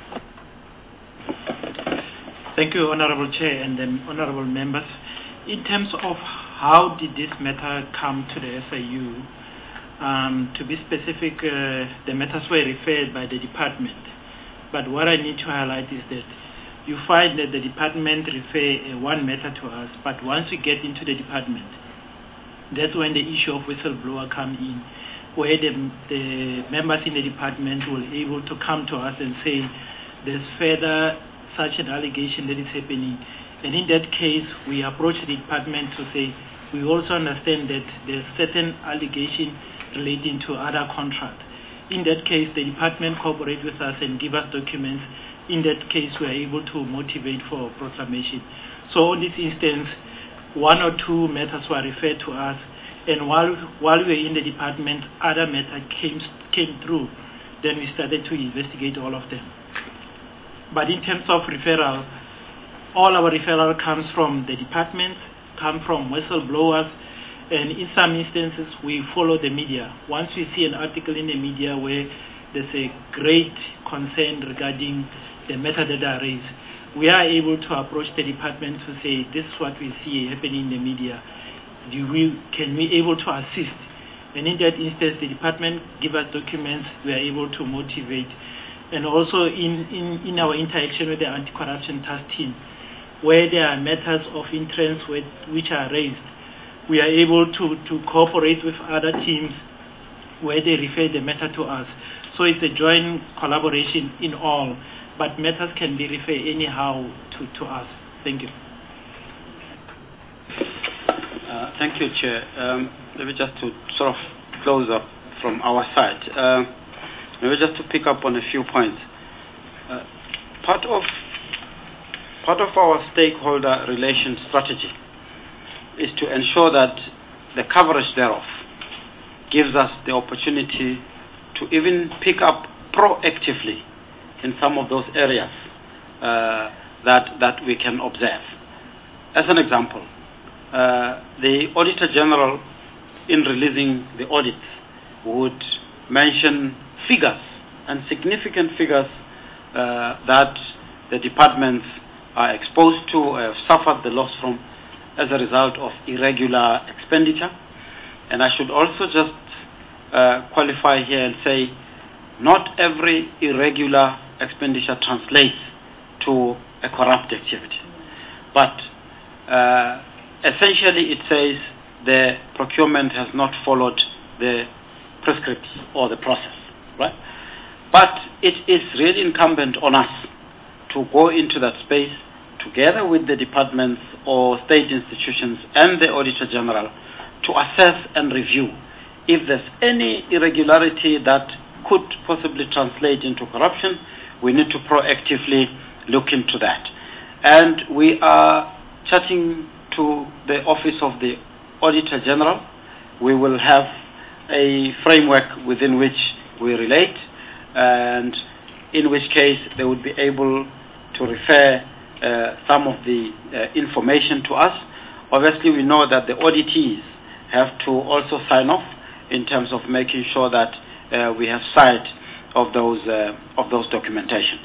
Thank you, Honourable Chair and Honourable Members. In terms of how did this matter come to the SIU, to be specific, the matters were referred by the department. But what I need to highlight is that you find that the department refer one matter to us, but once we get into the department, that's when the issue of whistleblower come in, where the members in the department will be able to come to us and say there's further such an allegation that is happening. And in that case, we approach the department to say, we also understand that there's certain allegation relating to other contracts. In that case, the department cooperate with us and give us documents. In that case, we are able to motivate for proclamation. So in this instance, one or two matters were referred to us, and while we were in the department, other matters came through. Then we started to investigate all of them. But in terms of referral, all our referral comes from the department, come from whistleblowers, and in some instances we follow the media. Once we see an article in the media where there's a great concern regarding the matter that are raised, we are able to approach the department to say, this is what we see happening in the media. Can we able to assist? And in that instance, the department give us documents, we are able to motivate. And also in our interaction with the anti-corruption task team, where there are matters of interest which are raised, we are able to cooperate with other teams where they refer the matter to us. So it's a joint collaboration in all, but matters can be referred anyhow to us. Thank you. Thank you, Chair. Maybe just to sort of close up from our side, maybe just to pick up on a few points. Part of our stakeholder relations strategy is to ensure that the coverage thereof gives us the opportunity to even pick up proactively in some of those areas that we can observe. As an example, the Auditor General, in releasing the audits, would mention figures and significant figures that the departments are exposed to, have suffered the loss from as a result of irregular expenditure. And I should also just qualify here and say, not every irregular expenditure translates to a corrupt activity. But essentially it says the procurement has not followed the prescripts or the process, right? But it is really incumbent on us to go into that space together with the departments or state institutions and the Auditor General to assess and review if there's any irregularity that could possibly translate into corruption. We need to proactively look into that. And we are chatting to the Office of the Auditor General. We will have a framework within which we relate, and in which case they would be able to refer some of the information to us. Obviously, we know that the auditees have to also sign off in terms of making sure that we have sight of those documentation.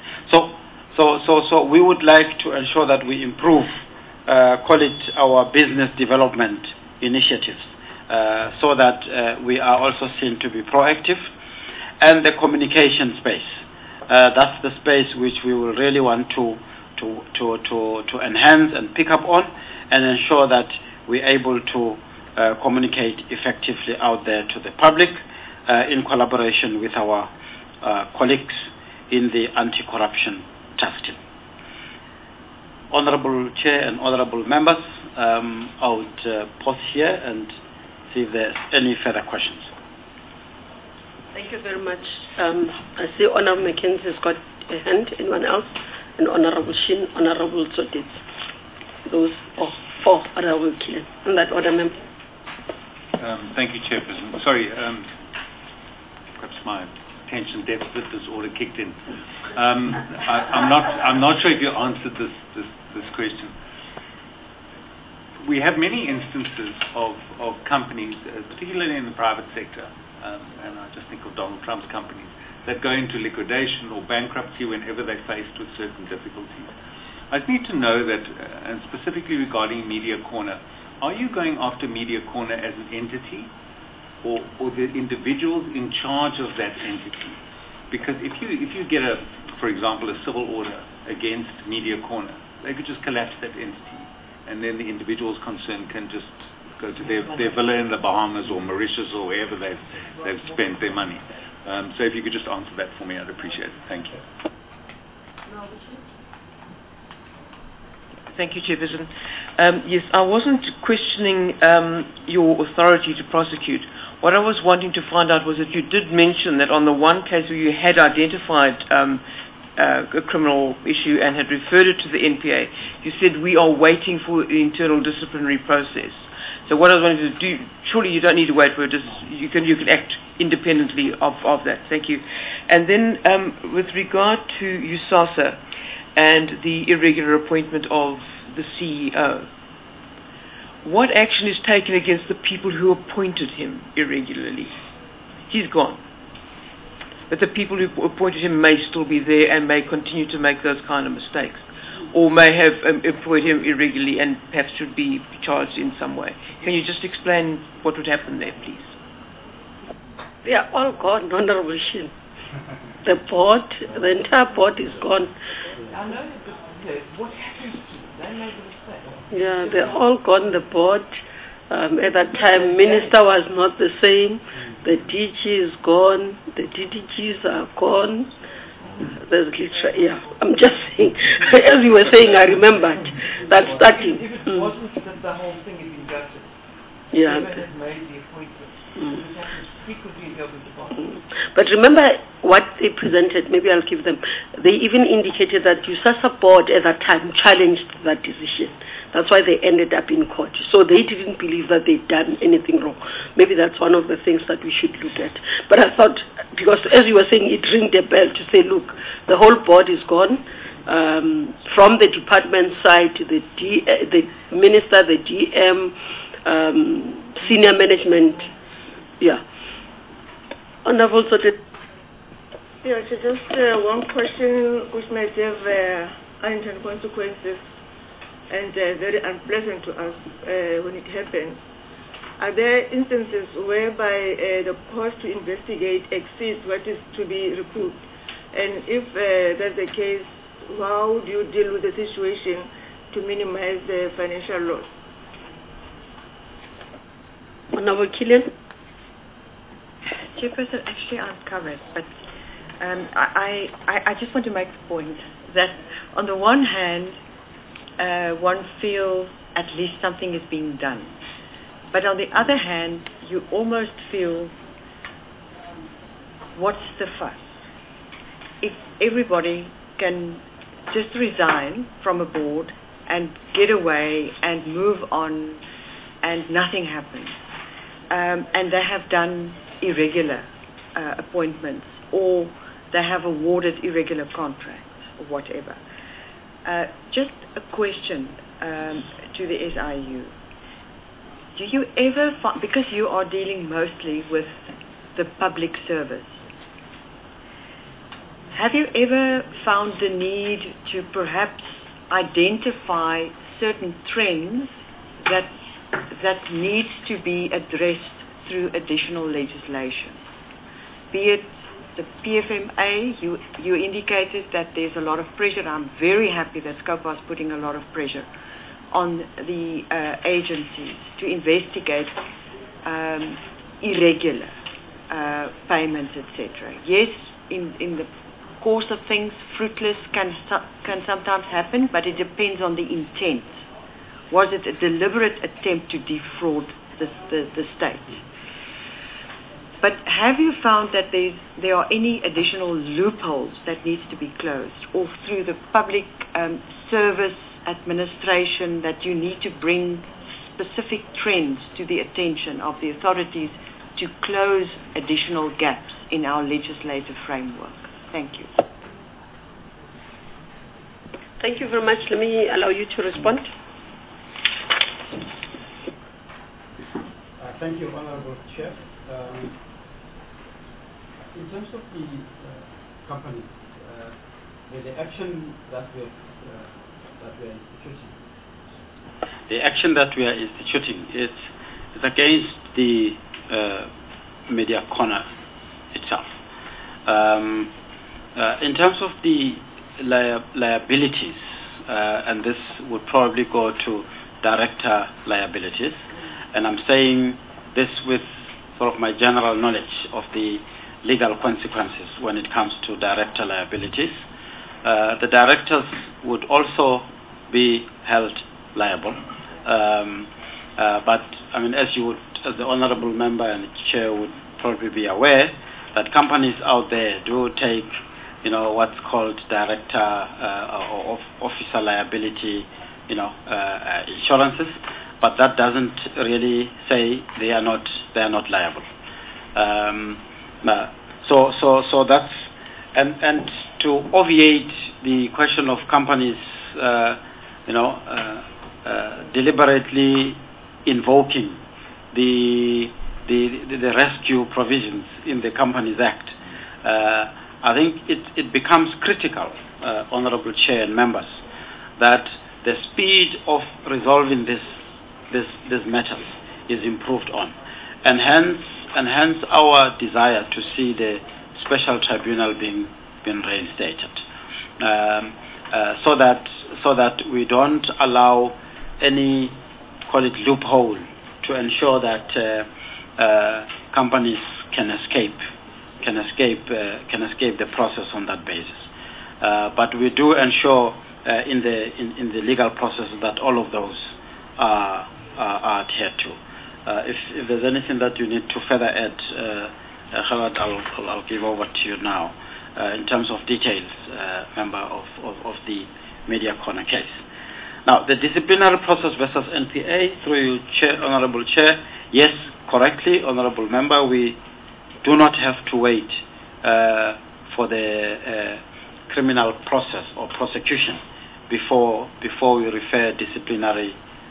So we would like to ensure that we improve, call it our business development initiatives, so that we are also seen to be proactive. And the communication space, that's the space which we will really want to enhance and pick up on, and ensure that we're able to communicate effectively out there to the public in collaboration with our colleagues in the anti-corruption task team. Honorable Chair and honorable members, I would pause here and see if there's any further questions. Thank you very much. I see Honorable Mackenzie has got a hand. Anyone else? And Honorable Shin, Honorable Zoditz. Those four Honorable Killen. And that order, member. Thank you, Chairperson. Sorry, perhaps my attention deficit disorder kicked in. I'm not sure if you answered this question. We have many instances of companies, particularly in the private sector, and I just think of Donald Trump's companies, that go into liquidation or bankruptcy whenever they're faced with certain difficulties. I need to know that, and specifically regarding Media Corner, are you going after Media Corner as an entity, or the individuals in charge of that entity? Because if you get for example, a civil order against Media Corner, they could just collapse that entity, and then the individuals concerned can just go to their villa in the Bahamas or Mauritius or wherever they've spent their money. So if you could just answer that for me, I'd appreciate it. Thank you. Thank you, Chairperson. Yes, I wasn't questioning your authority to prosecute. What I was wanting to find out was that you did mention that on the one case where you had identified a criminal issue and had referred it to the NPA, you said we are waiting for the internal disciplinary process. So what I was wanting to do, surely you don't need to wait for it, you can act independently of that. Thank you. And then with regard to USASA and the irregular appointment of the CEO, what action is taken against the people who appointed him irregularly? He's gone. But the people who appointed him may still be there and may continue to make those kind of mistakes, or may have employed him irregularly and perhaps should be charged in some way. Can you just explain what would happen there, please? They are all gone, Honorable Shin. The board, the entire board is gone. I know, but what happens to them? They made a mistake. Yeah, they're all gone, the board. At that time, minister was not the same. The DG is gone. The DDGs are gone. There's yeah, I'm just saying. As you were saying, I remembered. That's starting. If it wasn't that the whole thing had been gutted, yeah. they had made the appointment. But remember what they presented, maybe I'll give them, they even indicated that USASA board at that time challenged that decision. That's why they ended up in court. So they didn't believe that they'd done anything wrong. Maybe that's one of the things that we should look at. But I thought, because as you were saying, it rang a bell to say, look, the whole board is gone. From the department side, the minister, the GM, senior management, yeah. Honorable Sotet. Yeah, so just one question which might have unintended consequences and very unpleasant to us when it happens. Are there instances whereby the cost to investigate exceeds what is to be recouped? And if that's the case, how do you deal with the situation to minimize the financial loss? Honorable Killian. Chairperson, actually I'm covered, but I just want to make the point that on the one hand, one feels at least something is being done. But on the other hand, you almost feel, what's the fuss? If everybody can just resign from a board and get away and move on and nothing happens. And they have done irregular appointments, or they have awarded irregular contracts or whatever. Just a question to the SIU. Do you ever find, because you are dealing mostly with the public service, have you ever found the need to perhaps identify certain trends that need to be addressed through additional legislation? Be it the PFMA, you indicated that there's a lot of pressure. I'm very happy that SCOPA is putting a lot of pressure on the agencies to investigate irregular payments, etc. Yes, in the course of things, fruitless can sometimes happen, but it depends on the intent. Was it a deliberate attempt to defraud the state? But have you found that there are any additional loopholes that needs to be closed, or through the public service administration that you need to bring specific trends to the attention of the authorities to close additional gaps in our legislative framework? Thank you. Thank you very much. Let me allow you to respond. Thank you, Honorable Chair. In terms of the company, the action that we are instituting. The action that we are instituting is against the media corner itself. In terms of the liabilities, and this would probably go to director liabilities, and I'm saying this with sort of my general knowledge of the legal consequences when it comes to director liabilities. The directors would also be held liable, but I mean, as the honourable member and the chair would probably be aware, that companies out there do take, what's called director or officer liability, insurances, but that doesn't really say they are not liable. So that's and to obviate the question of companies, deliberately invoking the rescue provisions in the Companies Act, I think it becomes critical, Honourable Chair and members, that the speed of resolving these matters is improved on, and hence our desire to see the special tribunal being reinstated, so that we don't allow any, call it, loophole to ensure that companies can escape the process on that basis. But we do ensure in the legal process that all of those are adhered to. if there's anything that you need to further add, Gerard, I'll give over to you now in terms of details, member of the Media Corner case. Now, the disciplinary process versus NPA, through you, Honorable Chair, yes, correctly, Honorable Member, we do not have to wait for the criminal process or prosecution before we refer disciplinary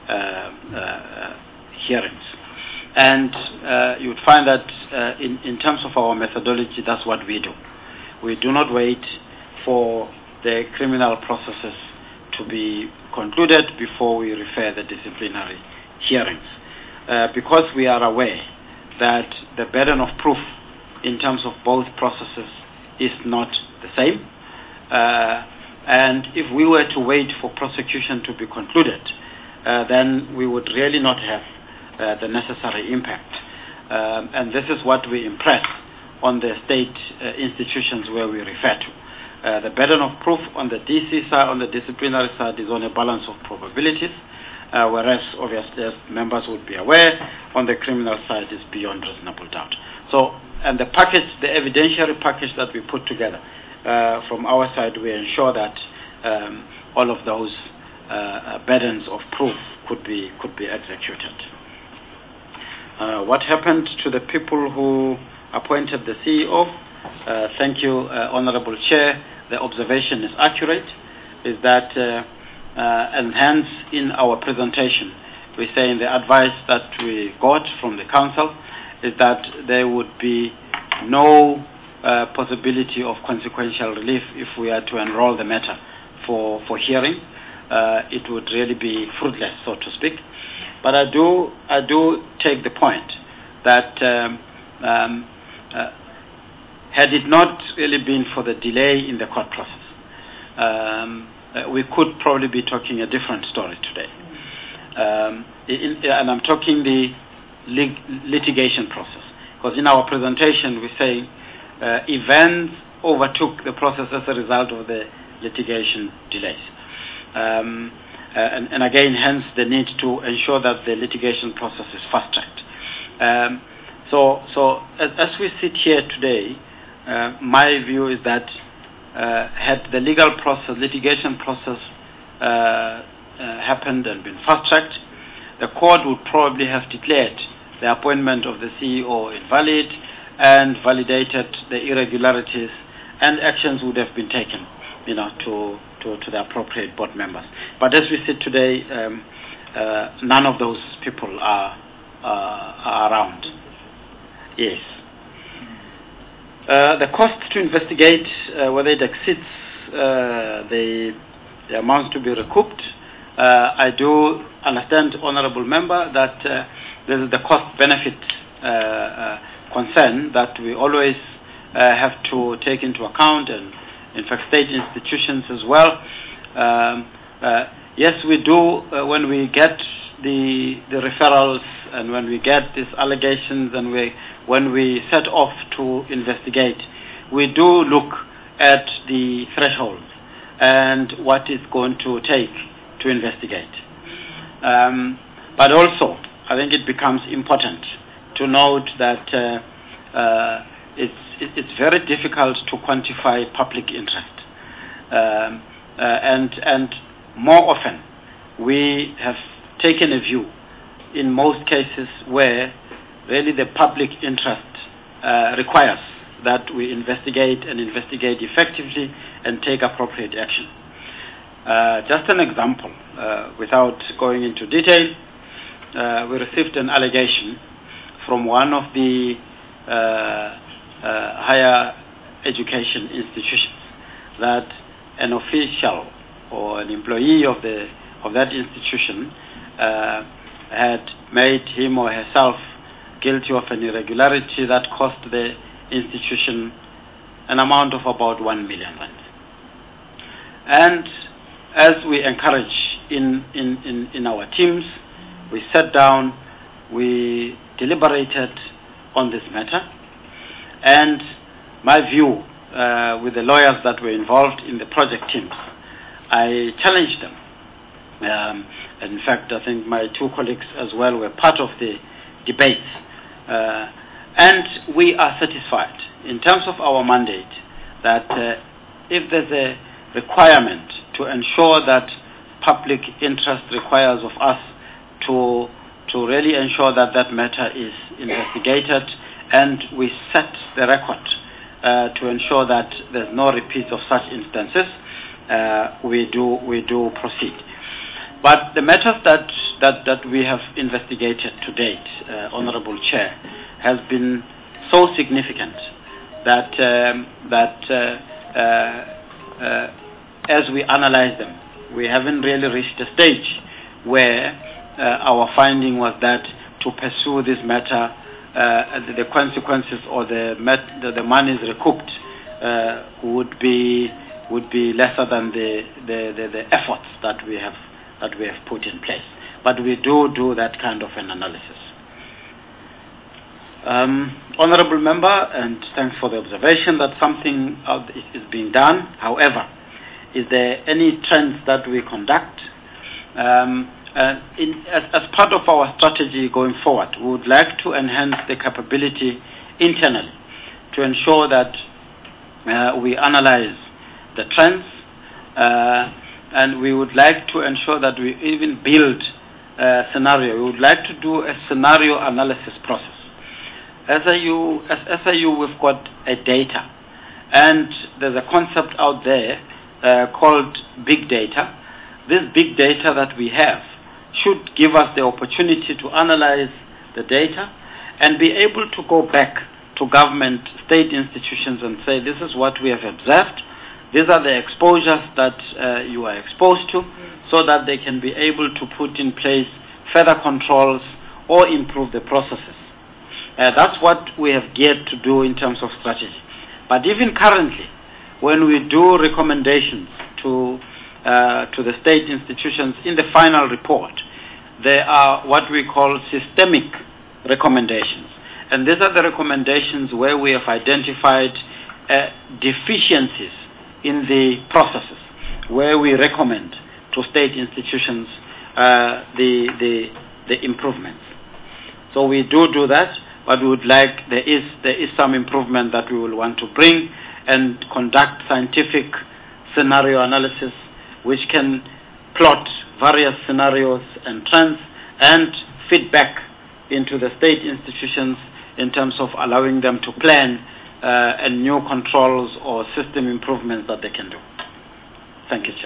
hearings. And you would find that in terms of our methodology, that's what we do. We do not wait for the criminal processes to be concluded before we refer the disciplinary hearings. Because we are aware that the burden of proof in terms of both processes is not the same. And if we were to wait for prosecution to be concluded, then we would really not have the necessary impact. And this is what we impress on the state institutions where we refer to. The burden of proof on the DC side, on the disciplinary side, is on a balance of probabilities, whereas obviously, as members would be aware, on the criminal side is beyond reasonable doubt. So, and the package, the evidentiary package that we put together, from our side, we ensure that all of those burdens of proof could be executed. What happened to the people who appointed the CEO? Thank you, Honorable Chair. The observation is accurate, is that, and hence in our presentation, we say in the advice that we got from the Council, is that there would be no possibility of consequential relief if we are to enroll the matter for hearing. It would really be fruitless, so to speak. But I do take the point that had it not really been for the delay in the court process, we could probably be talking a different story today. And I'm talking the litigation process, because in our presentation we say events overtook the process as a result of the litigation delays. And again, hence the need to ensure that the litigation process is fast-tracked. So as we sit here today, my view is that had the litigation process happened and been fast-tracked, the court would probably have declared the appointment of the CEO invalid and validated the irregularities, and actions would have been taken, to the appropriate board members. But as we sit today, none of those people are around. Yes. The cost to investigate whether it exceeds the amounts to be recouped, I do understand, Honourable Member, that this is the cost-benefit concern that we always have to take into account, and in fact state institutions as well. Yes, we do when we get the referrals and when we get these allegations and when we set off to investigate, we do look at the thresholds and what it's going to take to investigate. But also, I think it becomes important to note that it's very difficult to quantify public interest. And more often, we have taken a view in most cases where really the public interest requires that we investigate effectively and take appropriate action. Just an example, without going into detail, we received an allegation from one of the higher education institutions that an official or an employee of that institution had made him or herself guilty of an irregularity that cost the institution an amount of about 1 million rand. And as we encourage in our teams, we sat down, we deliberated on this matter, and my view with the lawyers that were involved in the project teams, I challenged them. In fact, I think my two colleagues as well were part of the debates. And we are satisfied in terms of our mandate that if there's a requirement to ensure that public interest requires of us to really ensure that that matter is investigated, and we set the record to ensure that there's no repeat of such instances, we do proceed. But the matters that we have investigated to date, Honourable Chair, has been so significant that as we analyze them, we haven't really reached a stage where our finding was that to pursue this matter, the consequences or the monies recouped would be lesser than the efforts that we have put in place. But we do that kind of an analysis. Honourable Member, and thanks for the observation that something is being done. However, is there any trends that we conduct? As part of our strategy going forward, we would like to enhance the capability internally to ensure that we analyze the trends, and we would like to ensure that we even build a scenario. We would like to do a scenario analysis process. As SIU, we've got a data, and there's a concept out there called big data. This big data that we have should give us the opportunity to analyze the data and be able to go back to government, state institutions and say, this is what we have observed, these are the exposures that you are exposed to, so that they can be able to put in place further controls or improve the processes. That's what we have geared to do in terms of strategy. But even currently, when we do recommendations to the state institutions in the final report, there are what we call systemic recommendations. And these are the recommendations where we have identified deficiencies in the processes, where we recommend to state institutions the improvements. So we do that, but we would like, there is some improvement that we will want to bring and conduct scientific scenario analysis which can plot various scenarios and trends and feedback into the state institutions in terms of allowing them to plan and new controls or system improvements that they can do. Thank you, Chair.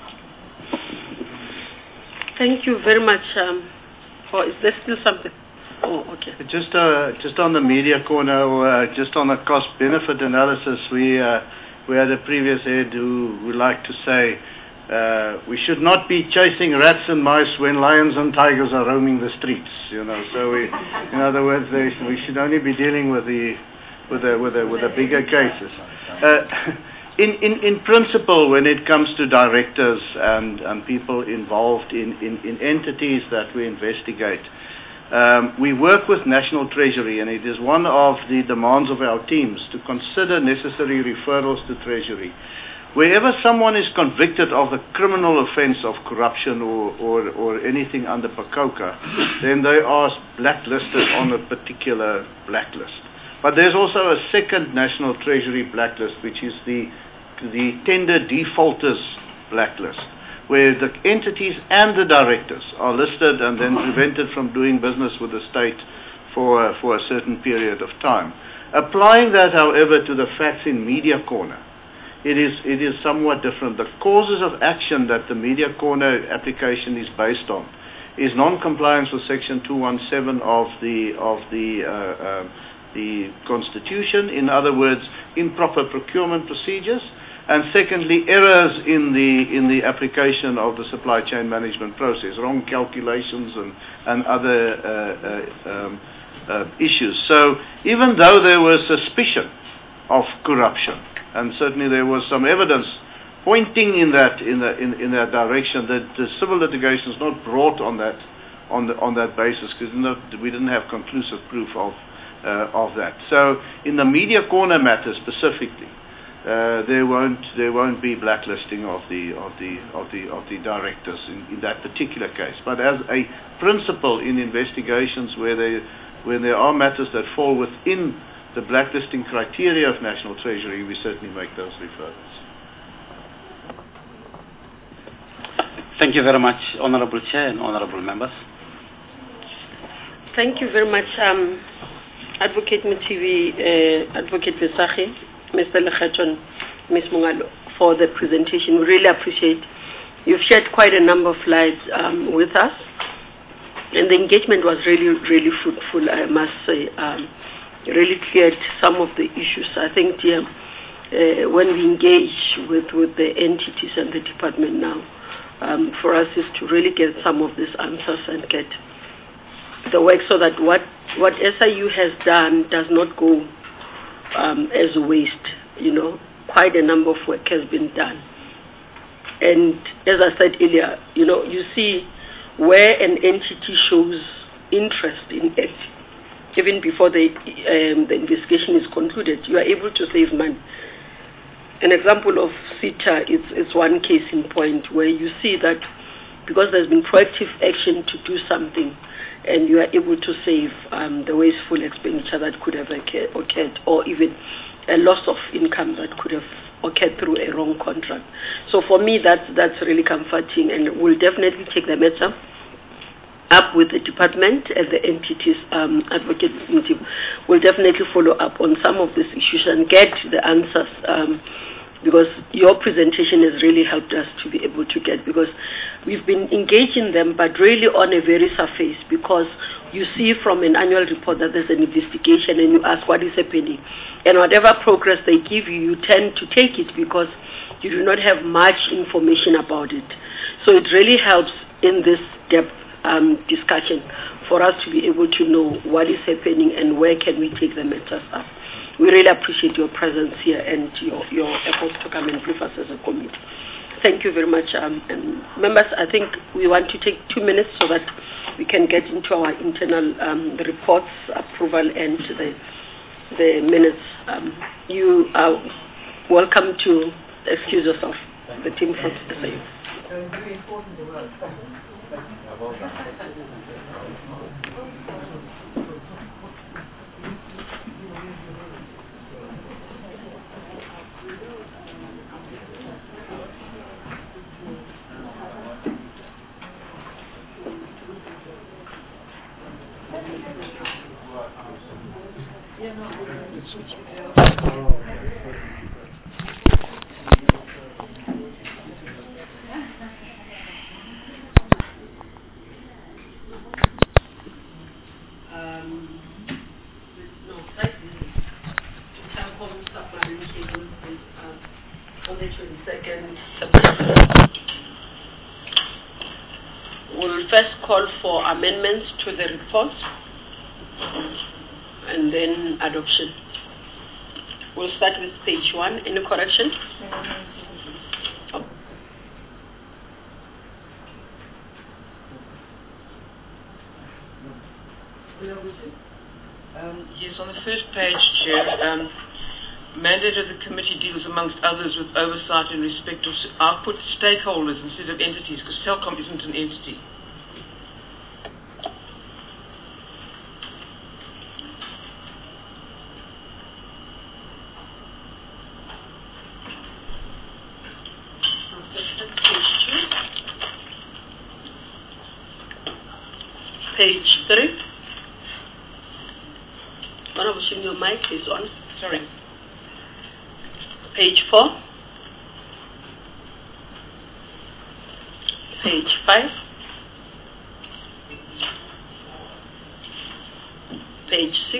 Thank you very much. Is there still something? Oh, okay. Just on the media corner, just on the cost-benefit analysis, we had a previous head who would like to say we should not be chasing rats and mice when lions and tigers are roaming the streets. So in other words, we should only be dealing with the bigger cases. In principle, when it comes to directors and people involved in entities that we investigate, we work with National Treasury, and it is one of the demands of our teams to consider necessary referrals to Treasury. Wherever someone is convicted of the criminal offense of corruption or anything under PACOCA, then they are blacklisted on a particular blacklist. But there's also a second National Treasury blacklist, which is the tender defaulters blacklist, where the entities and the directors are listed and then prevented from doing business with the state for a certain period of time. Applying that, however, to the facts in Media Corner, it is somewhat different. The causes of action that the Media Corner application is based on is non-compliance with Section 217 of the Constitution. In other words, improper procurement procedures. And secondly, errors in the application of the supply chain management process, wrong calculations and other issues. So even though there was suspicion of corruption, and certainly there was some evidence pointing in that direction, that the civil litigation is not brought on that basis, because we didn't have conclusive proof of that. So in the Media Corner matter specifically, there won't be blacklisting of the directors in that particular case. But as a principle in investigations where when there are matters that fall within the blacklisting criteria of National Treasury, we certainly make those referrals. Thank you very much, Honorable Chair and Honorable Members. Thank you very much, Advocate Mutivi, Advocate Vesache, Mr. Lekgeton, Ms. Mongalo, for the presentation. We really appreciate. You've shared quite a number of slides with us, and the engagement was really, really fruitful, I must say. Really cleared some of the issues. I think when we engage with the entities and the department now, for us is to really get some of these answers and get the work so that what SIU has done does not go as waste. Quite a number of work has been done. And as I said earlier, you see where an entity shows interest in it, even before the investigation is concluded, you are able to save money. An example of CETA is one case in point where you see that because there's been proactive action to do something, and you are able to save the wasteful expenditure that could have occurred, or even a loss of income that could have occurred through a wrong contract. So for me, that's really comforting, and we'll definitely take the matter up with the department and the entities. Advocate Mutivi will definitely follow up on some of these issues and get the answers, because your presentation has really helped us to be able to get, because we've been engaging them, but really on a very surface, because you see from an annual report that there's an investigation and you ask what is happening. And whatever progress they give you, you tend to take it because you do not have much information about it. So it really helps in this depth discussion for us to be able to know what is happening and where can we take the matters up. We really appreciate your presence here and your efforts to come and brief us as a committee. Thank you very much. And members, I think we want to take 2 minutes so that we can get into our internal reports, approval, and the minutes. You are welcome to excuse yourself, the team from SIU. On the 22nd September. We'll first call for amendments to the report and then adoption. We'll start with page 1. Any correction? Yes, on the first page, Chair, mandate of the committee deals, amongst others, with oversight in respect of output stakeholders instead of entities, because Telkom isn't an entity. Page 3. One of your mic is on. Sorry. Page 4. Page 5. Page 6.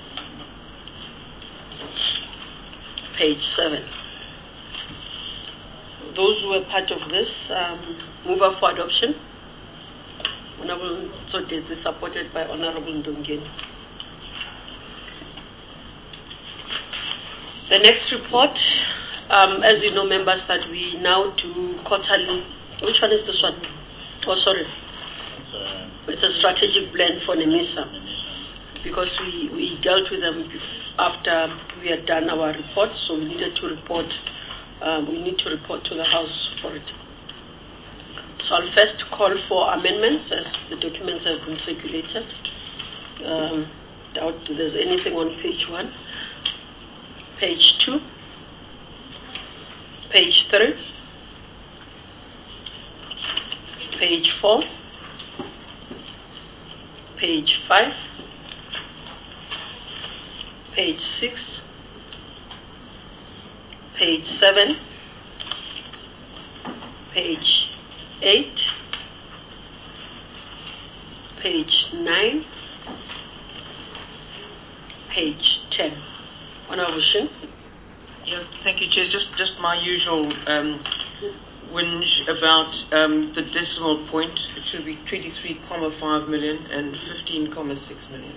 Page 7. Those who were part of this, move up for adoption. Honorable Sotes is supported by Honorable Ndongeni. The next report, as you know, members, that we now do quarterly. Which one is this one? Oh, sorry. It's a strategic plan for NEMISA, because we dealt with them after we had done our report, so we needed to report. We need to report to the House for it. So I'll first call for amendments as the documents have been circulated. doubt there's anything on page 1. Page 2. Page 3. Page 4. Page 5. Page 6. Page 7. Page 8. Page 9. Page 10. Honourable Shin. Yeah, thank you, Chair. Just my usual whinge about the decimal point. It should be 23.5 million and 15.6 million.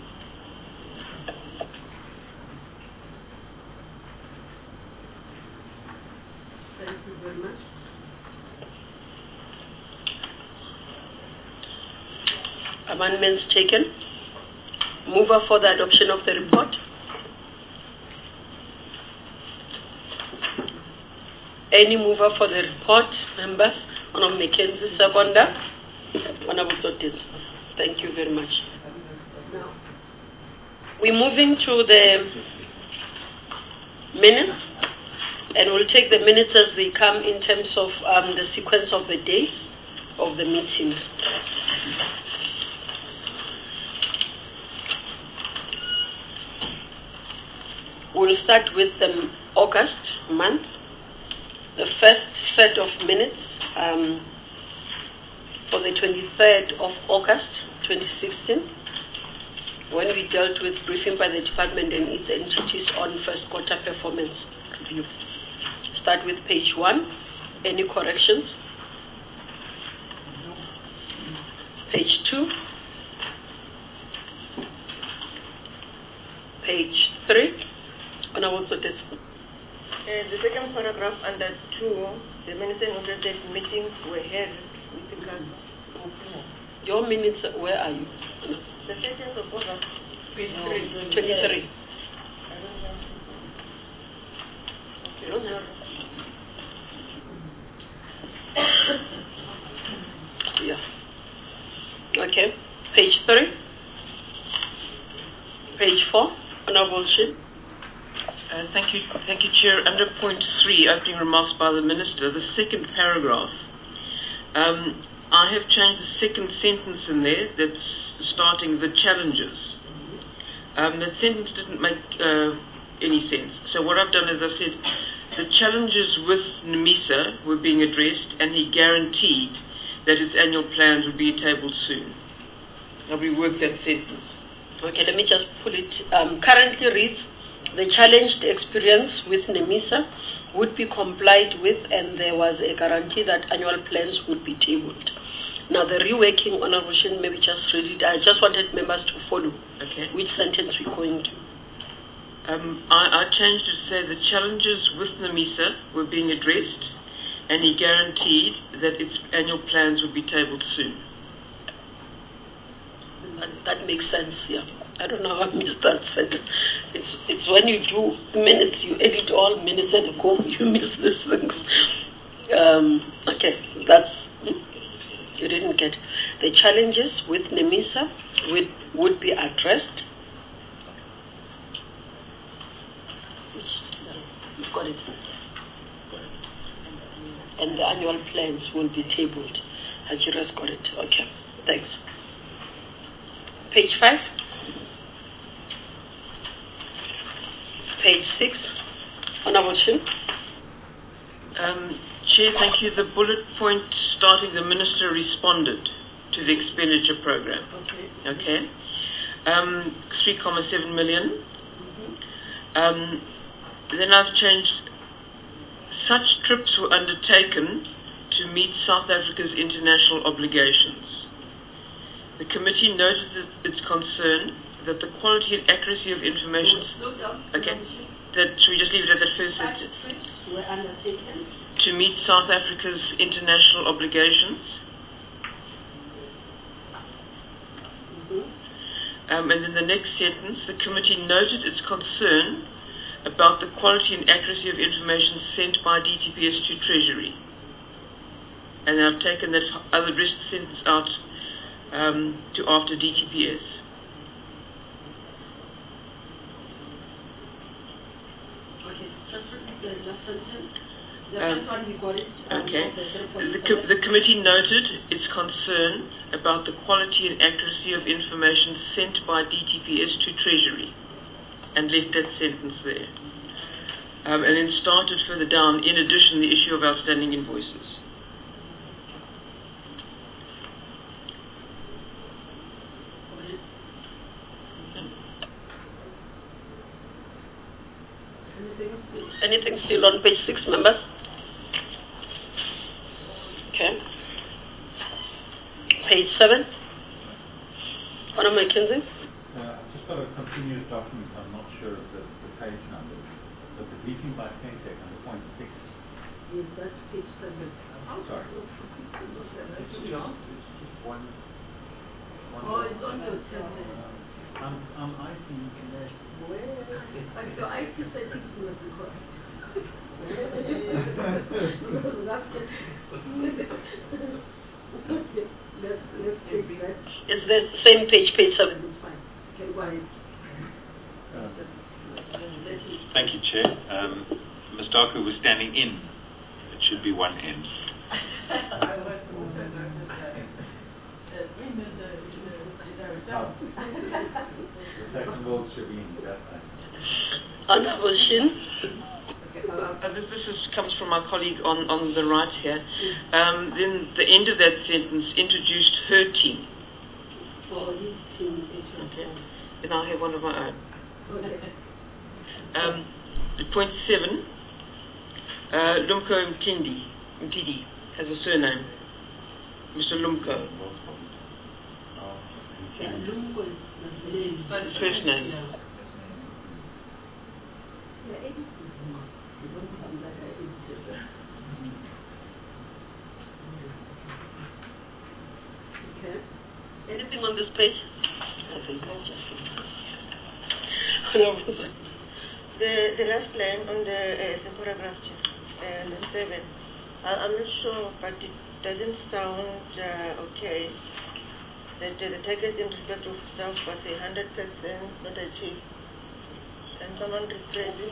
Thank you very much. Amendments taken. Mover for the adoption of the report. Any mover for the report, members? Honourable Mackenzie, seconder. Honourable Sotis. Thank you very much. Now, We're moving to the minutes, and we'll take the minutes as they come in terms of the sequence of the days of the meetings. We'll start with the August month. The first set of minutes for the 23rd of August 2016, when we dealt with briefing by the department and its entities on first quarter performance review. Start with page 1. Any corrections? Page 2. Page 3. Honourable Sotis. The second paragraph under 2, the minister noted that meetings were held with the council. Your minutes, where are you? The 2nd of August, page 3. 23. You don't have. Yeah. Okay. Page 3. Page 4. Honourable Shin. Thank you, Chair. Under point 3, opening remarks by the Minister, the second paragraph, I have changed the second sentence in there that's starting the challenges. That sentence didn't make any sense. So what I've done is I said the challenges with NMISA were being addressed, and he guaranteed that its annual plans would be tabled soon. I'll rework that sentence. Okay, let me just put it. Currently reads, the challenged experience with NMISA would be complied with, and there was a guarantee that annual plans would be tabled. Now the reworking, Honourable Shin, maybe just read it. I just wanted members to follow which sentence we're going to. I changed it to say the challenges with NMISA were being addressed, and he guaranteed that its annual plans would be tabled soon. That makes sense, yeah. I don't know how I missed that sentence. It's when you do minutes, you edit all minutes and go, you miss these things. Okay, that's, you didn't get. The challenges with NMISA would be addressed. You've got it. And the annual plans will be tabled. Hajira's got it. Okay, thanks. Page 5. Page 6. Honourable Shin. Chair, thank you. The bullet point starting the Minister responded to the expenditure program. Okay. 3.7 million. Then I've changed, such trips were undertaken to meet South Africa's international obligations. The committee noted its concern that the quality and accuracy of information... Okay. Should we just leave it at that first sentence? were undertaken to meet South Africa's international obligations. And then the next sentence, the committee noted its concern about the quality and accuracy of information sent by DTPS to Treasury. And I've taken that other rest sentence out to after DTPS. Okay. The committee noted its concern about the quality and accuracy of information sent by DTPS to Treasury, and left that sentence there. And then started further down, in addition, the issue of outstanding invoices. Anything still on page 6, members? Okay. Page 7. Honourable McKenzie. I've just got a continuous document. I'm not sure of the page number. But the briefing by FinTech under point 6. Yes, that's page 7. Sorry. It's just one. Oh, it's on your 7. I'm IT. Your IT settings must be correct. Let's take that. It's the same page 7. It's fine. Okay, go ahead. Thank you, Chair. Ms. Darko was standing in. It should be one end. The second vote should be in that line. Honourable Shin. This comes from my colleague on the right here. Then the end of that sentence, introduced her team. Oh, his team. Okay. Then I'll have one of my own. Okay. Point 7, Lumko Mtidi has a surname. Mr. Lumko. Lumko is the name. First name. Okay. Anything on this page? I think I just... The last line on the paragraph, the 7, I'm not sure, but it doesn't sound okay. That the target in respect of staff was 100% not achieved. And someone rephrase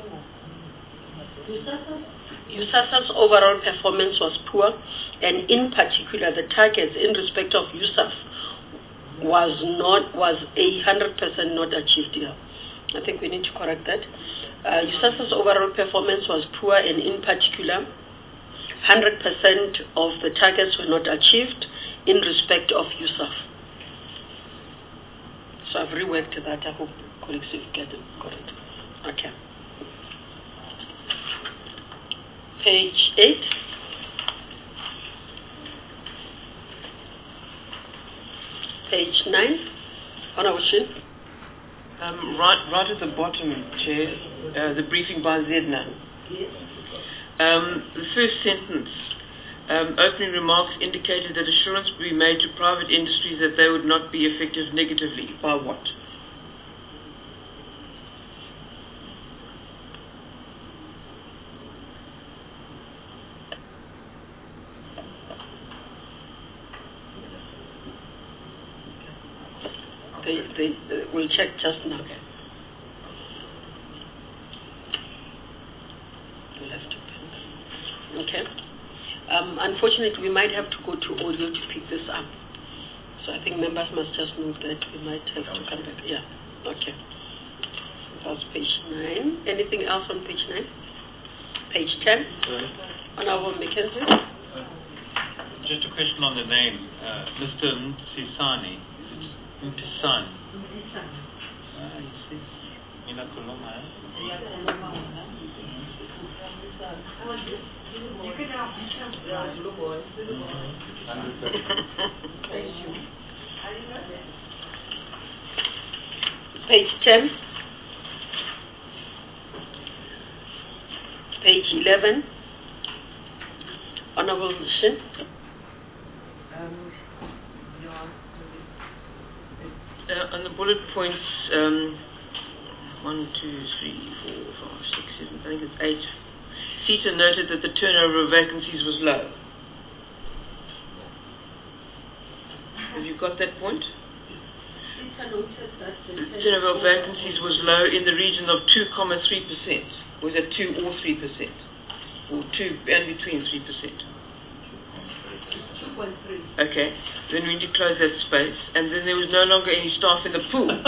USASA's overall performance was poor, and in particular the targets in respect of USAF was 100% not achieved here. I think we need to correct that. USASA's overall performance was poor, and in particular 100% of the targets were not achieved in respect of USAF. So I've reworked that. I hope colleagues have got it. Okay. Page 8. Page 9. Honourable Shin. Right at the bottom, Chair, the briefing by Zedna. Yes. The first sentence, opening remarks indicated that assurance would be made to private industries that they would not be affected negatively. By what? We'll check just now. Okay. Unfortunately, we might have to go to audio to pick this up. So I think members must just move that. We might have to come back. Yeah. Okay. That's page 9. Anything else on page 9? Page 10. Honourable Mackenzie. Just a question on the name. Mr. Mtsisani. Mtsisani. You see. Mina Koloma. Page 10. Page 11. Honourable Shin. On the bullet points, 1, 2, 3, 4, 5, 6, 7, I think it's 8. CETA noted that the turnover of vacancies was low. Have you got that point? The turnover of vacancies was low in the region of 2.3%. Was it 2 or 3%? or 2 and between 3%? 2.3. Okay, then we need to close that space, and then there was no longer any staff in the pool. No,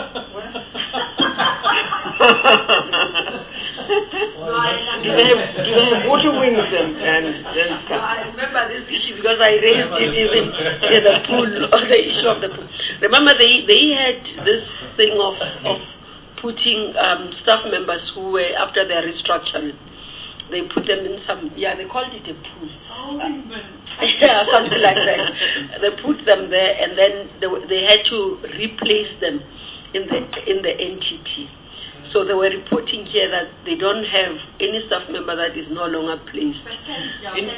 do they have water wings and stuff? I remember this issue because I raised it even in the pool, or the issue of the pool. Remember, they had this thing of putting staff members who were after their restructuring. They put them in some, they called it a pool. Yeah, something like that. They put them there, and then they had to replace them in the entity. So they were reporting here that they don't have any staff member that is no longer placed. Staff in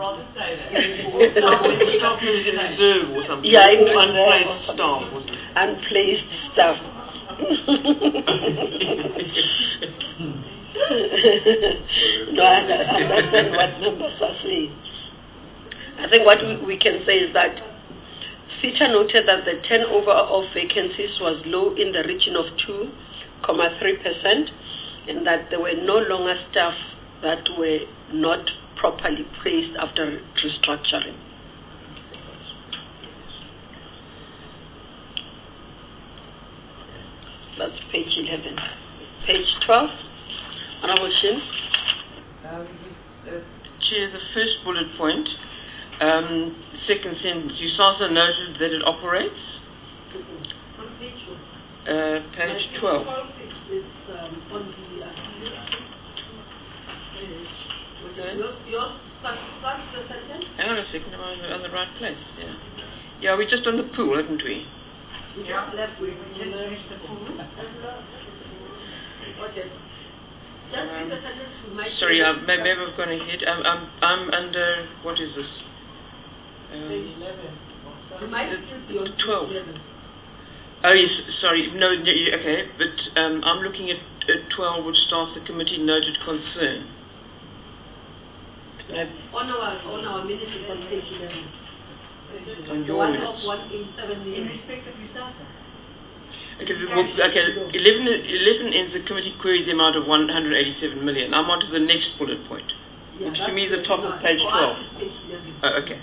reserve or something. Yeah, in unplaced staff. Unplaced staff. No, I understand what numbers are saying. I think what we can say is that SETA noted that the turnover of vacancies was low in the region of 2.3%, and that there were no longer staff that were not properly placed after restructuring. That's page 11. Page 12. Honorable Shin. Chair, the first bullet point, second sentence, USASA noted that it operates. Page 12. Hang on a second, am I on the right place? Yeah, we're just on the pool, haven't we? Yeah, left we finished the pool. Okay. Sorry, maybe I've gone ahead. I'm under, what is this? 12. Oh yes, sorry, no, okay, but I'm looking at 12, which starts the committee noted concern. On our minutes on page 11. On your minutes. In respect of USASA. Okay, 11 ends the committee queries the amount of 187 million. I'm on to the next bullet point, which to me is the top of page 12. Okay.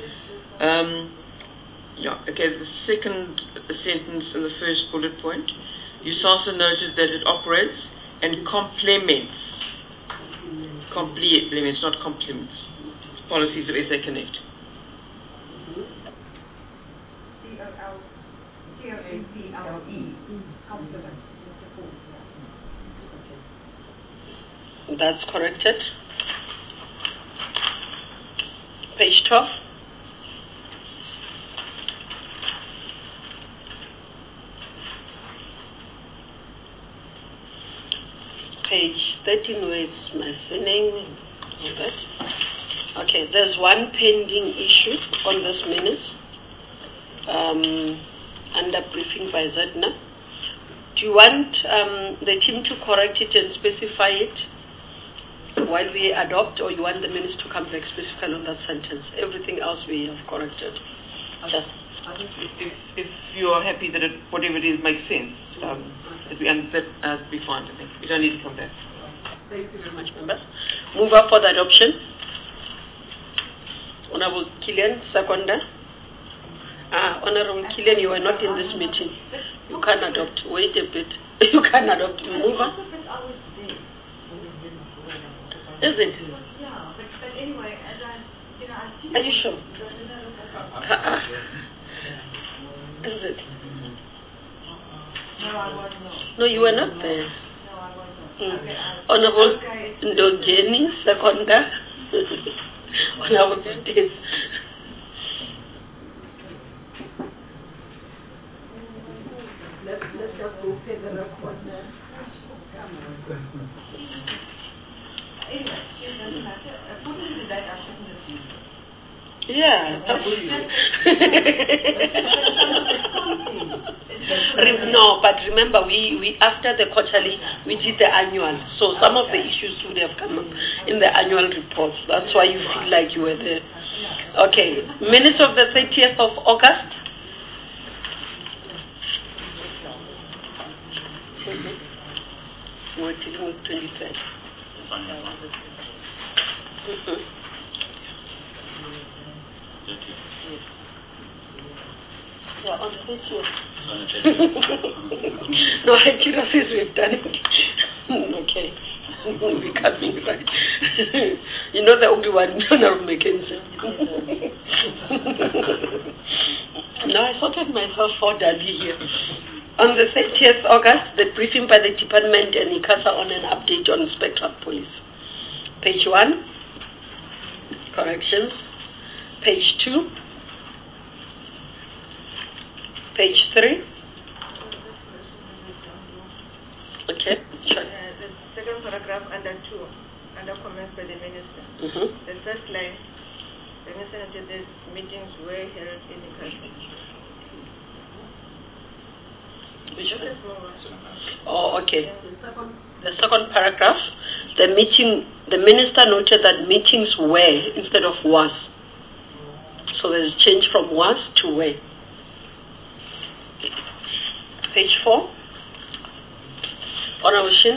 Okay, the second sentence in the first bullet point, USASA noted that it operates and complements, not complements, policies of SA Connect. That's corrected. Page 12. Page 13, where it's mentioning that. Okay, there's one pending issue on this minutes. Under briefing by Zedna. Do you want the team to correct it and specify it while we adopt, or you want the minutes to come back specifically on that sentence? Everything else we have corrected. Just if you are happy that whatever it is makes sense, that'd be fine. I think we don't need to come back. Thank you very much, members. Move up for the adoption. Honorable Killian, seconder. Honorable Killian, you were not in this meeting. You can adopt. Wait a bit. You can adopt. Move on. Is it? Yeah, but anyway, as I see. Are you sure? Is it? No, I was not. No, you were not there. No, I was not. Okay, Honorable Ndogeni, seconder. Honorable Days. Let's just go pay the record now. Anyway, it doesn't matter. According to that, I shouldn't have seen it. Yeah, no, but remember, we after the quarterly, we did the annual. So some of the issues would have come up in the annual reports. That's why you feel like you were there. Okay, minutes of the 30th of August. We're dealing with 23rd. Yeah, on the 30th. No, Akira says we've done it. Okay. We're coming, right? You know the only one, Honorable Mackenzie. No, I sorted myself for Dali here. On the 30th August, the briefing by the department and ICASA on an update on Spectrum Police. Page 1, corrections. Page 2, page 3. Okay, sure. The second paragraph under 2, under comments by the minister. The first line, the minister said these meetings were held in the country. Oh, okay. The second paragraph, the minister noted that meetings were instead of was. So there's a change from was to were. Page 4. Honorable Shin.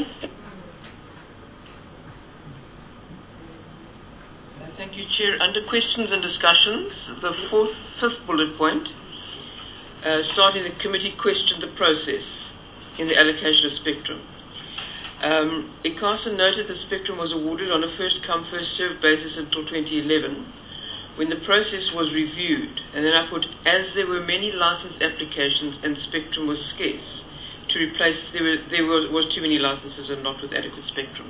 Thank you, Chair. Under questions and discussions, the fifth bullet point, starting the committee questioned the process in the allocation of spectrum. ICASA noted that spectrum was awarded on a first-come, first-served basis until 2011, when the process was reviewed, and then I put, as there were many license applications and spectrum was scarce, to replace, there was too many licenses and not with adequate spectrum.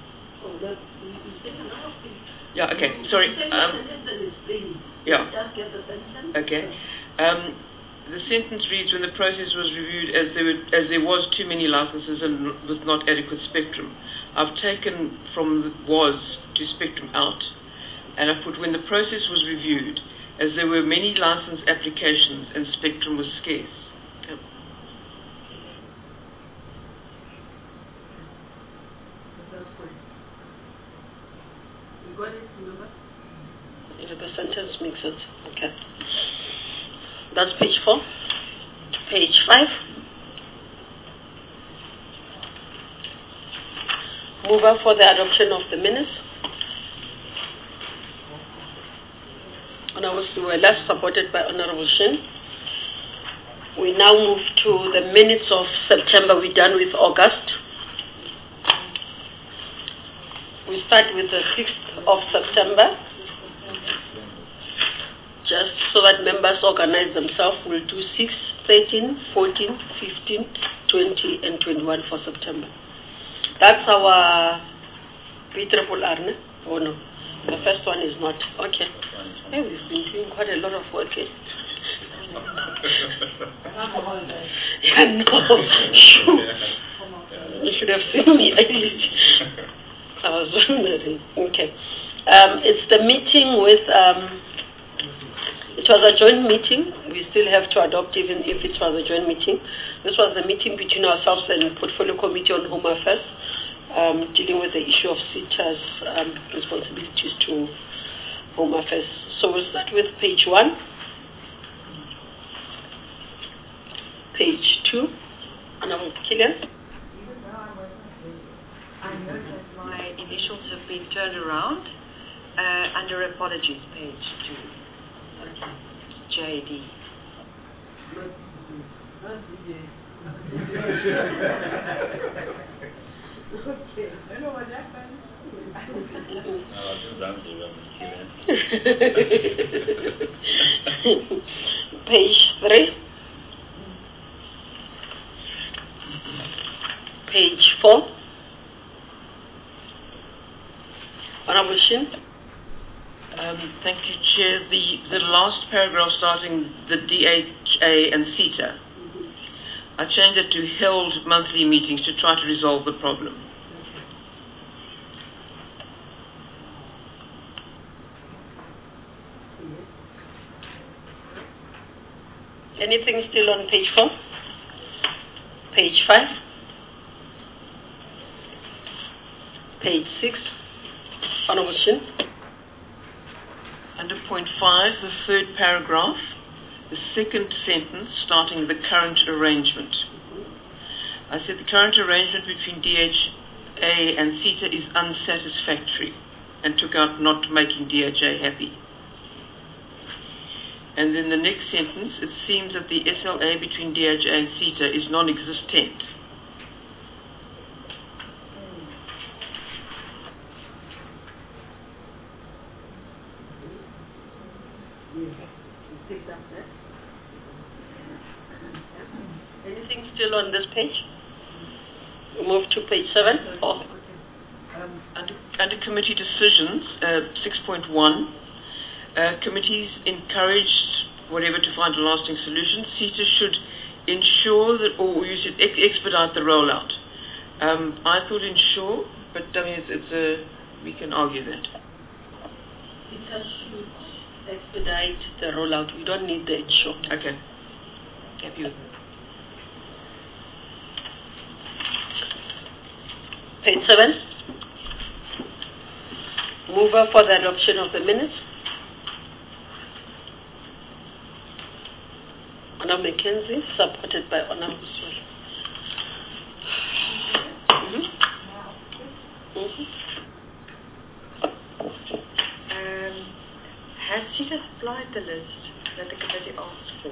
Yeah, okay, sorry. Yeah. Okay. The sentence reads, when the process was reviewed as there was too many licenses and with not adequate spectrum. I've taken from the was to spectrum out, and I put, when the process was reviewed as there were many license applications and spectrum was scarce. Yep. The sentence makes it. Okay. That's page 4. Page 5. Move on for the adoption of the minutes. We were last supported by Honorable Shin. We now move to the minutes of September. We're done with August. We start with the 6th of September. Just so that members organize themselves, we'll do 6, 13, 14, 15, 20, and 21 for September. That's our B-triple-R, oh no? The first one is not. Okay. Hey, we've been doing quite a lot of work. Yeah, no. You should have seen me. I was wondering. Okay. It's the meeting with... it was a joint meeting. We still have to adopt even if it was a joint meeting. This was the meeting between ourselves and Portfolio Committee on Home Affairs, dealing with the issue of SETA's responsibilities to Home Affairs. So we'll start with page 1. Page 2. Honorable Killian. I note that my initials have been turned around under apologies, page 2. JD. Okay. I know what happened. Page 3. Page 4. Honorable Shin. Thank you, Chair. The last paragraph starting the DHA and CETA, I changed it to held monthly meetings to try to resolve the problem. Anything still on page 4? Page 5? Page 6? Honorable Shin. Under point 5, the third paragraph, the second sentence starting the current arrangement. I said the current arrangement between DHA and CETA is unsatisfactory. and took out not making DHA happy. And then the next sentence, it seems that the SLA between DHA and CETA is non-existent. Anything still on this page? We move to page 7. Oh. Under committee decisions, 6.1, committees encouraged whatever to find a lasting solution. CETA should ensure that, or you should expedite the rollout. I thought ensure, but I mean, we can argue that. CETA should expedite the rollout. We don't need the ensure. Okay. Happy with that. Page 7. Mover for the adoption of the minutes. Honour Mackenzie, supported by Honour Huswell. Has CETA supplied the list that the committee asked for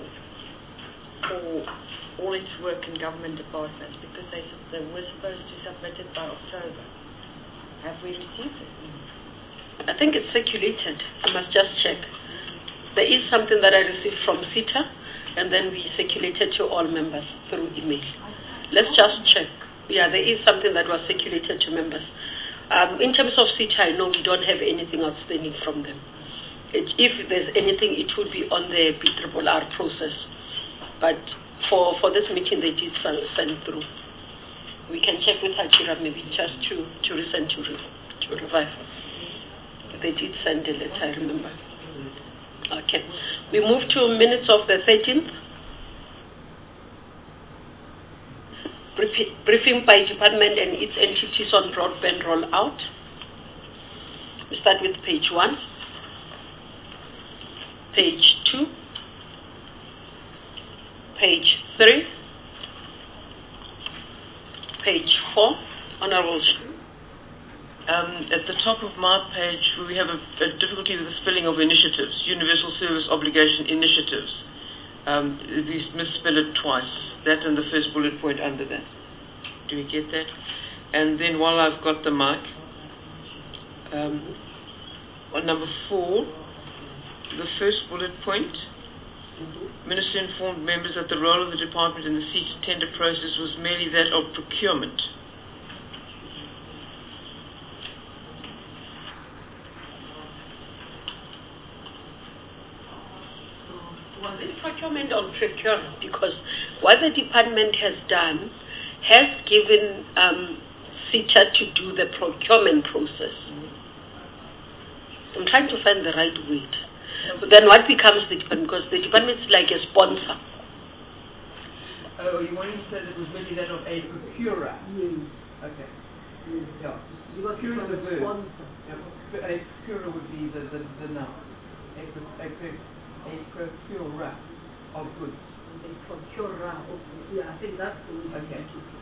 all its work in government departments, because they were supposed to submit it by October? Have we received it? I think it's circulated. I must just check. There is something that I received from CETA, and then we circulated to all members through email. Let's just check. Yeah, there is something that was circulated to members. In terms of CETA, I know we don't have anything outstanding from them. If there's anything, it would be on the PRRR process. But for this meeting, they did send through. We can check with Hachira maybe just to resend to revive. They did send a letter, I remember. Okay. We move to minutes of the 13th. Briefing by department and its entities on broadband rollout. We start with page 1. Page 2. Page 3. Page 4. Honorable. At the top of my page, we have a difficulty with the spelling of initiatives, universal service obligation initiatives. We misspell it twice, that and the first bullet point under that. Do we get that? And then while I've got the mic, on number 4, the first bullet point, Minister informed members that the role of the department in the CETA tender process was merely that of procurement. Was it procurement or procurement? Because what the department has done has given CETA to do the procurement process. I'm trying to find the right word. But then what becomes the department? Because the department is like a sponsor. Oh, you want to say that it was really that of a procurer? Yes. Okay. Yes. Yeah. You got Procurer is the verb. sponsor. Yeah. A procurer would be the noun. A procurer of goods. A procurer of goods. Yeah, I think that's the way. Okay.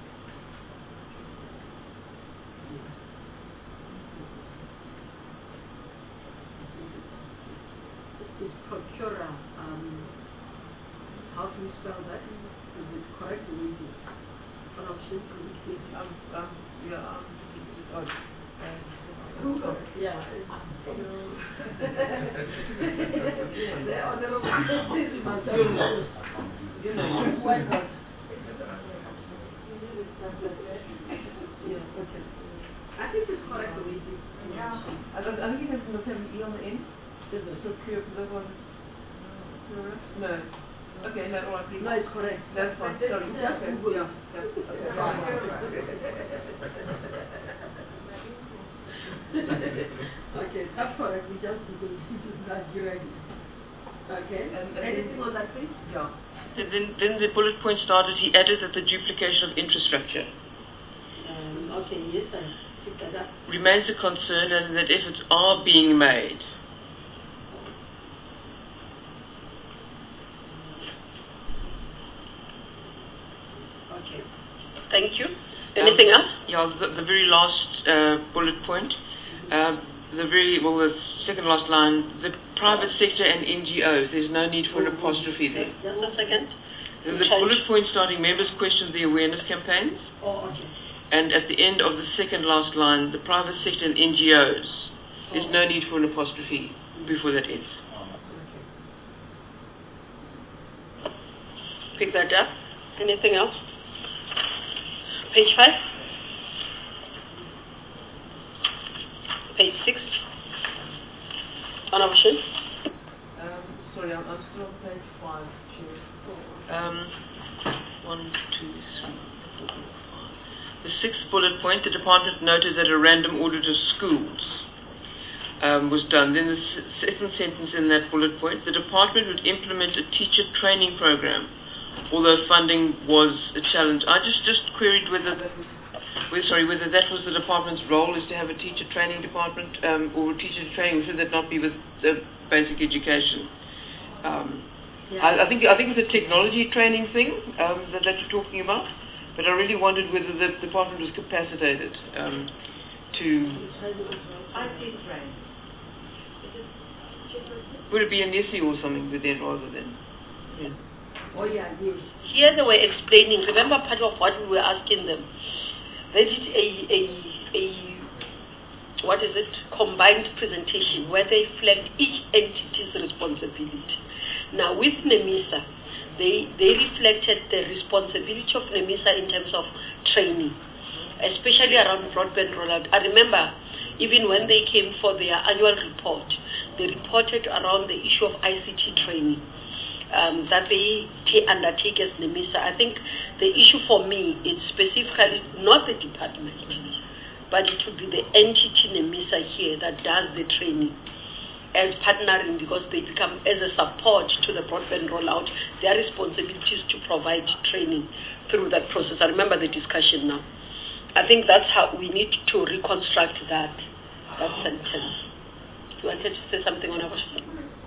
It's procurer. How do you spell that? Is it correct? An option? Google. Yeah. The honorable why not? Yeah, okay. I think it's correct the way it is. Yeah. I think it has an E on the end. Is it so pure for that one? No. Okay, no, all right. No, it's correct. That's fine. Sorry. Just Google. Yeah. Okay, that's correct. We just Google it. This is Nigeria. Okay. Anything on that, please? Yeah. Then the bullet point started, he added that the duplication of infrastructure okay, yes, I picked that up. remains a concern and that efforts are being made. Okay. Thank you. Anything else? Yeah, the very last bullet point. the second last line, the private sector and NGOs. There's no need for an apostrophe there. Just a second. The bullet point starting members question the awareness campaigns. Oh, okay. And at the end of the second last line, the private sector and NGOs. There's no need for an apostrophe before that ends. Pick that up. Anything else? Page 5. Page 6. Honorable Shin. Sorry, I'm still on page 5. 1, 2, 3, 4, 5. The sixth bullet point, the department noted that a random audit of schools was done. Then the second sentence in that bullet point, the department would implement a teacher training program, although funding was a challenge. I just queried whether that was the department's role, is to have a teacher training department or teacher training. Should that not be with basic education? I think it's a technology training thing that you're talking about, but I really wondered whether the department was capacitated to. Would it be a NESI or something then rather than? Yeah. Oh yeah, yes. Here they were explaining. Remember, part of what we were asking them. They did a combined presentation where they flagged each entity's responsibility. Now with NEMISA, they reflected the responsibility of NEMISA in terms of training, especially around broadband rollout. I remember even when they came for their annual report, they reported around the issue of ICT training that they undertake as NEMISA. I think the issue for me is specifically not the department, but it would be the entity NEMISA here that does the training as partnering, because they become as a support to the broadband rollout. Their responsibility is to provide training through that process. I remember the discussion now. I think that's how we need to reconstruct that sentence. You wanted to say something on our question?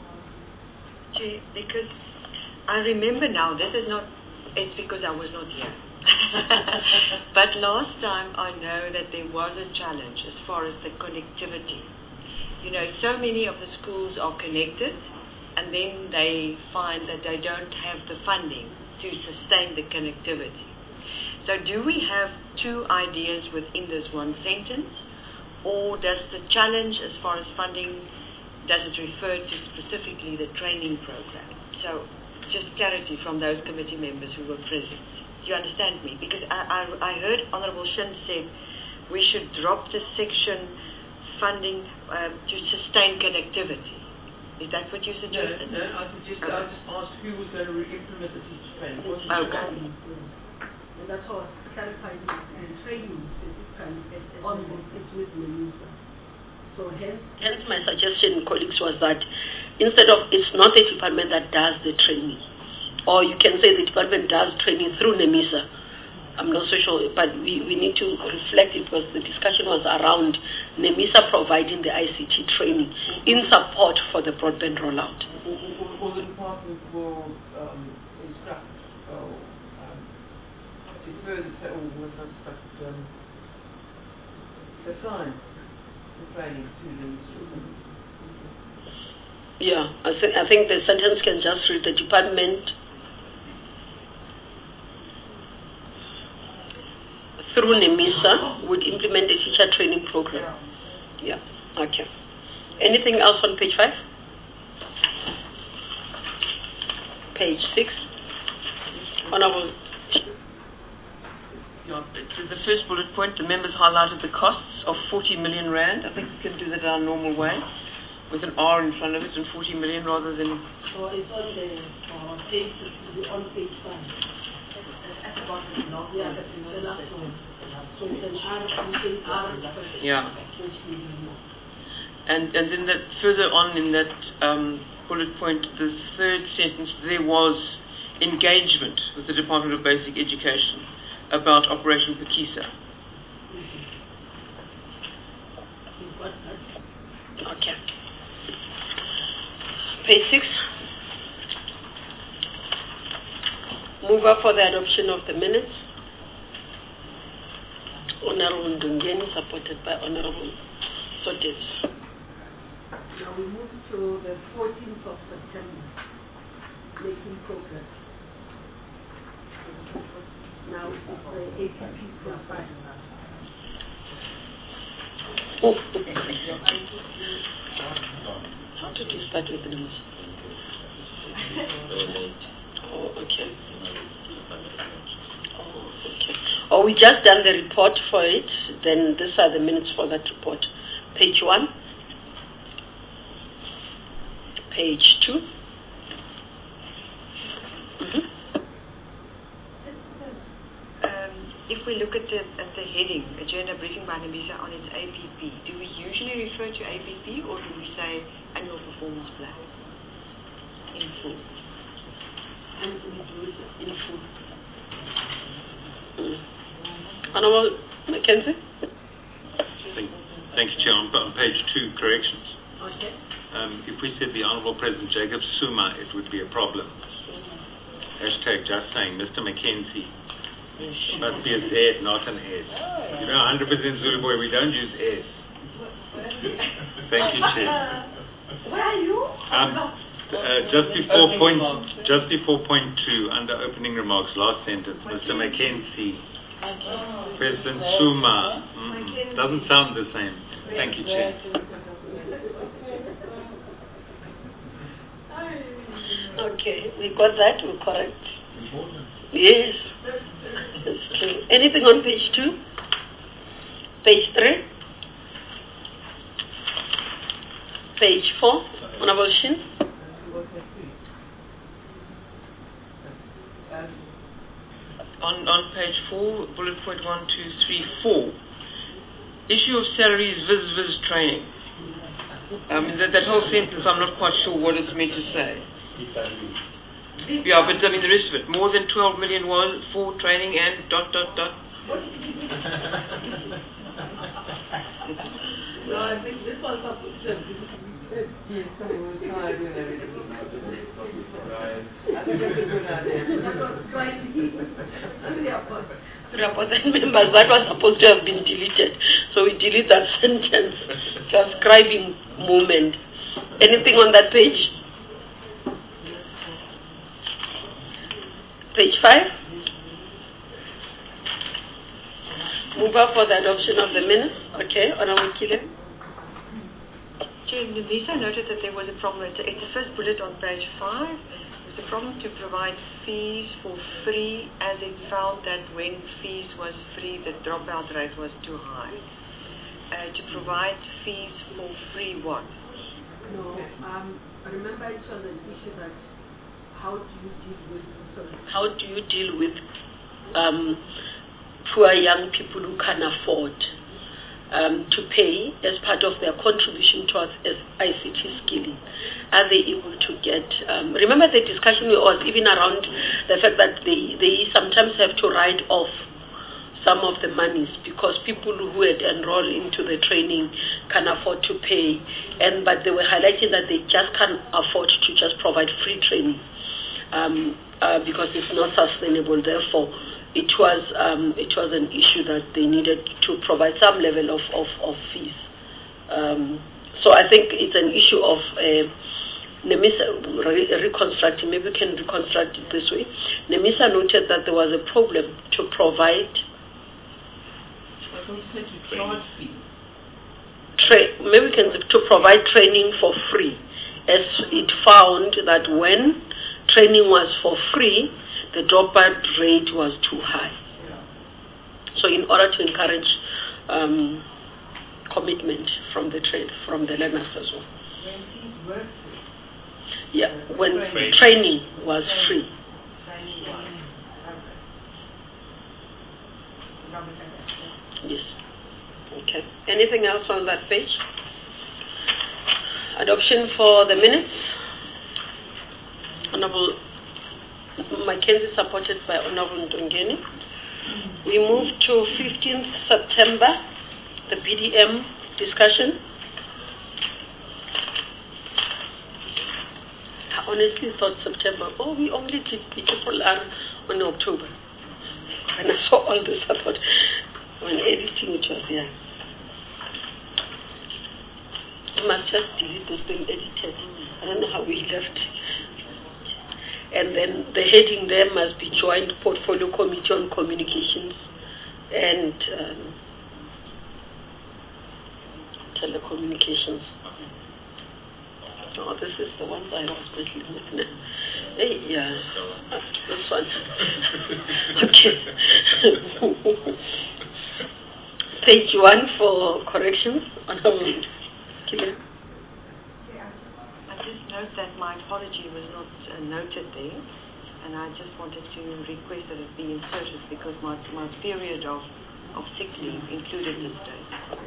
Because I remember now, it's because I was not here. But last time I know that there was a challenge as far as the connectivity. You know, so many of the schools are connected, and then they find that they don't have the funding to sustain the connectivity. So do we have two ideas within this one sentence, or does the challenge as far as funding, does it refer to specifically the training program? So just clarity from those committee members who were present. Do you understand me? Because I heard Honourable Shin said we should drop the section funding to sustain connectivity. Is that what you suggested? No, I just asked who was going to implement the teacher training. Okay. And that's how I clarified it, and training it's with NEMISA. So hence my suggestion, colleagues, was that instead of, it's not the department that does the training, or you can say the department does training through NEMISA. I'm not so sure, but we need to reflect it, because the discussion was around NEMISA providing the ICT training in support for the broadband rollout. Or the department will instruct to further assign the training to NEMISA. Yeah, I think the sentence can just read the department through NEMISA would implement a teacher training program. Yeah, okay. Anything else on page 5? Page 6. Honourable. Yeah, the first bullet point, the members highlighted the costs of 40 million rand. I think we can do that our normal way, with an R in front of it, and 40 million rather than... So it's on page 5. Yeah. And then that further on in that bullet point, the third sentence, there was engagement with the Department of Basic Education about Operation Phakisa. Okay. Page 6. Move up for the adoption of the minutes. Honorable Ndungeni, supported by Honorable Sotes. Now we move to the 14th of September, making progress. Now it's the APP profile. How did you start with the news? Oh, okay. Oh, we just done the report for it. Then these are the minutes for that report. Page 1. Page 2. If we look at the heading, Agenda Briefing by NEMISA on its APP, do we usually refer to APP or do we say Annual Performance Plan in full? In full. Honourable Mackenzie? Thank you, Chair. On page 2, corrections. Okay. If we said the Honourable President Jacob Zuma, it would be a problem. Hashtag just saying, Mr. Mackenzie. It must be a Z, not an S. You know, 100% Zulu boy, we don't use S. Thank you, Chair. Where are you? Just before point 2, under opening remarks, last sentence, Mr. Mackenzie. President Zuma. Doesn't sound the same. Thank you, Chair. Okay, we got that, we're correct. Yes, that's true. Anything on page 2? Page 3? Page 4? Honourable Shin? On page 4, bullet point 1, 2, 3, 4. Issue of salaries, viz training. That whole sentence, I'm not quite sure what it's meant to say. Yeah, but I mean the rest of it. More than 12 million was for training and ... No, I think this was supposed to be. Members, that was supposed to have been deleted. So we delete that sentence. Transcribing movement. Anything on that page? Page 5. Move up for the adoption of the minutes. Okay, Honourable Kile. Chair, NEMISA noted that there was a problem. It's the first bullet on page 5. There's a problem to provide fees for free, as it found that when fees was free, the dropout rate was too high. To provide fees for free what? No, remember it was an issue that how do you deal with poor young people who can afford to pay as part of their contribution towards ICT skilling? Are they able to get... remember the discussion was even around the fact that they sometimes have to write off some of the monies because people who had enrolled into the training can afford to pay, but they were highlighting that they just can't afford to just provide free training because it's not sustainable. Therefore, it was an issue that they needed to provide some level of fees. So I think it's an issue of NEMISA reconstructing. Maybe we can reconstruct it this way. NEMISA noted that there was a problem to provide maybe we can to provide training for free, as it found that when training was for free, the dropout rate was too high. So in order to encourage commitment from the learners as well. when fees were free? Yeah, when training was free. Yes. Okay. Anything else on that page? Adoption for the minutes. Honourable Mackenzie, supported by Honourable Ndongeni. We move to 15th September, the BDM discussion. I honestly thought September. Oh, we only did April on October. When I saw all this, I thought, when editing it was, yeah. I must just delete those things edited. I don't know how we left. And then the heading there must be Joint Portfolio Committee on Communications and Telecommunications. Oh, this is the ones I was busy with. Hey, yeah, this one. Okay. Page 1 for corrections. I just note that my apology was not noted there, and I just wanted to request that it be inserted because my period of sick leave included this date.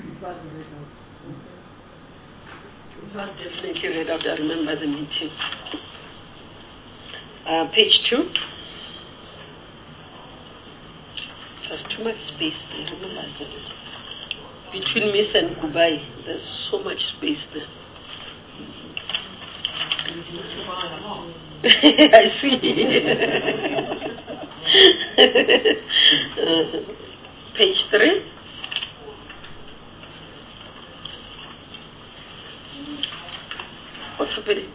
It was definitely read out. I remember the meeting. Page 2. There's too much space there. Remember I said it. Between Miss and Kubai, there's so much space there. I see. Page 3. What's happening?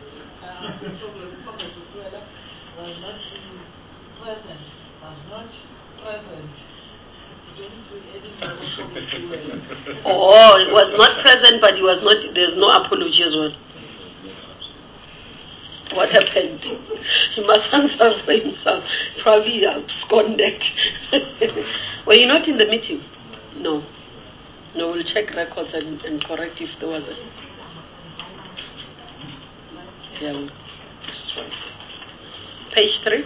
Oh, it was not present, but he was not. There's no apology as well. What happened? He must answer for himself. Probably absconded. Were you not in the meeting? No. No, we'll check records and correct if there was a... Yeah, we'll destroy it. Page 3.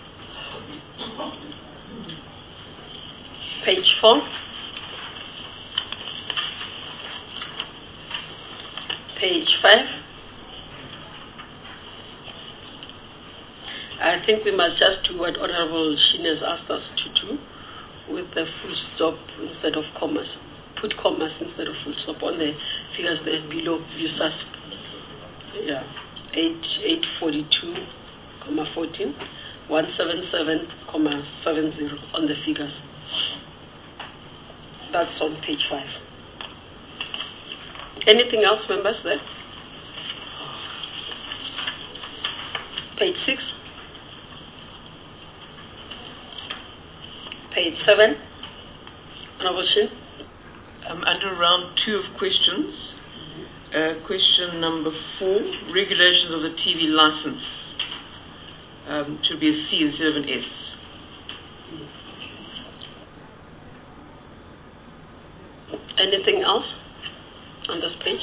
Page 4. Page 5. I think we must just do what Honorable Shin has asked us to do with the full stop instead of commas. Put commas instead of full stop on the figures there below users. Yeah. 842,14, 177,70 on the figures. That's on page 5. Anything else, members, there? Page 6. Page 7. Honorable Shin. Under round 2 of questions, question number 4, regulations of the TV license. Should be a C instead of an S. Anything else on this page?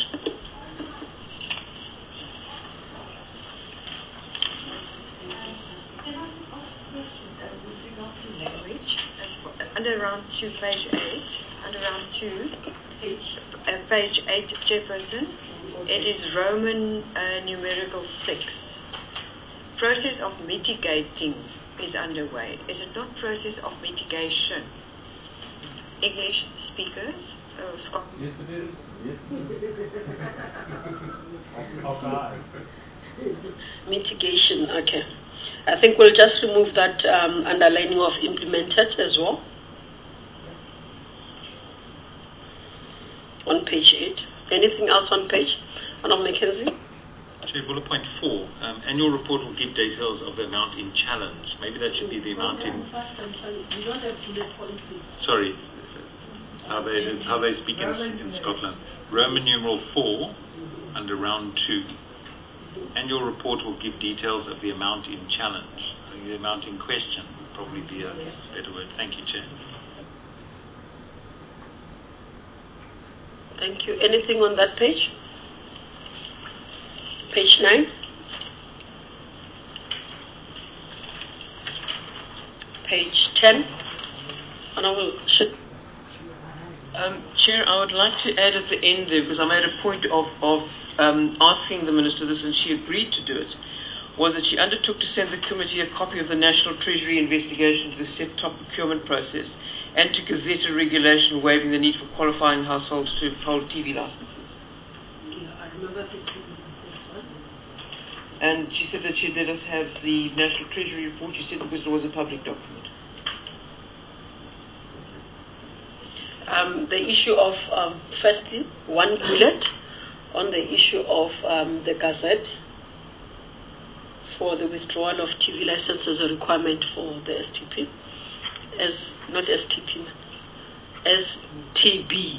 Under round 2, page 8, under round 2, page 8, Chairperson, it is Roman numerical 6. Process of mitigating is underway. Is it not process of mitigation? English speakers? Scott? Yes, it is. Yes, Mitigation, okay. I think we'll just remove that underlining of implemented as well. On page 8. Anything else on page? Honorable Mackenzie? Chair, bullet point 4. Annual report will give details of the amount in challenge. Maybe that should be the amount in... You don't have to let policy. Sorry. How they speak in Scotland. Roman numeral 4, under round 2. Annual report will give details of the amount in challenge. I think the amount in question would probably be a better word. Thank you, Chair. Thank you. Anything on that page? Page 9. Page 10. Honorable Chair, I would like to add at the end there, because I made a point of asking the Minister this and she agreed to do it, was that she undertook to send the committee a copy of the National Treasury investigation to the set-top procurement process and to gazette a regulation waiving the need for qualifying households to hold TV licenses. Yeah, I remember that. And she said that she'd let us have the National Treasury report. She said because it was a public document. The issue of, firstly, one bullet on the issue of the Gazette for the withdrawal of TV license as a requirement for the STP, not STP, STB.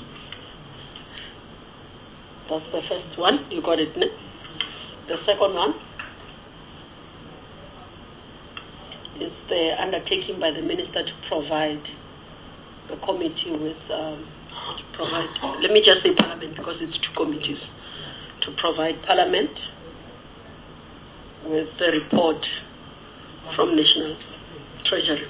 That's the first one. You got it, no? The second one is the undertaking by the minister to provide the committee with, let me just say Parliament because it's two committees, to provide Parliament with the report from National Treasury.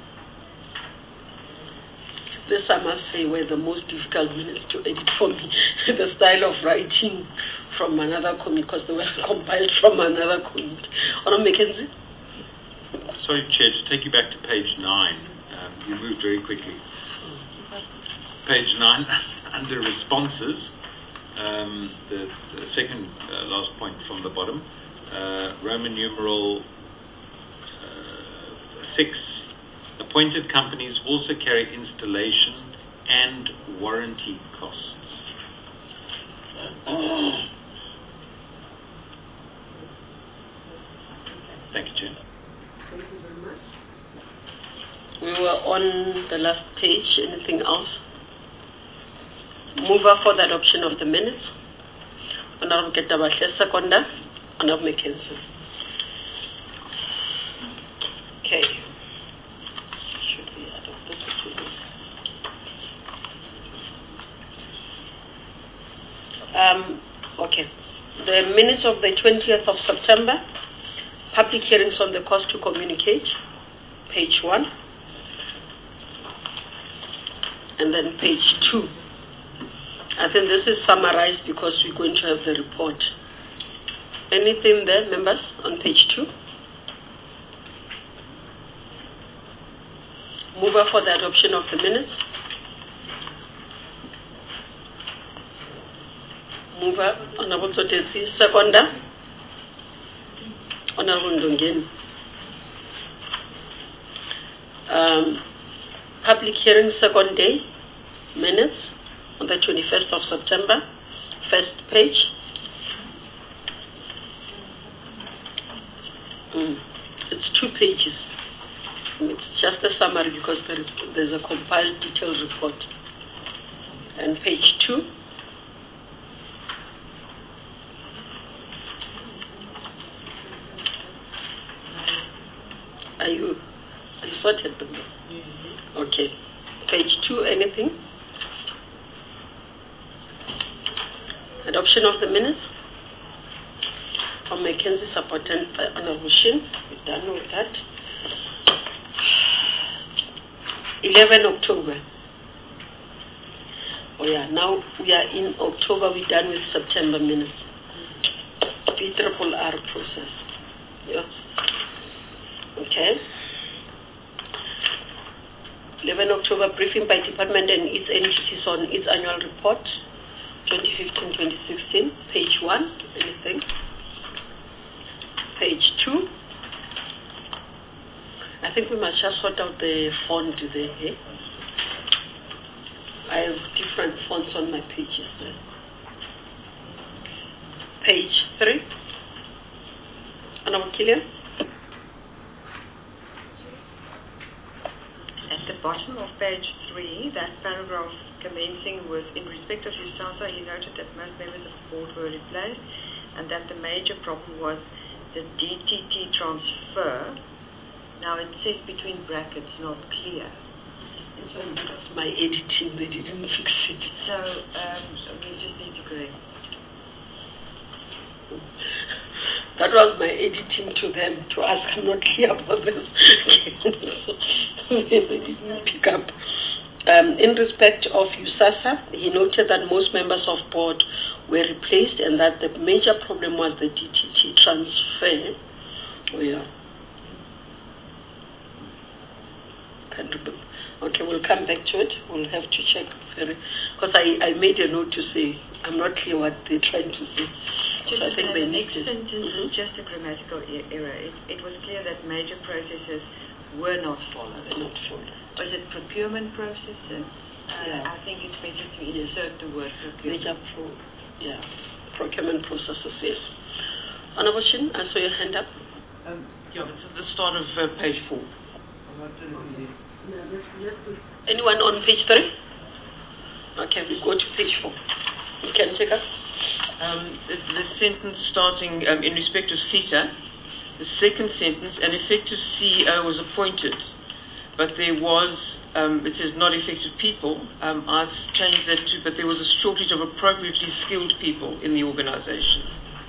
This, I must say, were the most difficult minutes to edit for me. The style of writing from another committee, because they were compiled from another committee. Honourable Mackenzie? Sorry, Chair, to take you back to page 9. You moved very quickly. Page 9, under responses, the second last point from the bottom, Roman numeral 6, appointed companies also carry installation and warranty costs. Thank you, Chair. Thank you very much. We were on the last page. Anything else? Mover for the adoption of the minutes. Honorable Ketabahle, seconder. Honorable Mackenzie. Okay. Should we adopt this? Okay. The minutes of the 20th of September. Public hearings on the cost to communicate. Page 1. And then page 2. I think this is summarized because we're going to have the report. Anything there, members, on page 2? Mover for the adoption of the minutes. Mover, Honorable Sotesi. Seconder, Honorable Ndongeni. Public hearing, second day, minutes on the 21st of September, first page. It's 2 pages. It's just a summary because there's a compiled detailed report. And page 2. Are you sorted? Okay. Page 2, anything? Adoption of the minutes. From Mackenzie, supported by Honorable Shin. We're done with that. 11 October. Oh yeah, now we are in October. We're done with September minutes. PRRR process. Yeah. Okay. 11 October, briefing by department and its entities on its annual report, 2015-2016, page 1, anything? Page 2. I think we must just sort out the font there. Eh? I have different fonts on my pages there. Page 3. Honorable Killian. At the bottom of page 3, that paragraph commencing with, in respect of USASA, he noted that most members of the board were replaced and that the major problem was the DTT transfer. Now it says between brackets, not clear. It's only because my editing, they didn't fix it. So we just need to correct. That was my editing to them to ask. I'm not clear about this. They didn't pick up. In respect of USASA, he noted that most members of board were replaced and that the major problem was the DTT transfer. Oh yeah. Can't remember. Okay, we'll come back to it. We'll have to check because I made a note to say I'm not clear what they're trying to say. Just I think the next sentence is just a grammatical error. It was clear that major processes were not followed. Was it procurement processes? Yeah. I think it's better to insert the word procurement. procurement processes. Yes. Honorable Shin, I saw your hand up. Yeah, it's at the start of page 4. Anyone on page 3? Okay, we go to page 4. You can take us. The sentence starting in respect of CETA, the second sentence, an effective CEO was appointed, but there was, it says not effective people. I've changed that to, but there was a shortage of appropriately skilled people in the organization.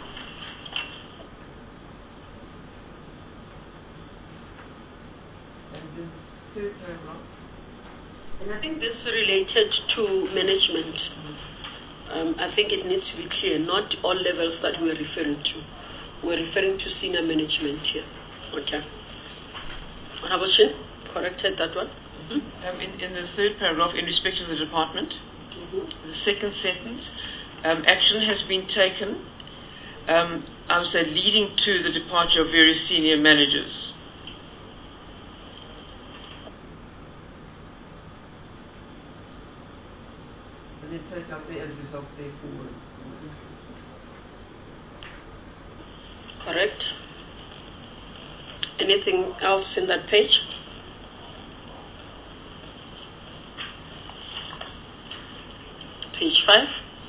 And I think this related to management. I think it needs to be clear, not all levels that we're referring to. We're referring to senior management here. Okay. Honorable Shin, corrected that one. In the third paragraph, in respect of the department, the second sentence, action has been taken, I would say, leading to the departure of various senior managers. And then take out the as a result, therefore. Correct. Anything else in that page? Page 5.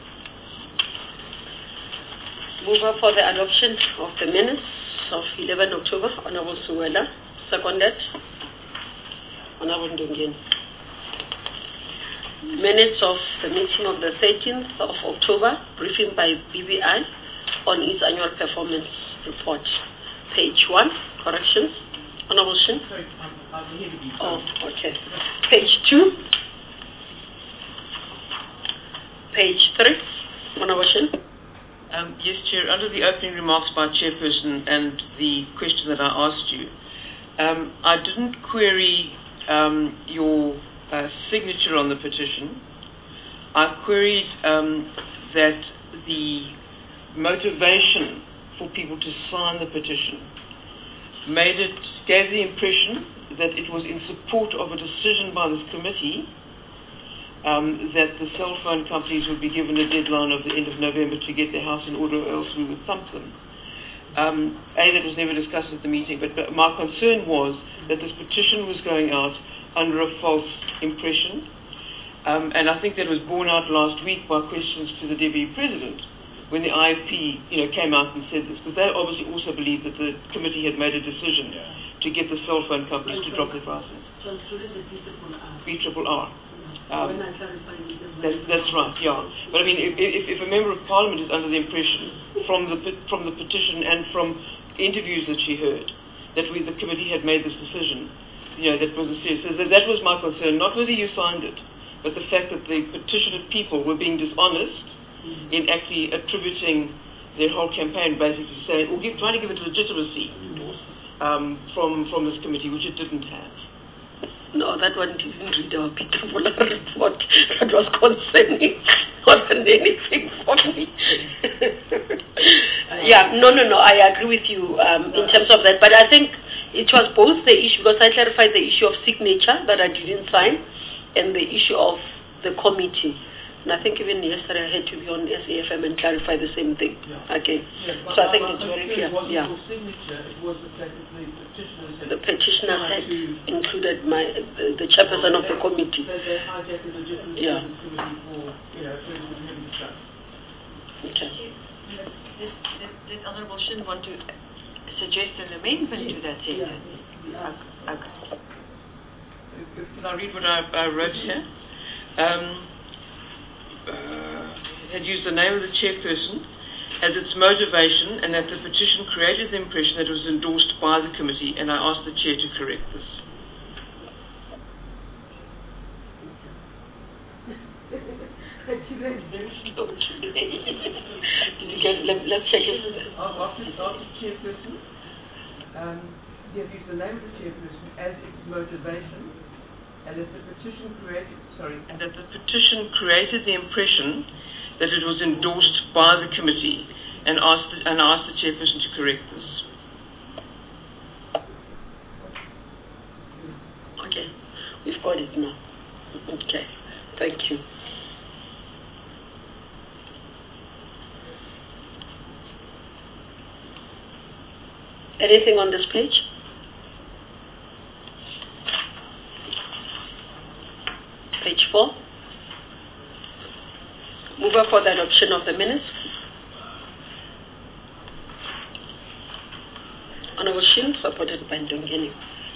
Move for the adoption of the minutes of 11 October. Honorable Suwela, seconded. Honorable Ndungeni. Minutes of the meeting of the 13th of October, briefing by BBI on its annual performance report. Page 1, corrections. Honorable Shin. Sorry, I'm here to be. Oh, okay. Page 2. Page 3. Honorable Shin. Yes, Chair. Under the opening remarks by Chairperson and the question that I asked you, I didn't query your signature on the petition. I queried that the motivation for people to sign the petition gave the impression that it was in support of a decision by this committee that the cell phone companies would be given a deadline of the end of November to get their house in order, or else we would thump them. That was never discussed at the meeting, but my concern was that this petition was going out under a false impression, and I think that was borne out last week by questions to the Deputy President when the IFP came out and said this, because they obviously also believed that the committee had made a decision to get the cell phone companies to drop their prices. BRRR. That's right, yeah. But I mean, if a member of Parliament is under the impression from the petition and from interviews that she heard that the committee had made this decision, that was a serious. So that was my concern, not whether you signed it, but the fact that the petitioned people were being dishonest in actually attributing their whole campaign basically saying, or trying to give it legitimacy from this committee, which it didn't have. No, that one didn't read our Peter Muller report. That was concerning more than anything for me. No, I agree with you in terms of that. But I think it was both the issue, because I clarified the issue of signature that I didn't sign, and the issue of the committee. And I think even yesterday I had to be on SAFM and clarify the same thing again. So I think it's very clear. Yeah. It was the fact that the petitioners had included the chairperson of the committee. Yeah. Okay. Did Honourable Shin want to suggest an amendment to that sentence? Okay. Can I read what I wrote here? Had used the name of the chairperson as its motivation, and that the petition created the impression that it was endorsed by the committee, and I asked the chair to correct this. Let's check it. After chairperson, you have used the name of the chairperson as its motivation, and that the petition created the impression that it was endorsed by the committee, and asked the chairperson to correct this. Okay, we've got it now. Okay, thank you. Anything on this page? Page 4. Mover for the adoption of the minutes. Honorable Shin, supported by Ndongeni.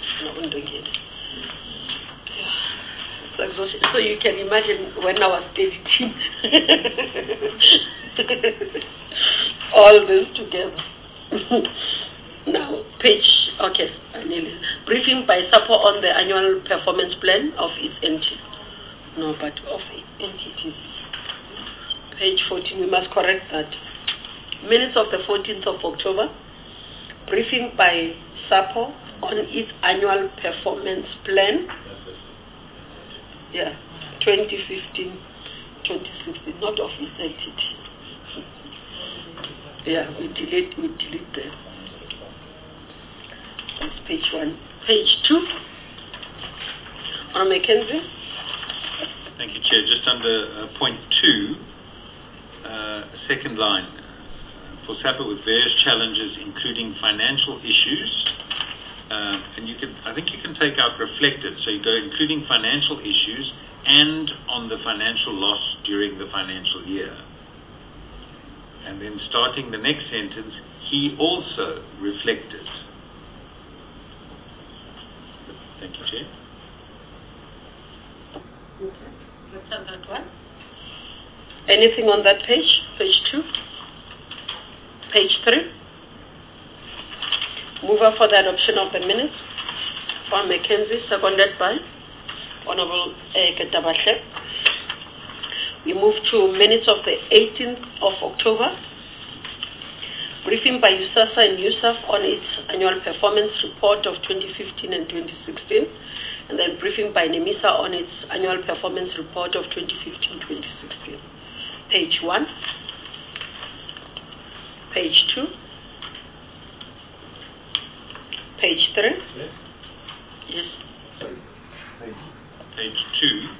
It's exhausting. So you can imagine when I was editing all this together. Now, page, okay, briefing by SAPO on the annual performance plan of its entities. No, but of entities. Page 14, we must correct that. Minutes of the 14th of October. Briefing by SAPO on its annual performance plan. Yeah, 2015-2016, not of its entity. Yeah, we delete that. That's page 1. Page 2. On Mackenzie. Thank you, Chair. Just under point 2, second line. For SAPO with various challenges, including financial issues, and I think you can take out reflected. So you go including financial issues and on the financial loss during the financial year. And then starting the next sentence, he also reflected. Thank you, Chair. Okay. Let's have that one. Anything on that page? Page 2. Page 3. Mover for the adoption of the minutes. From Mackenzie, seconded by Honorable Ketabahle. We move to minutes of the 18th of October. Briefing by USASA and USAF on its annual performance report of 2015 and 2016. And then briefing by NEMISA on its annual performance report of 2015-2016. Page 1. Page 2. Page 3. Yes. Yes. Sorry. Page 2.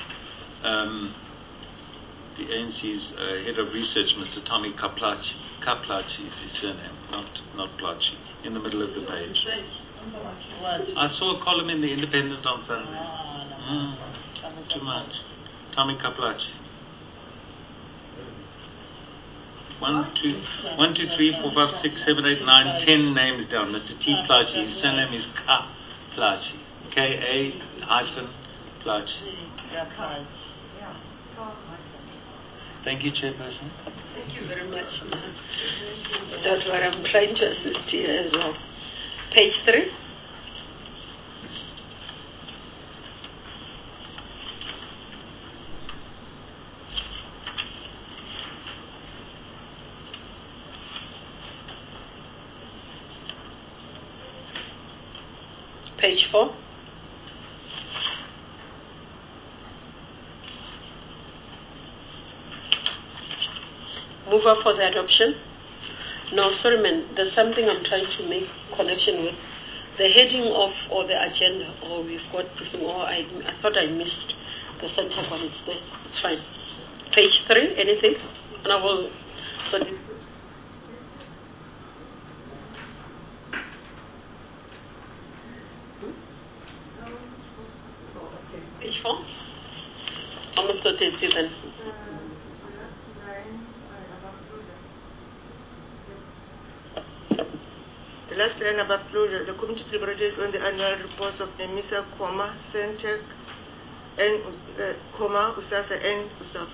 The ANC's head of research, Mr. Tommy Kaplachi is his surname, not Plachi, in the middle of the page. I saw a column in the Independent on Sunday. Too much. Tommy Kaplachi. 1, 2, 3, 4, 5, 6, 7, 8, 9, 10 names down. Mr. T. Plachi. His surname is Kaplachi. K-A-Plachi. Thank you, Chairperson. Thank you very much. That's what I'm trying to assist here as well. Page 3. Page 4. Mover for the adoption. No, sorry, man. There's something I'm trying to make connection with. The heading of or the agenda, or we've got briefing, or I thought I missed the center one. It's there. It's fine. Page 3. Anything? And I will. Page 4. Almost 37. The last line above closure, the committee deliberated on the annual reports of NEMISA, Centec, and USASA and USAF.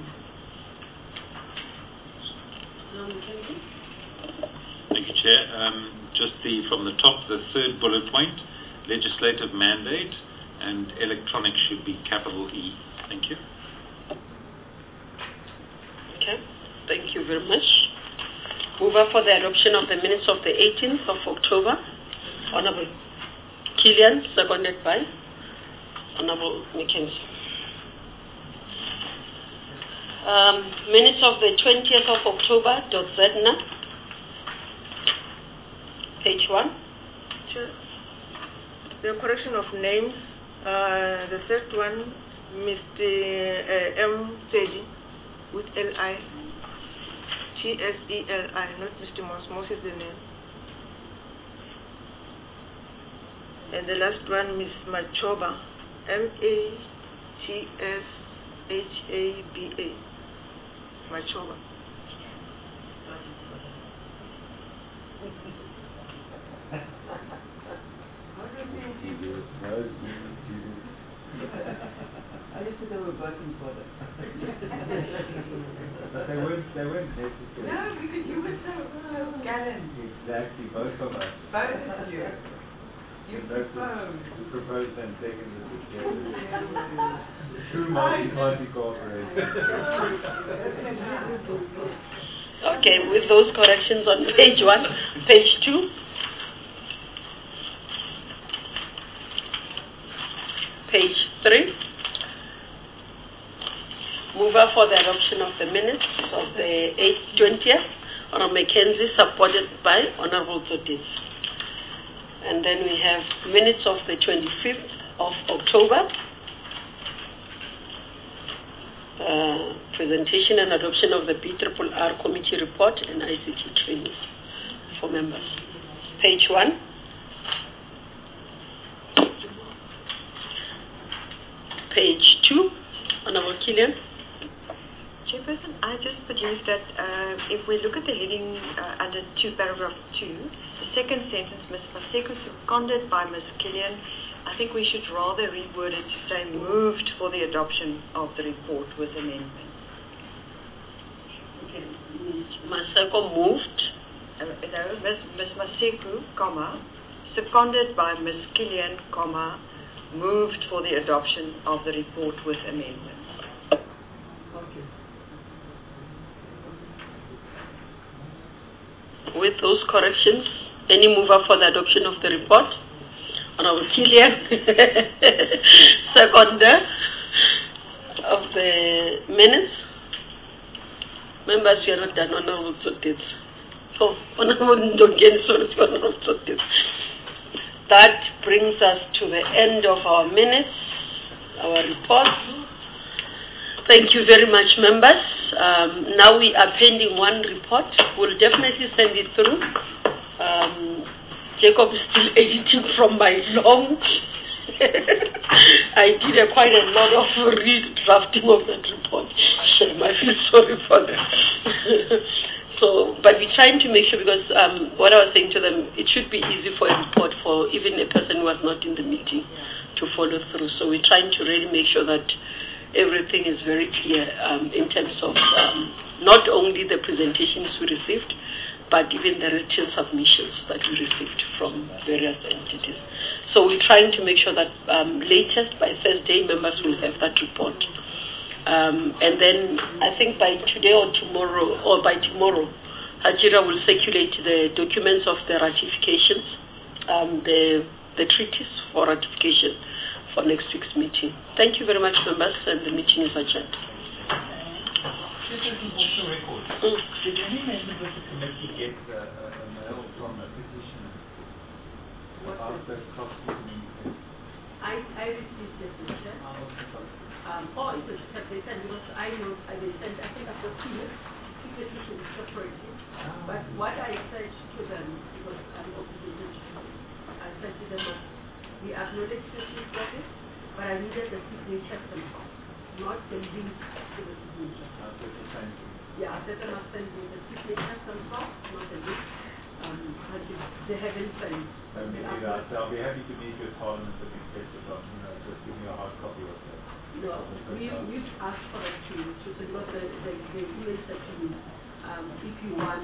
Thank you, Chair. Just from the top, the third bullet point, legislative mandate, and electronic should be capital E. Thank you. Okay. Thank you very much. Mover for the adoption of the minutes of the 18th of October. Honorable Killian, seconded by Honorable Mackenzie. Minutes of the 20th of October, Zedna. Page 1. Sure. The correction of names. The first one, Mr. M. Tedi, with L-I. T-S-E-L-I, not Mr. Moss. Moss is the name. And the last one, Ms. Machoba, M-A-T-S-H-A-B-A. Machoba. I used to know a working for them. But they weren't necessary. No, because you were so gallant. Exactly, both of us. Both of you. You proposed. You proposed and seconded it together. True multi-party cooperation. Okay, with those corrections on page 1, page 2. Page 3. Mover for the adoption of the minutes of the 20th, Honorable Mackenzie, supported by Honorable Zotis. And then we have minutes of the 25th of October. Presentation and adoption of the BRRR committee report and ICT trainings for members. Page 1. Page 2, Honorable Killian. Chairperson, I just believe that if we look at the heading under 2, paragraph 2, the second sentence, Ms. Maseko seconded by Ms. Killian, I think we should rather reword it to say moved for the adoption of the report with amendments. Okay. Ms. Maseko moved. Ms. Maseko, comma, seconded by Ms. Killian, comma, moved for the adoption of the report with amendments. Okay. With those corrections, any mover for the adoption of the report? Honorable Killian, seconder of the minutes. Members, you are not done. Honorable Zotis. Oh, Honorable Ndongen, sorry, Honorable Zotis. That brings us to the end of our minutes, our report. Thank you very much, members. Now we are pending one report. We'll definitely send it through. Jacob is still editing from my long. I did quite a lot of redrafting of that report. Shame, I feel sorry for that. But we're trying to make sure, because what I was saying to them, it should be easy for a report for even a person who was not in the meeting to follow through. So we're trying to really make sure that everything is very clear in terms of not only the presentations we received, but even the written submissions that we received from various entities. So we're trying to make sure that latest by Thursday, members will have that report. And then I think by today or tomorrow, Hajira will circulate the documents of the ratifications, the treaties for ratification for next week's meeting. Thank you very much, members, and the meeting is adjourned. Just as an also record, did any members of the committee get a mail from a petitioner about the cross-meeting? I received the petition. It's a separate, because I know they sent, I think I've got two petitions separately. But what I said to them, because I'm also I said to them that we acknowledge that you've got it, but I needed the signature themselves, not the link to the signature. Yeah, I said they must send me the signature themselves, not the link. They haven't sent. I'll be happy to meet you at Parliament and accept it on, just give me a hard copy of that. No, we've asked for it to because the email said to me, if you want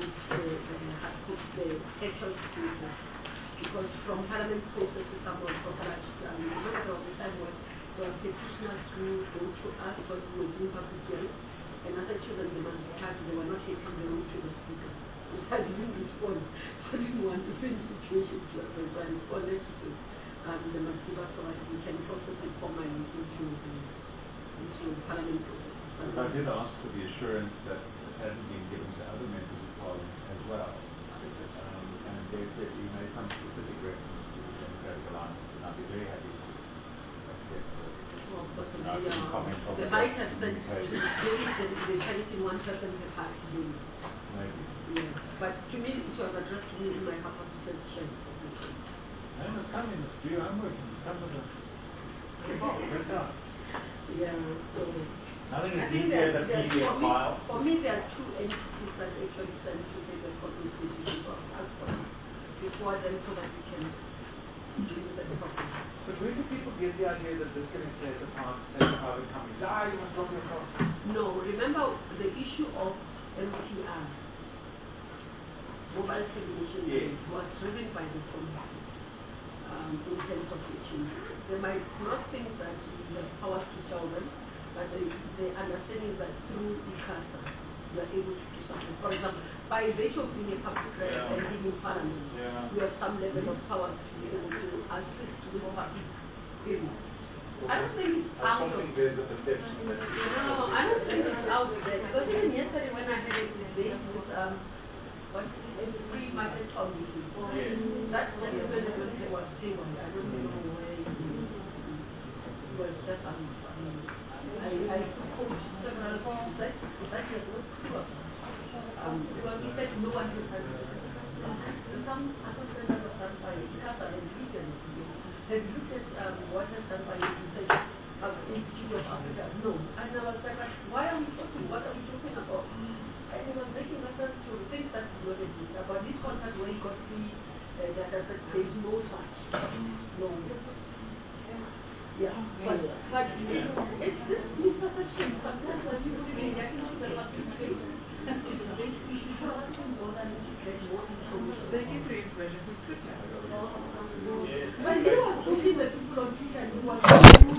the actual signature, because from Parliament process to someone for that, remember the time when there were petitioners who go to us because we were doing public hearings, and other children they must be charged, they were not taking the room to the speaker. I didn't respond. I didn't want to face situations like that, so I responded to the Masiba so that we can process it formally into Parliament process. But I did ask for the assurance that it hasn't been given to other members of Parliament as well. And they said you made some specific reference to the Democratic Alliance, and I'd be very happy to accept the might have said they carried in one person per party. Maybe. Yeah. But to me, it was addressed to me in my capacity as chair. it's coming. It's due. I'm working. Come with us. Good job. Yeah, so Nothing I is think easier that than PDF file. for me, there are two entities that actually send to the constitution of passport before them so that we can do the copy. But where do people get the idea that this can say the past and how it comes? You must drop your cross. No, remember the issue of MTR, mobile termination, was driven by the community in terms of teaching. They might not think that we have powers to tell them, but the understanding is that through ICASA, we are able to do something. For example, by virtue of being a public record and being in Parliament, we have some level of power to be able to assist with public hearings. I don't think it's out of there's a perception that no, I don't think it's out there. Because even yesterday when I had a debate with free market committee, that gentleman was stable. I don't know where he was just I coached several times that was not true. Because he said no one will have some other center was done by Casa and Region. Have you looked at what has done by Institute of Africa? No. And I was like, why are we talking? What are we talking about? And he was making us to think that we were about this contract where he got free data set. There is no such. No. Yeah. But it's this misperception. Sometimes when people are reacting to the public space, it's a big issue for us to go and integrate more information. They give the information. But he was putting the people on Twitter and he was